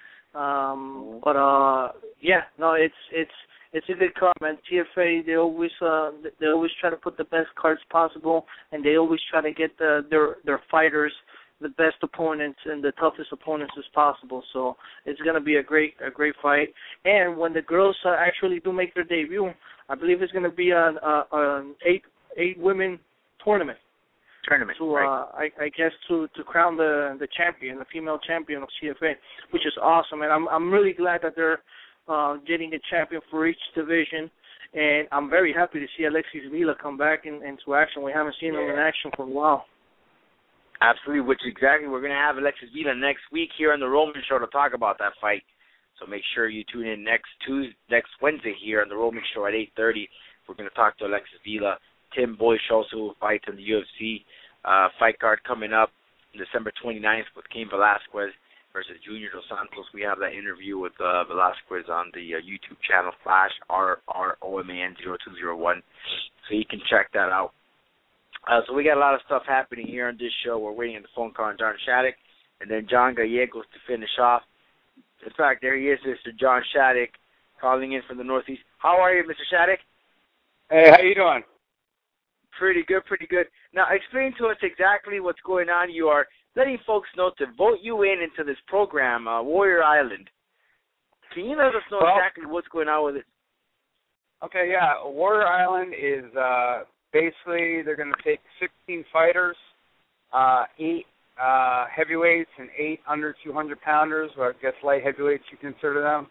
Um, mm-hmm. But uh, yeah, no, it's it's. It's a good card, man. T F A, they always uh, they always try to put the best cards possible, and they always try to get the, their their fighters the best opponents and the toughest opponents as possible. So it's gonna be a great a great fight. And when the girls uh, actually do make their debut, I believe it's gonna be an, uh, an eight eight women tournament. Tournament, to, right. uh, I, I guess to, to crown the the champion, the female champion of C F A, which is awesome. And I'm I'm really glad that they're Uh, getting a champion for each division, and I'm very happy to see Alexis Villa come back in, into action. We haven't seen yeah. him in action for a while. Absolutely, which exactly we're going to have Alexis Villa next week here on the Roman Show to talk about that fight. So make sure you tune in next Tuesday, next Wednesday here on the Roman Show at eight thirty. We're going to talk to Alexis Villa. Tim Boyce also will fight in the U F C uh, fight card coming up December twenty-ninth with Cain Velasquez versus Junior Dos Santos. We have that interview with uh, Velasquez on the uh, YouTube channel, Flash R R O M A N zero two zero one, so you can check that out. Uh, so we got a lot of stuff happening here on this show. We're waiting on the phone call on John Shattuck, and then John Gallegos to finish off. In fact, there he is, Mister John Shattuck, calling in from the Northeast. How are you, Mister Shattuck? Hey, how you doing? Pretty good, pretty good. Now, explain to us exactly what's going on. You are letting folks know to vote you in into this program, uh, Warrior Island. Can you let us know well, exactly what's going on with it? Okay, yeah. Warrior Island is uh, basically they're going to take sixteen fighters, uh, eight uh, heavyweights and eight under two hundred pounders, or I guess light heavyweights you consider them.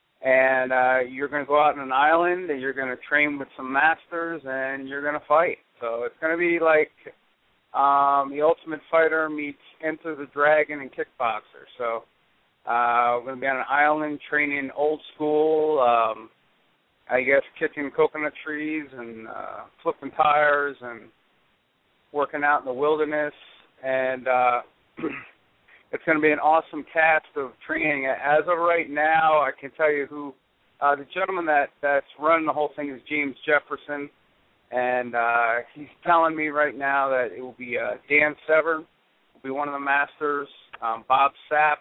And uh, you're going to go out on an island and you're going to train with some masters and you're going to fight. So it's going to be like Um, the Ultimate Fighter meets Enter the Dragon and Kickboxer. So uh, we're going to be on an island training old school, um, I guess kicking coconut trees and uh, flipping tires and working out in the wilderness. And uh, it's going to be an awesome cast of training. As of right now, I can tell you who uh, the gentleman that, that's running the whole thing is James Jefferson. And uh, he's telling me right now that it will be uh, Dan Severn, will be one of the masters, um, Bob Sapp.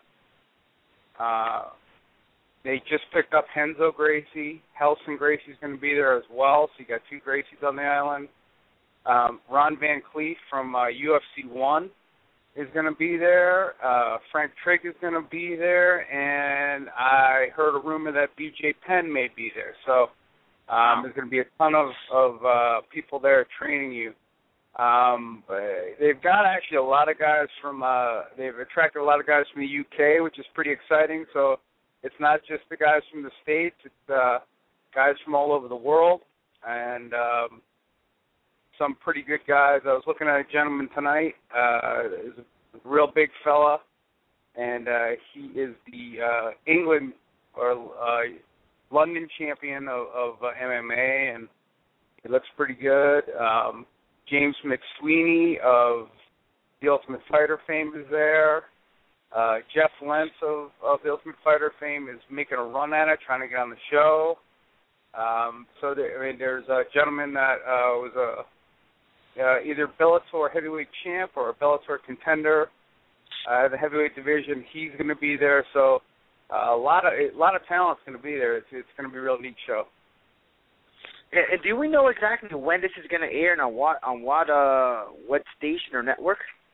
Uh, they just picked up Henzo Gracie. Helson Gracie's going to be there as well, so you got two Gracies on the island. Um, Ron Van Cleef from uh, U F C one is going to be there. Uh, Frank Trigg is going to be there, and I heard a rumor that B J Penn may be there. So Um, there's going to be a ton of, of uh, people there training you. Um, they've got actually a lot of guys from, uh, they've attracted a lot of guys from the U K, which is pretty exciting. So it's not just the guys from the States, it's uh, guys from all over the world, and um, some pretty good guys. I was looking at a gentleman tonight, uh, is a real big fella, and uh, he is the uh, England or uh, London champion of, of uh, M M A, and he looks pretty good. Um, James McSweeney of The Ultimate Fighter fame is there. Uh, Jeff Lentz of, of The Ultimate Fighter fame is making a run at it, trying to get on the show. Um, so there, I mean, there's a gentleman that uh, was a uh, either Bellator heavyweight champ or a Bellator contender. Uh, the heavyweight division, he's going to be there. So uh, a lot of a lot of talent's going to be there. It's it's going to be a real neat show. And do we know exactly when this is going to air and on what on what uh what station or network?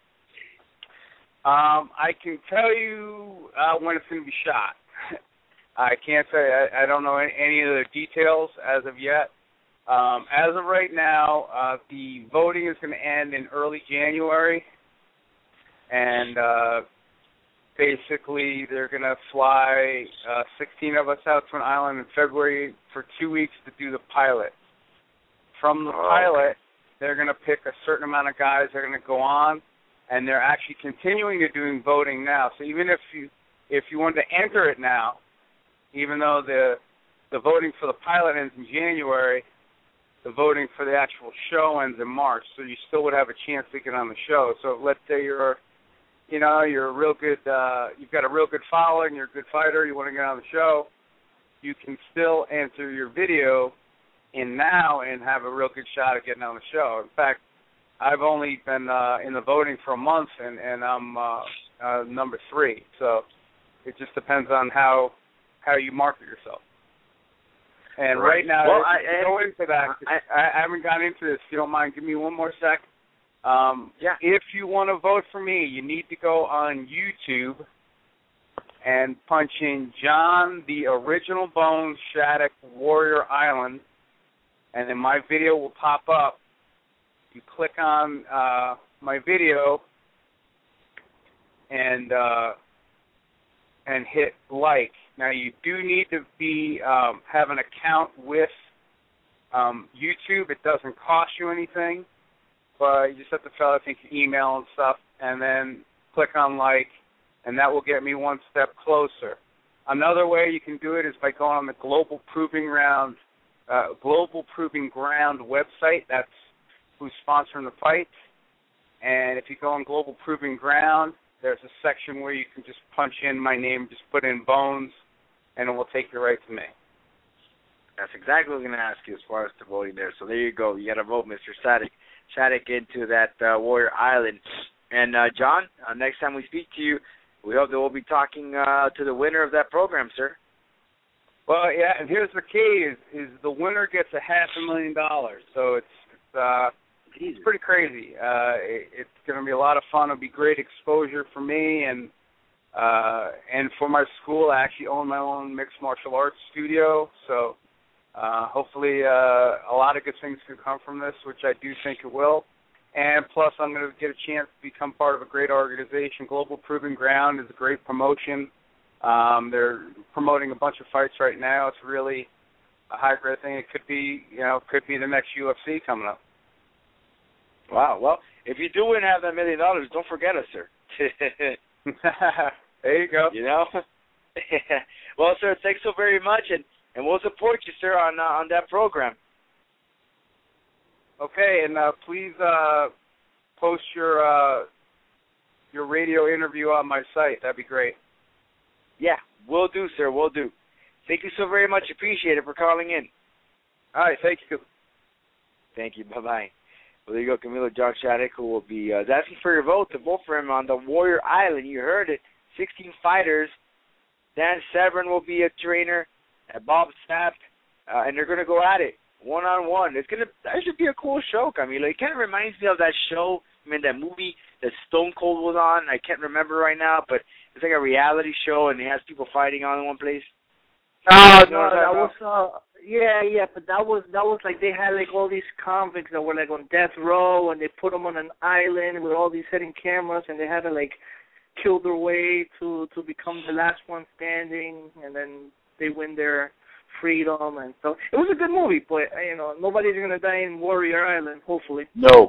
Um, I can tell you uh, when it's going to be shot. I can't say. I, I don't know any, any of the details as of yet. Um, as of right now, uh, the voting is going to end in early January, and uh, basically they're going to fly uh, sixteen of us out to an island in February for two weeks to do the pilot. From the oh, pilot, okay. they're going to pick a certain amount of guys that are going to go on. And they're actually continuing to doing voting now. So even if you if you wanted to enter it now, even though the the voting for the pilot ends in January, the voting for the actual show ends in March. So you still would have a chance to get on the show. So let's say you're, you know, you're a real good, uh, you've got a real good following, you're a good fighter, you want to get on the show, you can still enter your video in now and have a real good shot at getting on the show. In fact, I've only been uh, in the voting for a month, and, and I'm uh, uh, number three. So it just depends on how how you market yourself. And right, right now, well, I, I, go into that. I, I haven't got into this. If you don't mind, give me one more sec. Um, yeah. If you want to vote for me, you need to go on YouTube and punch in John the Original Bones Shattuck Warrior Island, and then my video will pop up. You click on uh, my video and uh, and hit like. Now you do need to be um, have an account with um, YouTube. It doesn't cost you anything, but you just have to fill out I think your email and stuff, and then click on like, and that will get me one step closer. Another way you can do it is by going on the Global Proving Ground uh, Global Proving Ground website. That's who's sponsoring the fight. And if you go on Global Proving Ground, there's a section where you can just punch in my name, just put in Bones, and it will take you right to me. That's exactly what I was going to ask you as far as the voting there. So there you go. You got to vote Mister Shattuck, Shattuck into that uh, Warrior Island. And, uh, John, uh, next time we speak to you, we hope that we'll be talking uh, to the winner of that program, sir. Well, yeah, and here's the key, is, is the winner gets a half a million dollars. So it's, it's uh, It's pretty crazy. Uh, it, it's going to be a lot of fun. It'll be great exposure for me and uh, and for my school. I actually own my own mixed martial arts studio, so uh, hopefully uh, a lot of good things can come from this, which I do think it will. And plus, I'm going to get a chance to become part of a great organization. Global Proving Ground is a great promotion. Um, they're promoting a bunch of fights right now. It's really a high-grade thing. It could be, you know, could be the next U F C coming up. Wow. Well, if you do win half that million dollars, don't forget us, sir. There you go. You know? Well, sir, thanks so very much, and, and we'll support you, sir, on uh, on that program. Okay, and uh, please uh, post your uh, your radio interview on my site. That'd be great. Yeah, we'll do, sir. We'll do. Thank you so very much. Appreciate it for calling in. All right, thank you. Thank you. Bye-bye. Well, there you go, Camilo John Shattuck, who will be uh, asking for your vote to vote for him on the Warrior Island. You heard it. sixteen fighters. Dan Severn will be a trainer, and Bob Sapp, uh, and they're going to go at it one-on-one. It's gonna That should be a cool show, Camilo. It kind of reminds me of that show, I mean, that movie that Stone Cold was on. I can't remember right now, but it's like a reality show, and it has people fighting on in one place. Oh, no, that was, uh, yeah, yeah, but that was, that was like they had like all these convicts that were like on death row, and they put them on an island with all these hidden cameras, and they had to like kill their way to, to become the last one standing, and then they win their freedom, and so it was a good movie, but, you know, nobody's going to die in Warrior Island, hopefully. No.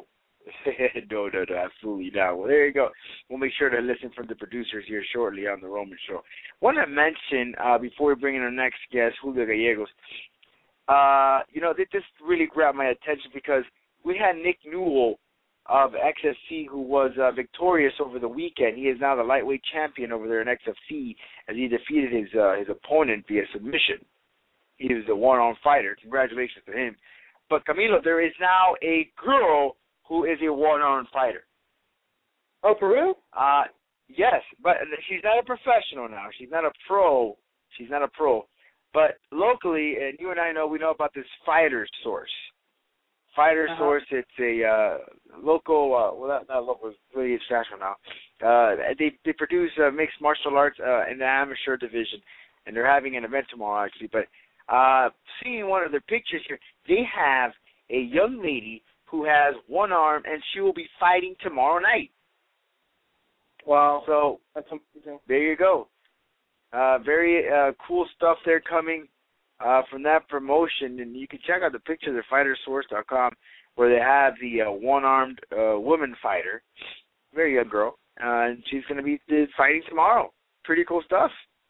no, no, no, absolutely not. Well, there you go. We'll make sure to listen from the producers here shortly on the Roman Show. Want to mention, uh, before we bring in our next guest, Julio Gallegos, uh, you know, this really grabbed my attention because we had Nick Newell of X F C who was uh, victorious over the weekend. He is now the lightweight champion over there in X F C as he defeated his uh, his opponent via submission. He was a one-arm fighter. Congratulations to him. But, Camilo, there is now a girl who is a one-arm fighter. Oh, for real? Uh, yes, but she's not a professional now. She's not a pro. She's not a pro. But locally, and you and I know, we know about this Fighter Source. Fighter uh-huh. Source, it's a uh, local, uh, well, not, not local, it's really international now. Uh, they they produce uh, mixed martial arts uh, in the amateur division, and they're having an event tomorrow, actually. But uh, seeing one of their pictures here, they have a young lady who has one arm, and she will be fighting tomorrow night. Wow. So that's amazing. There you go. Uh, very uh, cool stuff there coming uh, from that promotion, and you can check out the pictures at fighter source dot com where they have the uh, one-armed uh, woman fighter, very young girl, uh, and she's going to be uh, fighting tomorrow. Pretty cool stuff.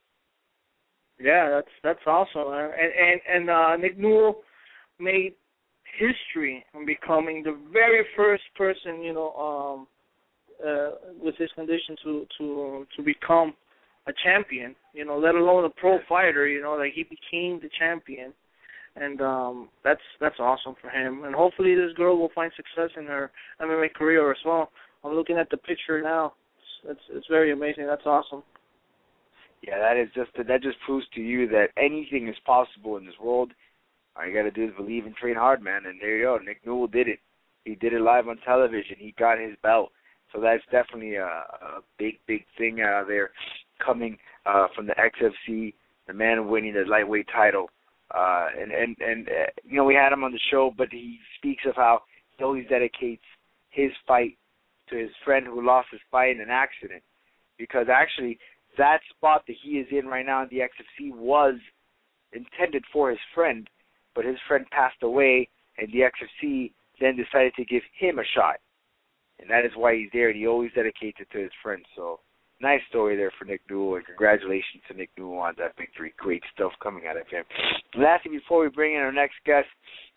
Yeah, that's that's awesome. And and and uh, Nick Newell made history in becoming the very first person, you know, um, uh, with his condition to to to become a champion, you know, let alone a pro fighter, you know, like he became the champion. And um, that's that's awesome for him. And hopefully this girl will find success in her M M A career as well. I'm looking at the picture now. It's it's, it's very amazing. That's awesome. Yeah, that is just that just proves to you that anything is possible in this world. All you got to do is believe and train hard, man. And there you go. Nick Newell did it. He did it live on television. He got his belt. So that's definitely a, a big, big thing out of there coming uh, from the X F C, the man winning the lightweight title. Uh, and, and, and uh, you know, we had him on the show, but he speaks of how he always dedicates his fight to his friend who lost his fight in an accident. Because actually, that spot that he is in right now in the X F C was intended for his friend, but his friend passed away, and the X F C then decided to give him a shot. And that is why he's there, and he always dedicates it to his friend. So, nice story there for Nick Newell, and congratulations to Nick Newell on that victory. Great stuff coming out of him. Lastly, before we bring in our next guest,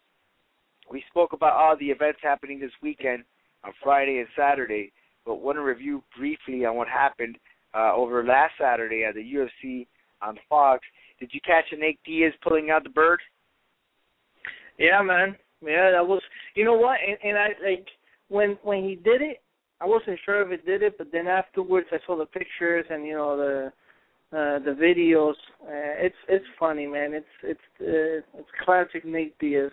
we spoke about all the events happening this weekend on Friday and Saturday, but want to review briefly on what happened uh, over last Saturday at the U F C on Fox. Did you catch Nate Diaz pulling out the bird? Yeah, man. Yeah, that was. You know what? And, and I like when when he did it, I wasn't sure if it did it, but then afterwards I saw the pictures and you know the uh, the videos. Uh, it's it's funny, man. It's it's uh, it's classic Nate Diaz.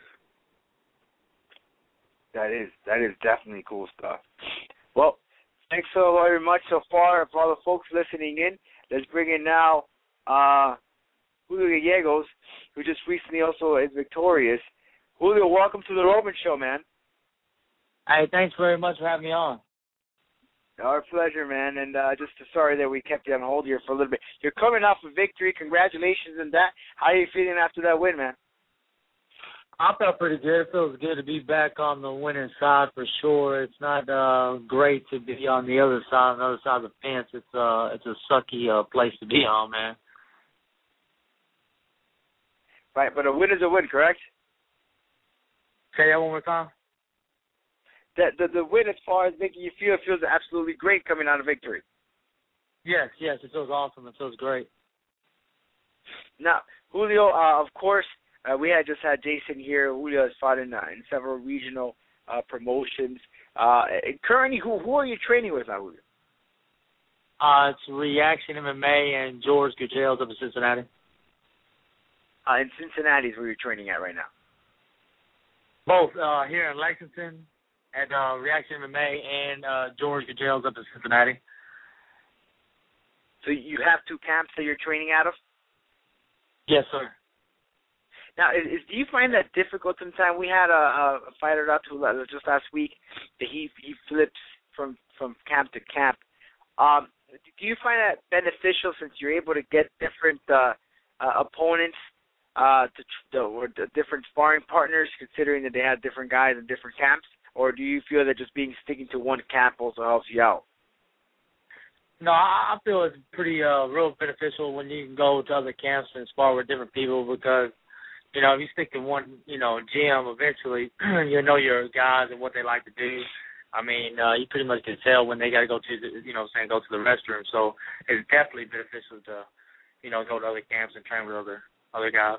That is that is definitely cool stuff. Well, thanks so very much so far for all the folks listening in. Let's bring in now uh, Julio Gallegos, who just recently also is victorious. Julio, welcome to the Roman Show, man. Hey, thanks very much for having me on. Our pleasure, man. And uh, just sorry that we kept you on hold here for a little bit. You're coming off a victory. Congratulations on that. How are you feeling after that win, man? I felt pretty good. It feels good to be back on the winning side for sure. It's not uh, great to be on the other side, on the other side of the fence. It's uh, it's a sucky uh, place to be on, man. Right, but a win is a win, correct? Say that one more time. The, the, the win, as far as making you feel, it feels absolutely great coming out of victory. Yes, yes, it feels awesome. It feels great. Now, Julio, uh, of course, uh, we had just had Jason here. Julio has fought in, uh, in several regional uh, promotions. Uh, currently, who who are you training with now, Julio? Uh, it's Reaction M M A and George Gurgels up in Cincinnati. Uh, in Cincinnati is where you're training at right now. Both uh, here in Lexington at uh, Reaction M M A and uh, George Gurgels up in Cincinnati. So you have two camps that you're training out of? Yes, sir. Now, is, is, do you find that difficult sometimes? We had a, a fighter up to just last week that he he flips from, from camp to camp. Um, do you find that beneficial since you're able to get different uh, uh, opponents uh, to, to, or to different sparring partners, considering that they have different guys in different camps? or do you feel that just being sticking to one camp also helps you out? No, I feel it's pretty uh, real beneficial when you can go to other camps and spar with different people because, you know, if you stick to one, you know, gym, eventually you'll know your guys and what they like to do. I mean, uh, you pretty much can tell when they got to go to, the, you know, saying go to the restroom. So it's definitely beneficial to, you know, go to other camps and train with other other guys.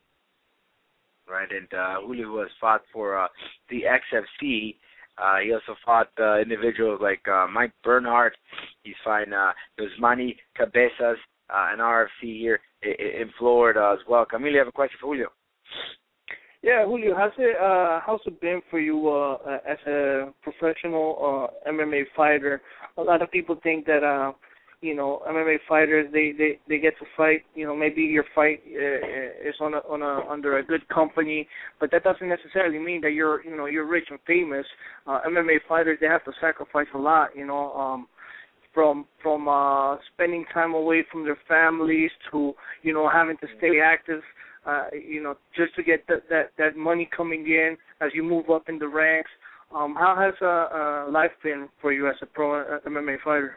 Right, and uh, Julio, who has fought for uh, the X F C, uh, he also fought uh, individuals like uh, Mike Bernhardt. He's fighting uh, Usmani Cabezas, uh, an R F C here in, in Florida as well. Camilo, you have a question for Julio? Yeah, Julio, how's it uh, how's it been for you uh, as a professional uh, M M A fighter? A lot of people think that uh, you know M M A fighters they, they, they get to fight. You know, maybe your fight uh, is on a, on a under a good company, but that doesn't necessarily mean that you're you know you're rich and famous. Uh, M M A fighters they have to sacrifice a lot. You know. Um, From from uh, spending time away from their families to you know having to stay active, uh, you know just to get that, that that money coming in as you move up in the ranks. Um, how has uh, uh, life been for you as a pro uh, M M A fighter?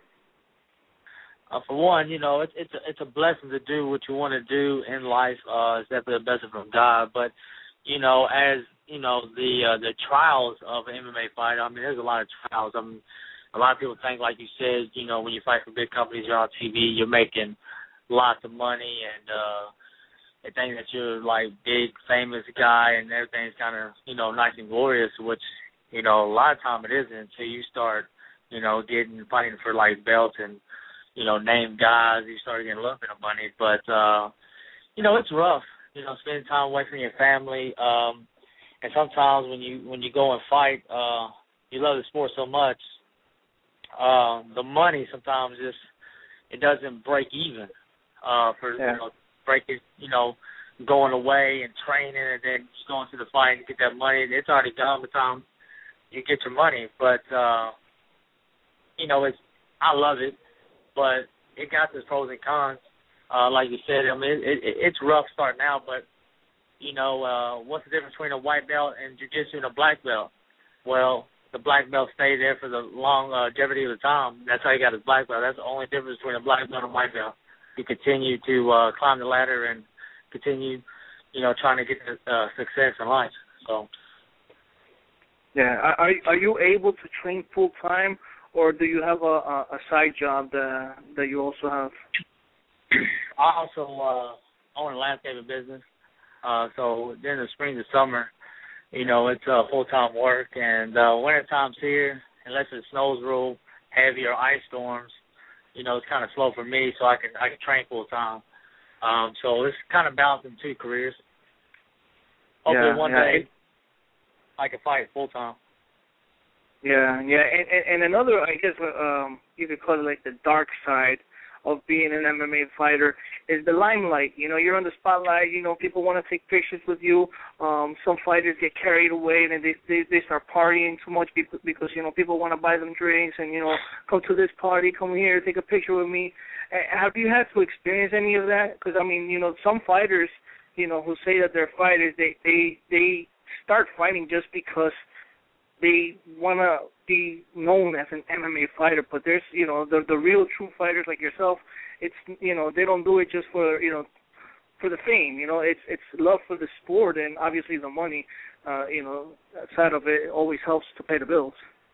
Uh, for one, you know it's it's a, it's a blessing to do what you want to do in life. Uh, it's definitely a blessing from God. But you know, as you know the uh, the trials of an M M A fighter. I mean, there's a lot of trials. I mean. A lot of people think, like you said, you know, when you fight for big companies, you're on T V, you're making lots of money, and uh, they think that you're like big, famous guy, and everything's kind of, you know, nice and glorious. Which, you know, a lot of time it isn't until you start, you know, getting fighting for like belts and, you know, named guys. You start getting a little bit of money, but uh, you know, it's rough. You know, spending time away from your family, um, and sometimes when you when you go and fight, uh, you love the sport so much. Uh, the money sometimes just it doesn't break even uh, for yeah. you know break it you know going away and training and then just going to the fight and get that money. It's already gone by the time you get your money. But uh, you know it's I love it, but it got its pros and cons. Uh, like you said, I mean it, it, it's rough starting out, but you know uh, what's the difference between a white belt and jiu-jitsu and a black belt? Well, the black belt stayed there for the long longevity of the time. That's how he got his black belt. That's the only difference between a black belt and a white belt. You continue to uh, climb the ladder and continue, you know, trying to get to, uh, success in life. So. Yeah. Are are you able to train full time, or do you have a, a side job that that you also have? I also uh, own a landscaping business. Uh, so during the spring to summer. You know, it's uh, full-time work, and uh, winter time's here, unless it snows real heavy or ice storms, you know, it's kind of slow for me, so I can I can train full-time. Um, so it's kind of balancing two careers. Hopefully yeah, one yeah. day I can fight full-time. Yeah, yeah, and, and, and another, I guess, um, you could call it like the dark side of being an M M A fighter is the limelight. You know, you're on the spotlight. You know, people want to take pictures with you. Um, some fighters get carried away and they they, they start partying too much because, because you know people want to buy them drinks and you know come to this party, come here, take a picture with me. Have you had to experience any of that? Because I mean, you know, some fighters, you know, who say that they're fighters, they they they start fighting just because they want to be known as an M M A fighter, but there's, you know, the the real true fighters like yourself, it's, you know, they don't do it just for, you know, for the fame, you know, it's it's love for the sport and obviously the money, uh, you know, that side of it always helps to pay the bills.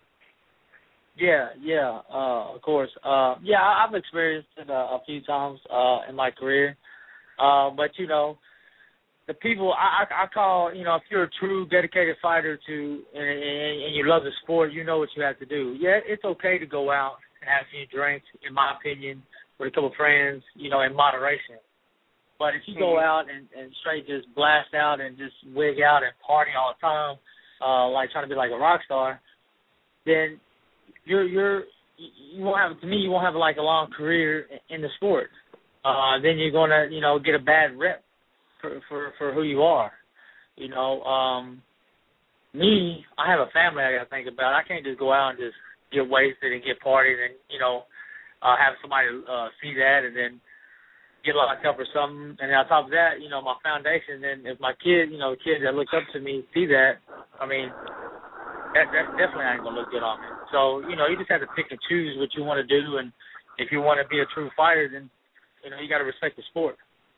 Yeah, yeah, uh, of course. Uh, yeah, I've experienced it uh, a few times uh, in my career, uh, but, you know, the people I, I call, you know, if you're a true dedicated fighter to and, and you love the sport, you know what you have to do. Yeah, it's okay to go out and have a few drinks, in my opinion, with a couple of friends, you know, in moderation. But if you go out and, and straight just blast out and just wig out and party all the time, uh, like trying to be like a rock star, then you're you're you won't have to me you won't have like a long career in the sport. Uh, then you're gonna you know get a bad rep. For, for for who you are, you know. Um, me, I have a family I got to think about. I can't just go out and just get wasted and get partied and you know uh, have somebody uh, see that and then get locked up or something. And on top of that, you know, my foundation. Then if my kid, you know, kids that look up to me see that, I mean, that that definitely ain't gonna look good on me. So you know, you just have to pick and choose what you want to do, and if you want to be a true fighter, then you know you got to respect the sport.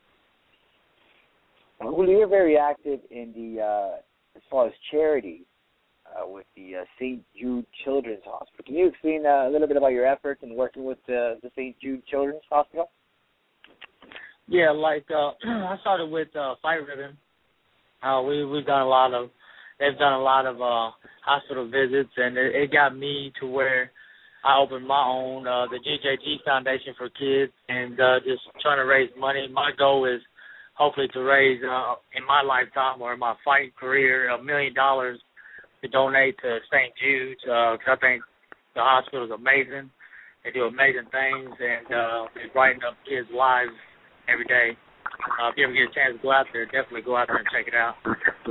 Well, you're very active in the uh, as far as charity uh, with the uh, Saint Jude Children's Hospital. Can you explain uh, a little bit about your efforts in working with the, the Saint Jude Children's Hospital? Yeah, like uh, I started with uh, Fight Ribbon. Uh, we we've done a lot of they've done a lot of uh, hospital visits, and it, it got me to where I opened my own uh, the G J G Foundation for Kids, and uh, just trying to raise money. My goal is hopefully to raise, uh, in my lifetime or in my fighting career, a million dollars to donate to Saint Jude's, because uh, I think the hospital is amazing. They do amazing things, and uh, they're brightening up kids' lives every day. Uh, if you ever get a chance to go out there, definitely go out there and check it out.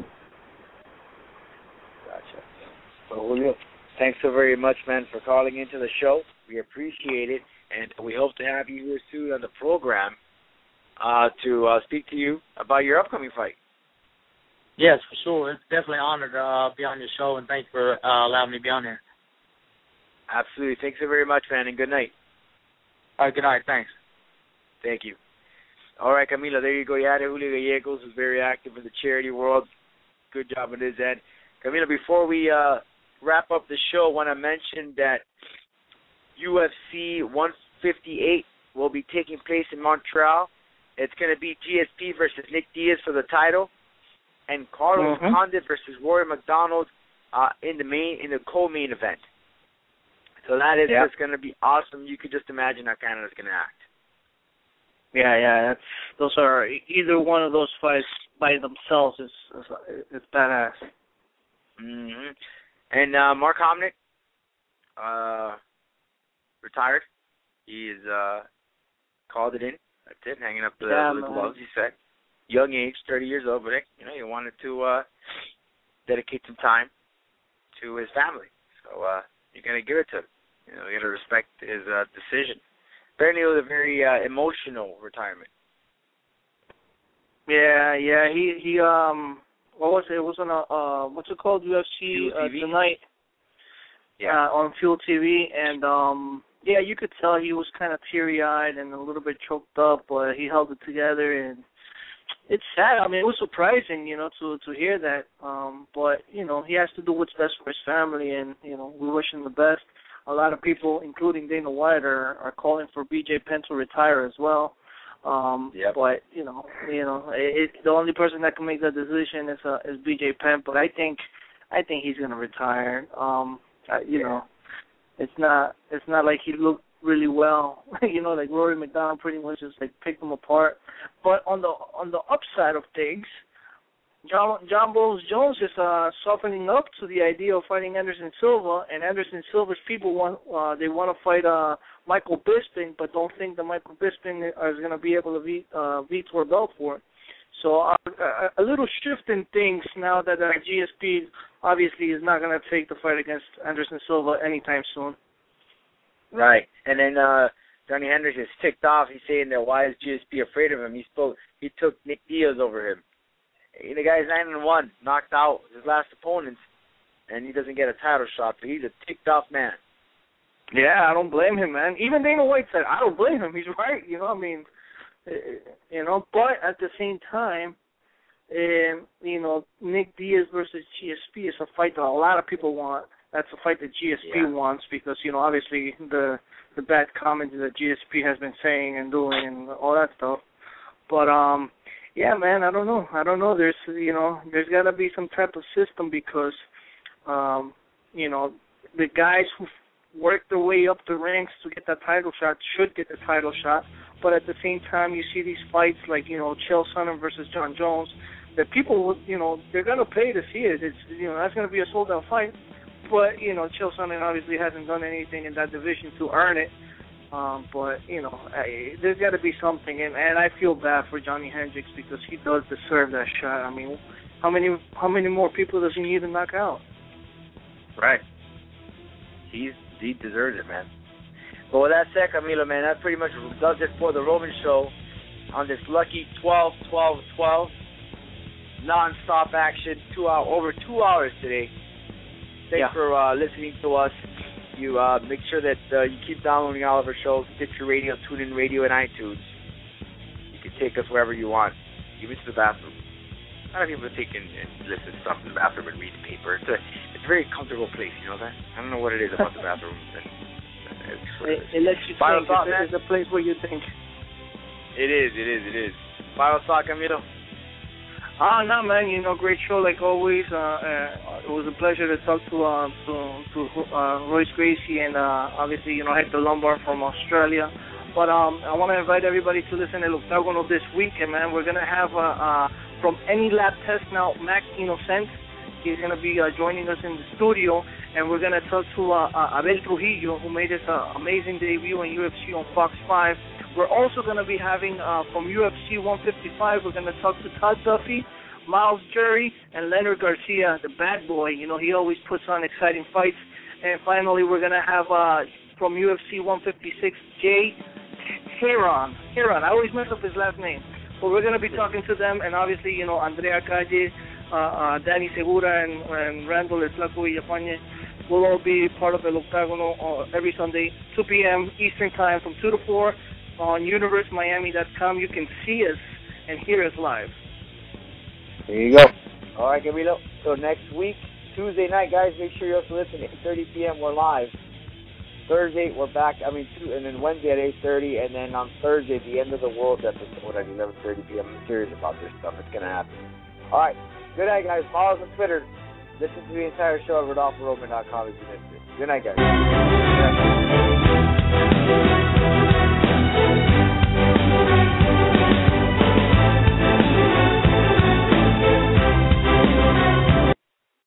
Gotcha. Well, Julio, thanks so very much, man, for calling into the show. We appreciate it, and we hope to have you here soon on the program. Uh, to uh, speak to you about your upcoming fight. Yes, for sure. It's definitely an honor to uh, be on your show, and thanks for uh, allowing me to be on here. Absolutely. Thanks so very much, man, and good night. All right, good night. Thanks. Thank you. All right, Camilo, there you go. You had it. Julio Gallegos was very active in the charity world. Good job on his end. Camilo, before we uh, wrap up the show, I want to mention that U F C one fifty-eight will be taking place in Montreal. It's going to be G S P versus Nick Diaz for the title, and Carlos mm-hmm. Condit versus Rory McDonald uh, in the main in the co-main event. So that is yep. just going to be awesome. You could just imagine how Canada's going to act. Yeah, yeah, that's those are either one of those fights by themselves is is, is badass. Mm-hmm. And uh, Mark Hominick, uh, retired. He's uh, called it in. That's it, hanging up the, yeah, the gloves, he said. Young age, thirty years old, but, you know, he wanted to uh, dedicate some time to his family. So uh, you're going to give it to him. You know, you got to respect his uh, decision. Apparently it was a very uh, emotional retirement. Yeah, yeah, he, he um, what was it? It was on a, uh, what's it called, U F C uh, tonight yeah. uh, on Fuel T V, and, um, yeah, you could tell he was kind of teary-eyed and a little bit choked up, but he held it together, and it's sad. I mean, it was surprising, you know, to to hear that. Um, but, you know, he has to do what's best for his family, and, you know, we wish him the best. A lot of people, including Dana White, are, are calling for B J Penn to retire as well. Um, yep. But, you know, you know, it, it, the only person that can make that decision is uh, is B J Penn, but I think I think he's going to retire. Um, uh, you yeah. know. It's not. It's not like he looked really well, you know. Like Rory McDonald pretty much just like picked him apart. But on the on the upside of things, John John Bones Jones is uh, softening up to the idea of fighting Anderson Silva, and Anderson Silva's people want uh, they want to fight uh, Michael Bisping, but don't think that Michael Bisping is going to be able to beat uh, Vitor Belfort. So uh, a, a little shift in things now that uh, G S P obviously is not going to take the fight against Anderson Silva anytime soon. Right. And then uh, Johnny Hendricks is ticked off. He's saying that why is G S P afraid of him? He spoke. He took Nick Diaz over him. The guy's nine and one, knocked out his last opponents, and he doesn't get a title shot. So he's a ticked off man. Yeah, I don't blame him, man. Even Dana White said, I don't blame him. He's right. You know, I mean, you know, but at the same time, um, you know, Nick Diaz versus G S P is a fight that a lot of people want. That's a fight that G S P yeah. wants because, you know, obviously the the bad comments that G S P has been saying and doing and all that stuff. But, um, yeah, man, I don't know. I don't know. There's, you know, there's got to be some type of system because, um, you know, the guys who work their way up the ranks to get that title shot should get the title shot. But at the same time, you see these fights like, you know, Chael Sonnen versus John Jones, that people, you know, they're going to pay to see it. It's, you know, that's going to be a sold-out fight. But, you know, Chael Sonnen obviously hasn't done anything in that division to earn it. Um, but, you know, I, there's got to be something. And, and I feel bad for Johnny Hendricks because he does deserve that shot. I mean, how many how many more people does he need to knock out? Right. He's He deserves it, man. But with that said, Camilo, man, that pretty much does it for the Roman Show on this lucky twelve twelve twelve non-stop action, two hour, over two hours today. Thanks Yeah. for uh, listening to us. You uh, make sure that uh, you keep downloading all of our shows, Stitcher Radio, TuneIn Radio, and iTunes. You can take us wherever you want, even to the bathroom. A lot of people take and, and listen to stuff in the bathroom and read the paper. It's a, it's a very comfortable place, you know that? I don't know what it is about the bathroom. But it's what It, it, it lets you Final think. thought, It's, man? it's a place where you think. it is, it is, it is. Final thought, Camilo? Ah, no, man. You know, great show like always. Uh, uh, it was a pleasure to talk to uh, to to uh, Royce Gracie and uh, obviously, you know, Hector Lombard from Australia. But um, I want to invite everybody to listen to El Octágono this weekend, man. We're gonna have uh, uh, from Any Lab Test now, Mac Innocent. He's gonna be uh, joining us in the studio, and we're gonna talk to uh, uh, Abel Trujillo, who made his uh, amazing debut in U F C on Fox five. We're also going to be having, uh, from U F C one fifty-five, we're going to talk to Todd Duffy, Miles Jury, and Leonard Garcia, the bad boy. You know, he always puts on exciting fights. And finally, we're going to have, uh, from U F C one fifty-six, Jay Heron. Heron, I always mess up his last name. But we're going to be talking to them, and obviously, you know, Andrea Calle, uh, uh, Danny Segura, and, and Randall Eslaco Villafañe will all be part of El Octágono uh, every Sunday, two p.m. Eastern Time from two to four. On universe miami dot com, you can see us and hear us live. There you go. All right, Camilo. So next week, Tuesday night, guys, make sure you also listen. eight thirty p.m. we're live. Thursday, we're back. I mean, two, and then Wednesday at eight thirty, and then on Thursday, the End of the World episode at eleven thirty p.m. I'm serious about this stuff. It's going to happen. All right. Good night, guys. Follow us on Twitter. Listen to the entire show at rodolfo roman dot com if you missed it. Good night, guys. Good night.